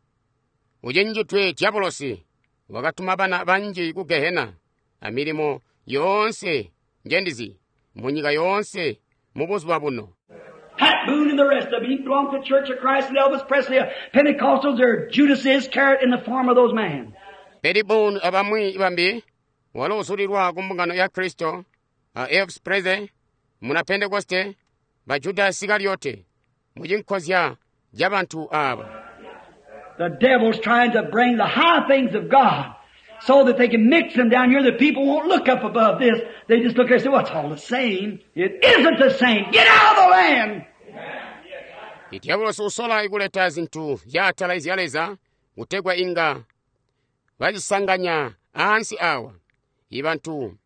ujenjitwe tyabolosi wakatuma bana banji ku Gehena amirimo yonse njendizi munyika yonse mubuzu babuno. Pat Boone and the rest of them, he belonged to the Church of Christ and Elvis Presley, Pentecostals, or Judas Iscariot in the form of those men. Pat Boone abamwi ibambi walo usulirwa kumbungano ya Kristo a Elvis Presley muna Pentecoste ba Judas Iscariot mujinkozya jabantu aba. The devil's trying to bring the high things of God so that they can mix them down here. The people won't look up above this. They just look there and say, well, it's all the same. It isn't the same. Get out of the land! Itiyabulosi usola ikuleta zintu yatala izyaleza utegwa inga vazisanganya ansi awa ibantu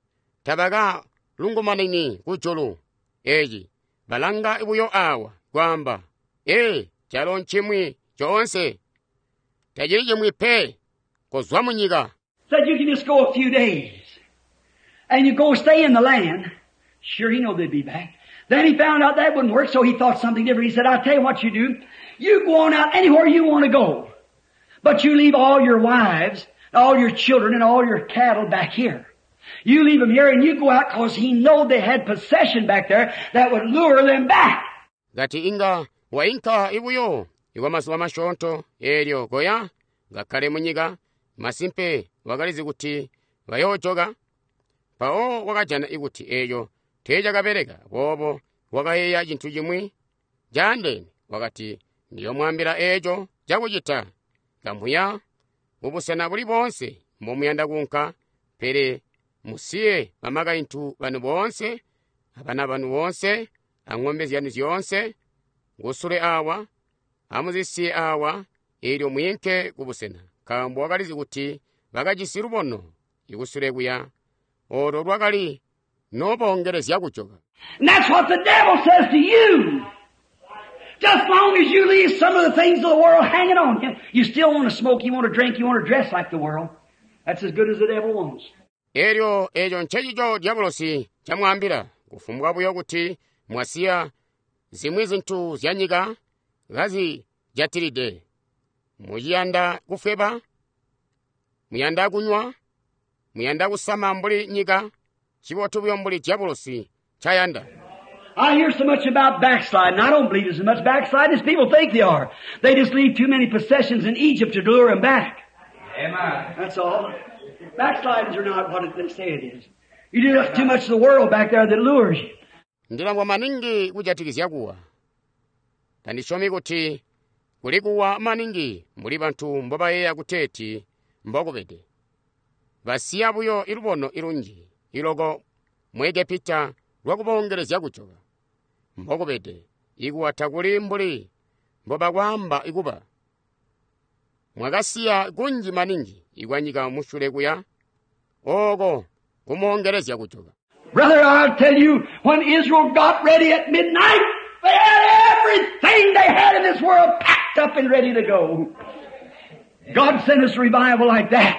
tabaga lungumanini kujulu eji balanga ibuyo awa kwamba e chalo nchimwi chonse tajirije mwipe kozwa munyiga. Said you can just go a few days and you go stay in the land. Sure, he knew they'd be back. Then he found out that wouldn't work, so he thought something different. He said, I'll tell you what you do. You go on out anywhere you want to go. But you leave all your wives, all your children, and all your cattle back here. You leave them here and you go out because he knew they had possession back there that would lure them back. Gati inga wa inka ibuyo iwa masuwa mashonto elio goya gakale munyiga masimpe wagalizi kuti vayojoga pao wakajana iguti eyo teja gaberega bobo wagayeya jintu jimwi jande wakati niyo mwambira ejo jagujita gamuya ubusana buli bonse mumuyanda gunka pere musiye bamaga intu banu bonse abana banu bonse angombe zyanu zyonse gusure awa amuzisi awa elio mwinke kubusena kambo wagalizi kuti bagajisiru bono igusure guya oro rwagali nobongereza gucoga. And that's what the devil says to you. Just long as you leave some of the things of the world hanging on you, you still want to smoke, you want to drink, you want to dress like the world. That's as good as the devil wants. Elio ejo nchejijo diabolosi chamwambira kufumbwa buyo kuti mwasiya zimwe zintu zyanyiga gazi jatiride muyanda kufeba muyanda kunywa muyanda kusama mbuli nyiga chibotu buyo mbuli diabolosi chayanda. I hear so much about backsliding. I don't believe there's as much backsliding as people think they are. They just leave too many possessions in Egypt to lure them back. Amen. That's all. Backslidings are not what they say it is. You do have too much of the world back there that lures you. Ndilangwa maningi kujatikizya kuwa. Tandishomi kuti kulikuwa maningi muli bantu mboba yeya kuteti mbokubede. Basiya buyo irubono irunji ilogo mwege pita lwakubongereza kuchoga. Mbokubede iguwa takuli mbuli mboba kwamba iguba. Mwagasiya gunji maningi igwanyika mushule kuya ogo kumongereza kuchoga. Brother, I'll tell you, when Israel got ready at midnight, they had everything they had in this world packed up and ready to go. God sent us revival like that.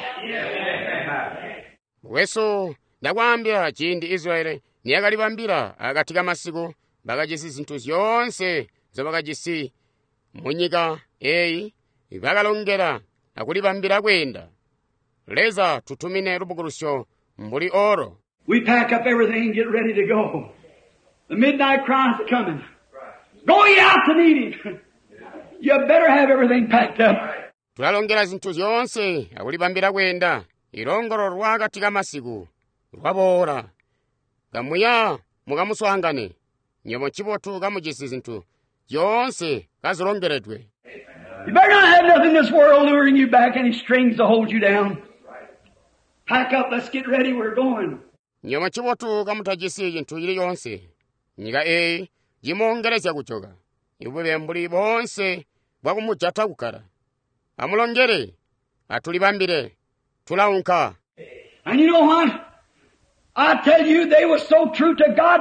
Weso ndakwambira chindi Israeli niyakalibambira akatika masiku bakajisi zinthu zonse zobakajisi munyika eyi bakalongera akulibambira kwenda leza tutumine rubukurusho mbuli oro. We pack up everything and get ready to go. The midnight cries are coming. Go ye out to meet him. You better have everything packed up. Tulalongera zinthu zonse akulibambira kwenda ilongoro rwakatika masiku rwabora gamuya mukamuswangane nyomo chibotu kamujisi zinthu zonse kazilongeredwe. You better not have nothing in this world luring you back, any strings to hold you down. Pack up, let's get ready, we're going. Nyomo chibotu kamutajisi zinthu ili yonse nyika eyi jimongereza kuchoka ibube mbuli bonse bwakumujata kukara amulongere atulibambire tulaunka. And you know what? I tell you, they were so true to God,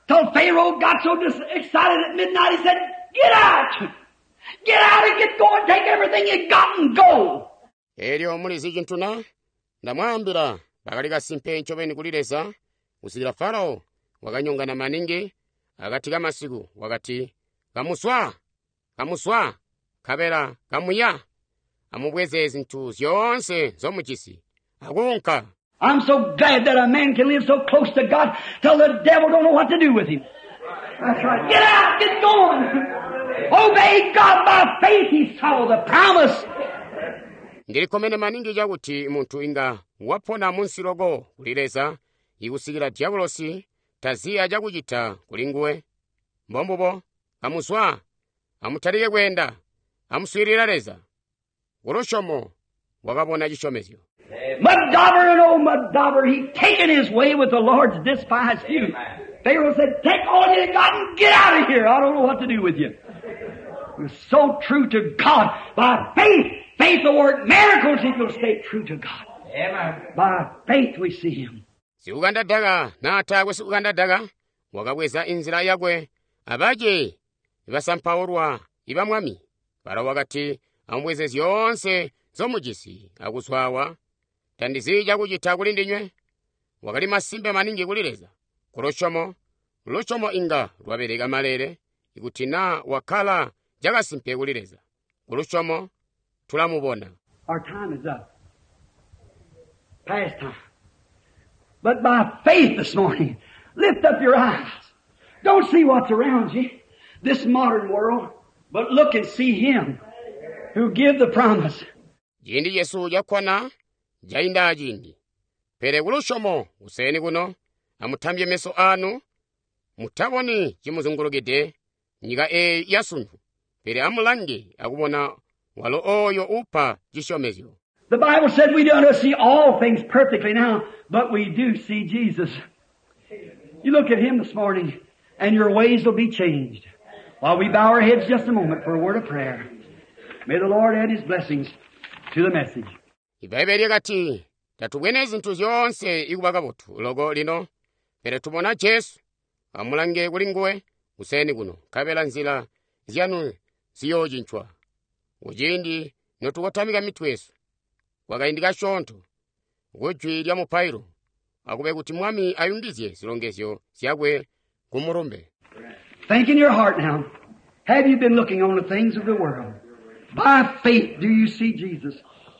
till Pharaoh got so dis- excited at midnight, he said, get out! Get out and get going, take everything you got and go! Elio mulizi chintuna, ndamwambira, bakali kasimpe nchobeni kulileza, usikila Farao, wakanyonga na maningi, akatika masiku, wakati, kamuswa, kamuswa, kabera, kamuya, amubweze zintu zionse, zomuchisi, agunka. I'm so glad that a man can live so close to God till the devil don't know what to do with him. That's right. Get out, get going. Obey God by faith, he saw the promise. Ngilikomene maningi jakuti muntu inga wapona munsirogo kulileza ikusikila diabolosi taziya jakujita kulinguwe mbombobo kamuswa amutalike kwenda amuswirira leza uroshomo wakabona chishomezyo. Mudobber and old Mudobber, he taken his way with the Lord's despised few. Pharaoh said, take all you got and get out of here. I don't know what to do with you. He was so true to God. By faith, faith will work miracles if you'll stay true to God. Amen. By faith we see him. Si uganda daga, na atagwe si uganda daga, wakaweza inzira yagwe, abaje, ibasampaurwa, ibamwami, para wakati, amweze zionse, zomujisi, aguswawa, tandizija kujita kulindinywe, wakali masimbe maningi kulileza, kuroshomo, kuroshomo inga, rwaberega malere, ikutina wakala, jaga simpe kulileza, kuroshomo, tulamubona. Our time is up. Past time. But by faith this morning, lift up your eyes. Don't see what's around you, this modern world, but look and see him who give the promise. Jindi Yesu yakwana, jainda jindi. Pere uloshomo, useni kuno, amutambye meso anu, mutaboni jimuzungurugide, niga e yasunju. Pere amulangi, akubona, walo oyo upa jishomezyo. The Bible said we don't see all things perfectly now, but we do see Jesus. You look at him this morning, and your ways will be changed. While we bow our heads just a moment for a word of prayer. May the Lord add his blessings to the message. Ibaibeli kati, tatubwene zintu zionse ikubagabotu, logo lino, pere tubona Jesu, amulange kulinguwe, useni kuno, kabela nzila, zianu, siyo jinchwa. Ujindi, notukotamika mitwesu, wakaindika shonto, kujwilya mupairo, akube kuti mwami ayungizye silongezyo, siyagwe kumurumbe. Think in your heart now, have you been looking on the things of the world? By faith, do you see Jesus?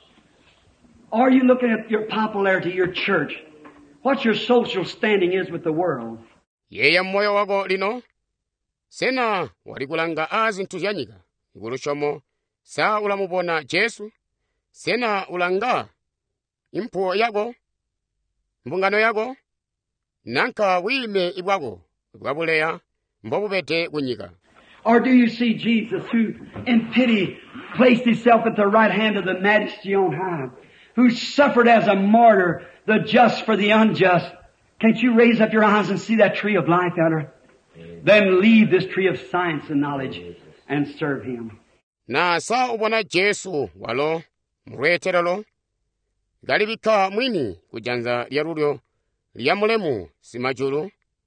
Are you looking at your popularity, your church? What your social standing is with the world? Yeya moyo wako lino, sena walikulanga azintu zyanyiga, ikurushomo, sa ulamubona Jesu, sena ulanga, impo yago, mbungano yago, nanka wime ibwago, ibwabuleya, mbobubete kunyiga. Or do you see Jesus who, in pity, placed himself at the right hand of the Majesty on high, who suffered as a martyr, the just for the unjust? Can't you raise up your eyes and see that tree of life out there? Then leave this tree of science and knowledge and serve him. Na sa ubona Jesu walo, mreteralo, galibika mwini kujanza liyarulyo, liyamulemu simajulu,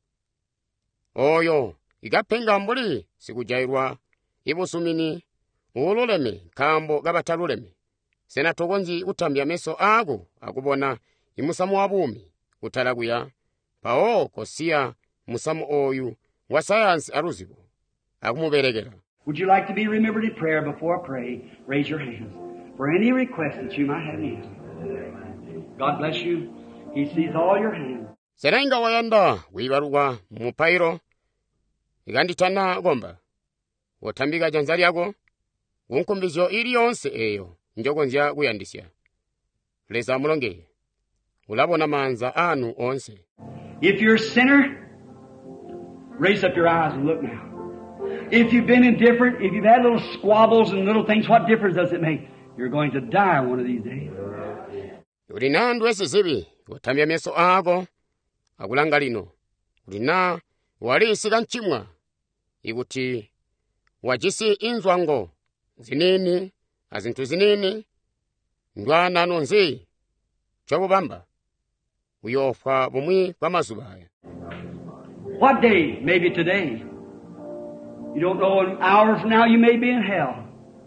oyo, igapenga mbuli sikujairwa, ibusumini, ululeme, kambo gabataluleme. Sena togonzi utambya meso agu, akubona, imusamu wabumi, utalaguya, pao kosia, musamu oyu, wa sayansi aruzibu, akumuberegera. Would you like to be remembered in prayer before I pray? Raise your hands for any request that you might have in. God bless you. He sees all your hands. Serenga wayanda, wibaruwa, mupairo, iganditana gomba. Wotambiga janzari yago, unkumbizyo ili yonse eyo, njogonzya kuyandisya. Leza mulonge, ulabona manza anu onse. If you're a sinner, raise up your eyes and look now. If you've been indifferent, if you've had little squabbles and little things, what difference does it make? You're going to die one of these days. Ulina ndwese zibi, utambya meso ago, akulanga lino. Ulina, wali isiga nchimwa, iguti, wajisi inzwango, zinini, azintu zinini, ndwa nanonzi, chobu bamba, uyofwa bumwi kwa mazubaya. What day? Maybe today. You don't know, an hour from now you may be in hell.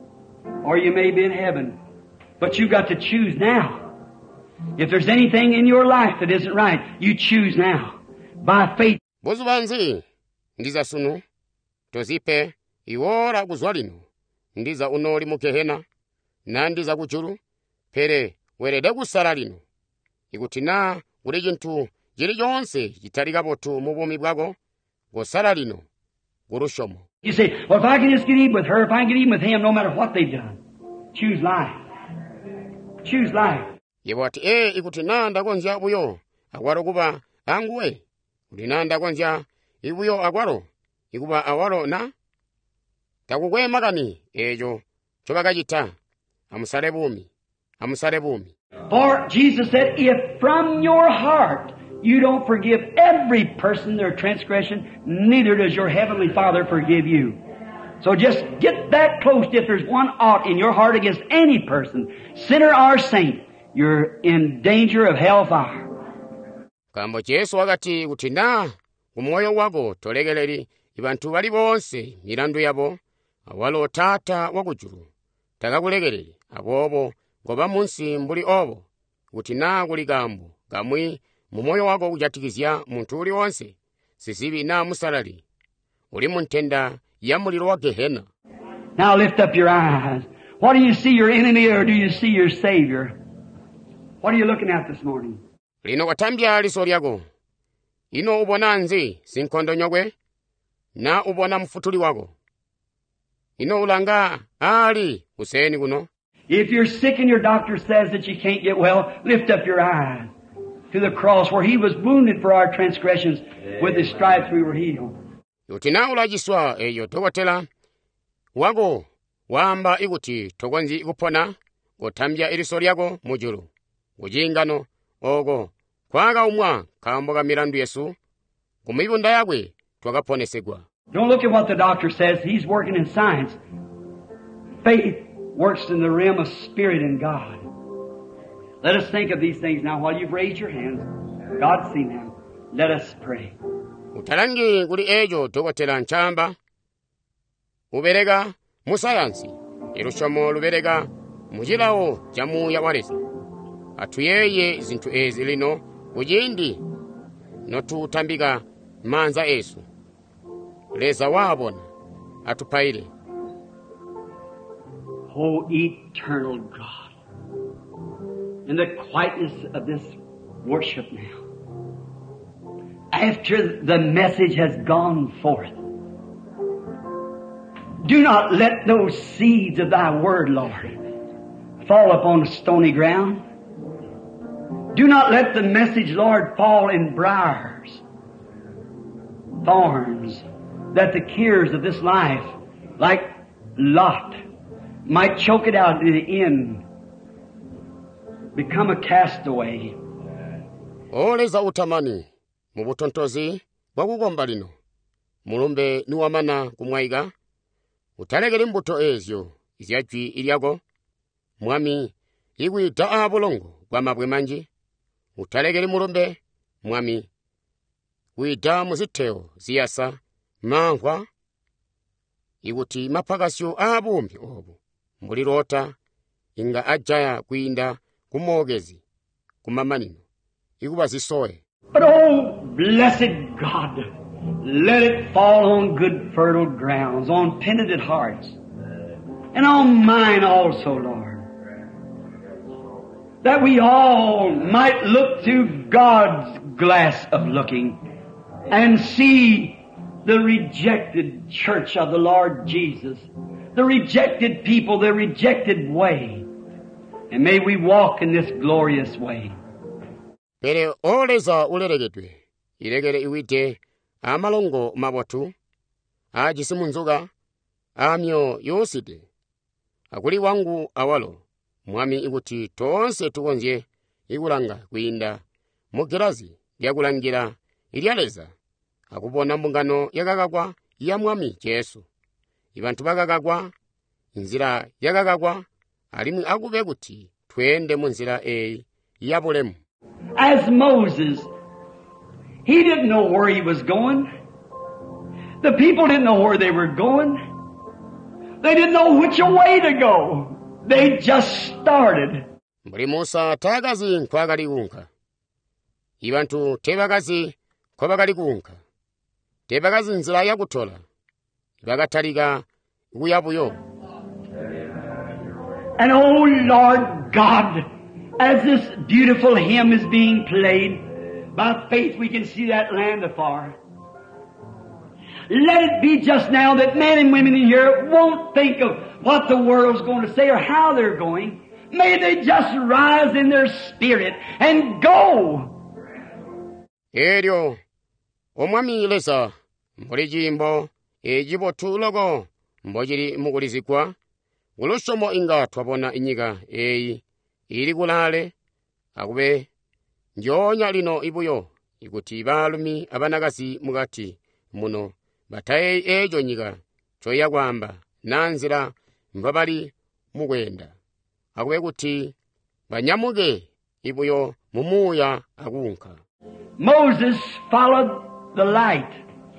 Or you may be in heaven. But you've got to choose now. If there's anything in your life that isn't right, you choose now. By faith. Bozubanzi, ndiza sunu, tozipe, iwora kuzwalinu, ndiza unoli mukehena, na ndiza kuchuru, pere, werede kusala linu. Ikutina, uli jintu, jiri jonse, jitariga botu mubumi bwago, gosala linu, gurushomo. You say, well, if I can just get even with her, if I can get even with him, no matter what they've done, choose life. Choose life. Yewati, eh, ikutina, ndagonja buyo, agwaro kuba, anguwe. Ulinanda kwanza, ibuyo agwaro, ikuba awaro na, takukwe magani, ejo, chobaga jita, amusare bumi, amusare bumi. For Jesus said, if from your heart you don't forgive every person their transgression, neither does your heavenly Father forgive you. So just get that close. If there's one ought in your heart against any person, sinner or saint, you're in danger of hellfire. Kambo Yesu wakati utina, umoyo wako tolegeleri, ibantu bali bonse, mirandu yabo, awalo tata wakujuru. Takakulegeleri, abobo, goba munsi mbuli obo, utina guli gambo, gamwi, mumoyo wako ujatikizia muntu uli wonse, sisibi na musalali. Uli muntenda, ya muliro wa Gehena. Now lift up your eyes. What do you see, your enemy, or do you see your Savior? What are you looking at this morning? Lino watambia lisori yago. Ino ubona nzi, sinkondo nyogwe, na ubona mfutuli wago. Ino ulanga, ali, useni kuno. If you're sick and your doctor says that you can't get well, lift up your eyes to the cross where he was wounded for our transgressions. With his stripes we were healed. Yotina ulajiswa, eyo togotela. Wago, wamba iguti, togonzi igupona, gotambia ilisori yago, mujuru. Ujingano, ogo, kwaga umwa, kamboga mirandu Yesu, kumibunda yagwe, twagaponesegwa. Don't look at what the doctor says. He's working in science. Faith works in the realm of spirit and God. Let us think of these things now while you've raised your hands. God's seen them. Let us pray. Utalangi guli ejo togotela nchamba, uberega musayansi, irushomo luberega mujilao jamu ya waresi. Atuyeye zintu ezi lino, ujindi, notu tambiga manza Yesu. Leza wabona, atupaile. Oh, eternal God, in the quietness of this worship now, after the message has gone forth, do not let those seeds of thy word, Lord, fall upon stony ground. Do not let the message, Lord, fall in briars, thorns, that the cares of this life, like Lot, might choke it out to the end, become a castaway. Oleza utamani, mubutontozi, wagugomba lino. Mulumbe nuwamana kumwaiga, utalegele mbuto ezyo, iziajwi iliago, mwami, iwi taa bolongo, kwa mabwe manji, utalegele mulumbe, mwami, wida muziteo, ziyasa, manhwa, iwuti mapagasyo abumbi obu, mulirota, inga ajaya kuinda, kumogezi, kumamanino, iguba zisoe. But oh, blessed God, let it fall on good fertile grounds, on penitent hearts, and on mine also, Lord. That we all might look through God's glass of looking and see the rejected church of the Lord Jesus, the rejected people, the rejected way. And may we walk in this glorious way. Pere oleza uleregedwe, iregere iwite, amalongo mabotu, ajisimunzuga, amyo yoside, akuli wangu awalo, mwami iguti tonse tugonje, igulanga kuinda, mugirazi, yagulangira, ilialeza, akubona mbungano yagagagwa, ya mwami Yesu. Ibantu bagagagwa, inzira yagagagwa, alimu agube guti, twende munzira e, yabulemu. As Moses, he didn't know where he was going. The people didn't know where they were going. They didn't know which way to go. They just started. Mbuli Musa tagazi nkwagala kunka. Ibantu tebagazi kwabagala kunka. Tebagazi nzira ya kutola. Bagataliga buyabuyo. And oh Lord God, as this beautiful hymn is being played, by faith we can see that land afar. Let it be just now that men and women in here won't think of what the world's going to say or how they're going. May they just rise in their spirit and go. Eryo, omwami lesa, mbuli jimbo, ejibo tulogo, mbojiri mugulizikwa, ulushomo inga twabona inyiga, eyi, ili gulale, akube, njonya lino ibuyo, ikuti balumi abanagasi mugati, muno, bataye ejo nyiga, choya gwamba, nanzira, mbabali, mugwenda. Akube kuti, banyamuge, ibuyo, mumuya, agunka. Moses followed the light,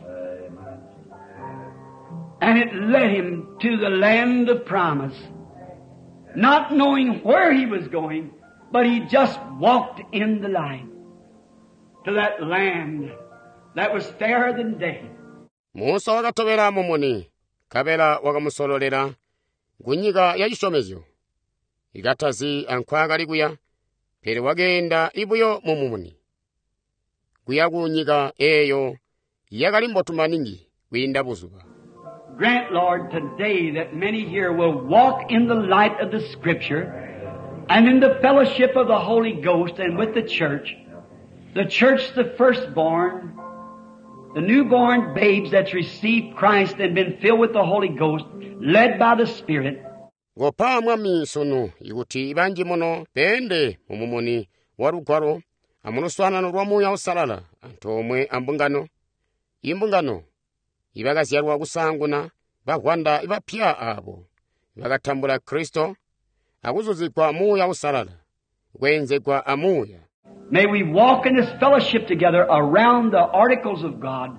and it led him to the land of promise, not knowing where he was going, but he just walked in the light to that land that was fairer than day. Musa wakatobera mumuni, kabela wakamusololera, gunyiga ya ishomezyo. Igatazi ankwagali guya, pere wagenda ibuyo mumuni. Guya gunyiga eyo, yagali mbotumaningi, winda buzuba. Grant, Lord, today that many here will walk in the light of the Scripture and in the fellowship of the Holy Ghost and with the church. The church, the firstborn, the newborn babes that's received Christ and been filled with the Holy Ghost, led by the Spirit. Gopa mwami sunu, iguti ibanji mono, pende, mumumuni, warugwaro, amunuswana nurwamu ya usalala, antomwe ambungano, imbungano, ibagasi yarwa gusanguna, bagwanda ibapia abo, ibagatambula Kristo, aguzuzikwa muya usalala, gwenzekwa amuya. May we walk in this fellowship together around the articles of God,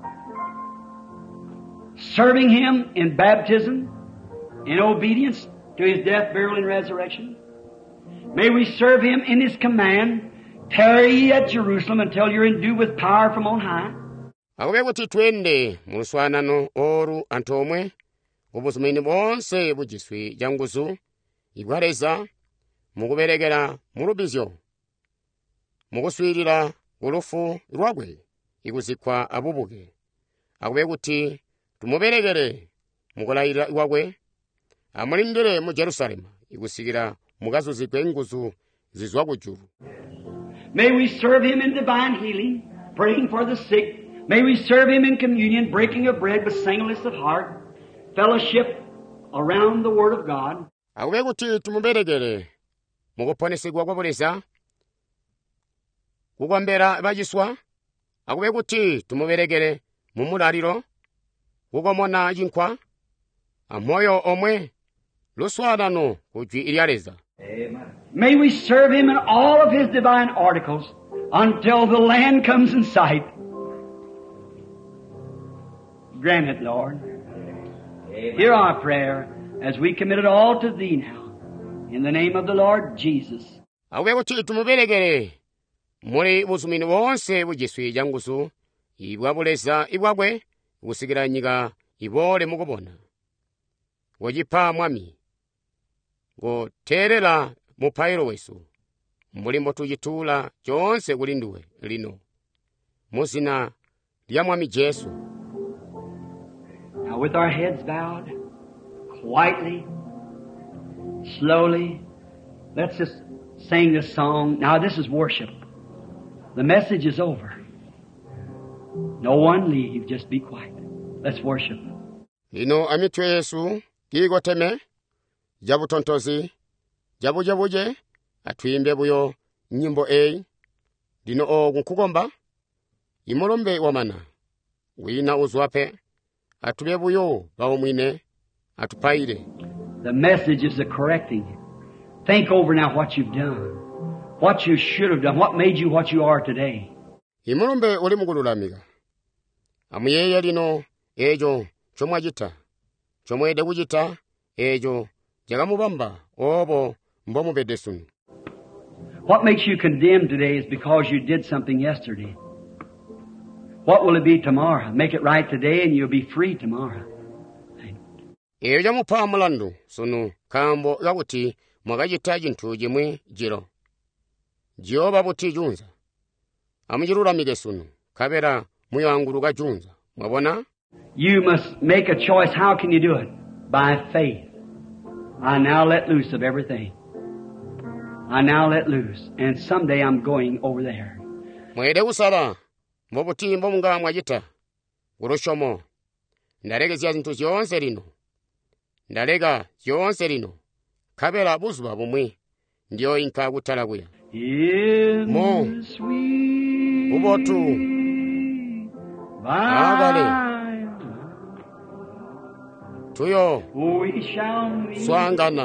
serving Him in baptism, in obedience to His death, burial, and resurrection. May we serve Him in His command, tarry ye at Jerusalem until you're endued with power from on high. Akube kuti twende muswanano oru antomwe ubuzumini bonse bujiswi janguzu igwareza mukuberegera murubizyo muguswirira ulufu rwagwe iguzikwa abubuge. Akube kuti tumuberegere mukulayira iwagwe amulindire mu Jerusalema igusigira mugazuzikwe nguzu zizwa juru. May we serve Him in divine healing, praying for the sick. May we serve Him in communion, breaking of bread with singleness of heart, fellowship around the Word of God. Akube kuti tumuberegere mukuponesigwa kwa bulisa kugwambera bajiswa. Akube kuti tumuberegere mumulaliro kugomona jinkwa amoyo omwe luswanano kujwi ilyaleza. May we serve Him in all of His divine articles until the land comes in sight. Grant it, Lord. Hear our prayer as we commit it all to Thee now. In the name of the Lord Jesus. Akube kuti tumuberegere muri buzumini wonse bujiswi jangusu ibwabuleza ibwagwe gusigira nyiga ibole mugobona. Wojipa mwami go terera mupairo wesu mulimbo tujitula jonse gulinduwe lino musina lya mwami Jesu. Now with our heads bowed, quietly, slowly, let's just sing this song. Now this is worship. The message is over. No one leave, just be quiet. Let's worship. Lino amitwe Yesu gigoteme jabu tontozi jabu jabuje atwimbe buyo nyimbo ei dino o nkugomba imolombe wamana wina uzwape atube buyo bawo mwine atupaire. The message is the correcting. Think over now what you've done, what you should have done, what made you what you are today. Imolombe oli mugululamiga amuyeye lino ejo chomwajita chomwede kujita ejo jagamubamba obo mbomubedesunu. What makes you condemned today is because you did something yesterday. What will it be tomorrow? Make it right today and you'll be free tomorrow. Eyo jamupa mulandu sunu kambo gabuti mwagajita jintu jimwe jiro. Jehova buti junza. Amujirura migesunu kabera muyanguru junza. Mwabona? You must make a choice. How can you do it? By faith. I now let loose of everything. I now let loose. And someday I'm going over there. Mwede usara. Mbobuti mbomunga mwajita. Uroshomo. Ndarege ziyazintu zionse rino. Ndarega zionse rino. Kabela buzuba bumwe. Ndiyo inka gutalaguya. Mo. Ubotu. Agale. Tuyo. Swangana.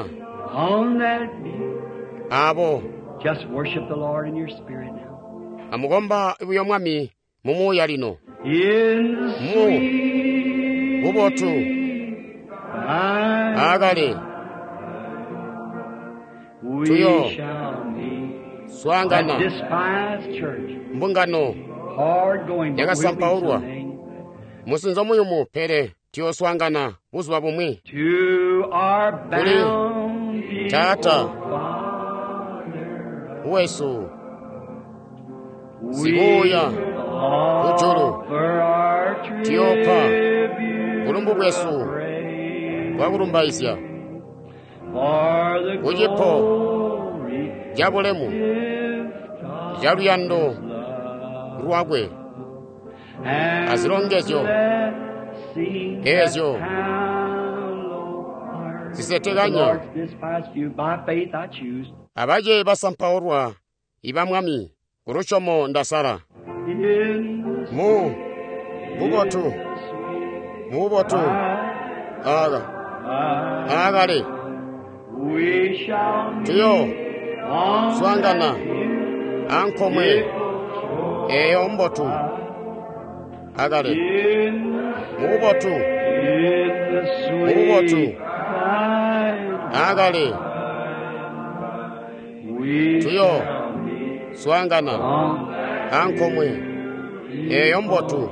Abo. Just worship the Lord in your spirit now. Amugomba uyo mwami mumu yarino. Mu. Ubotu. Agale. Tuyo. Swangana. Mbungano. Yagasampa urwa. Musinzo muyumu pere tiyo swangana uzwa bumwi. Kuli tata uwesu sibuya ujuru tiyopa ulumbu bwesu wagurumbaisya ujipo jabulemu jaruyando ruagwe azilongezo ezo ziseteganya abaje basampaurwa ibamwami urushomo ndasara mu mubotu mubotu aga agare tiyo swangana ankomwe eyo mbotu agare mubotu mubotu agare tiyo swangana ankomwe eyo mbotu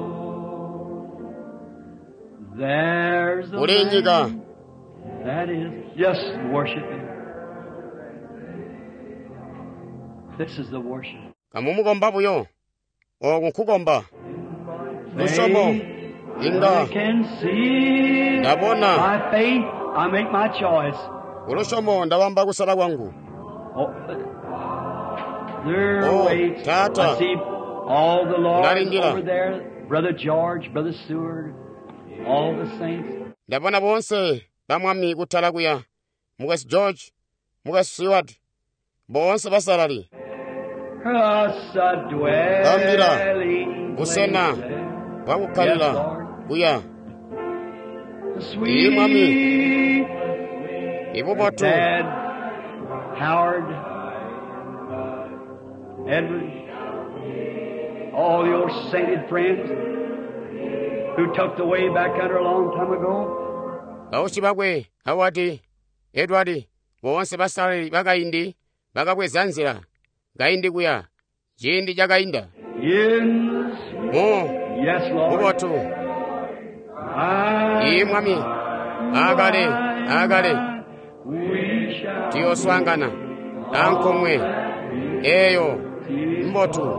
ulinyiga that is just worshiping. This is the worship. Kamumugomba buyo ogukugomba Lushomo inga ndabona by faith I make my choice. Urushomo ndabamba gusala wangu. Oh, there Oh, waits. Tata. I see all the Lords Naringira. over there. Brother George, Brother Seward, all the saints. Ndabona bonse bamwami gutalaguya Mugas George Mugas Seward bonse basalari Ambira Busena Babukalila Buya Imami Ibubotu Dad, Howard, Edward, all your sainted friends who tucked away back under a long time ago. Bauchi bagwe Howard Edward bonse basalari bagaindi bagabwe zanzira gaindi guya jindi jagainda Yes, Mo yes, Lord. Ubotu I, Imami Agare Agare we shall Tiyo swangana Ankomwe Eyo Mbotu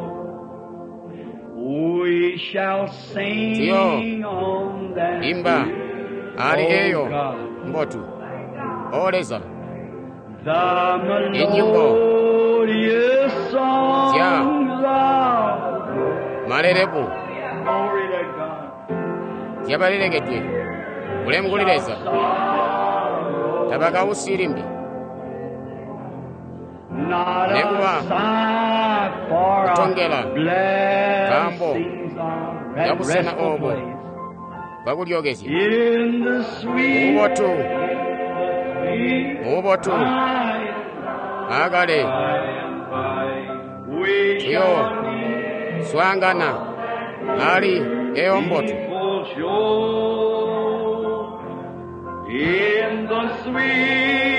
we shall sing Tiyo on that Imba Ari Oh, Eyo God. Mbotu Oreza the Inyimbo. melodious songs Yeah. of Marerebu glory to God. Yabaregedwe Ulemgulireza Tabaga usirimbi Not Nebuwa. a sigh for Utongela. a blessings Kambo. of that Yabusena restful obo. place. Bagulyogezi In the sweet Ubotu sweet Ubotu by Agare and by we Tiyo shall meet Swangana Ari Eyo Mbotu people shall show in the sweet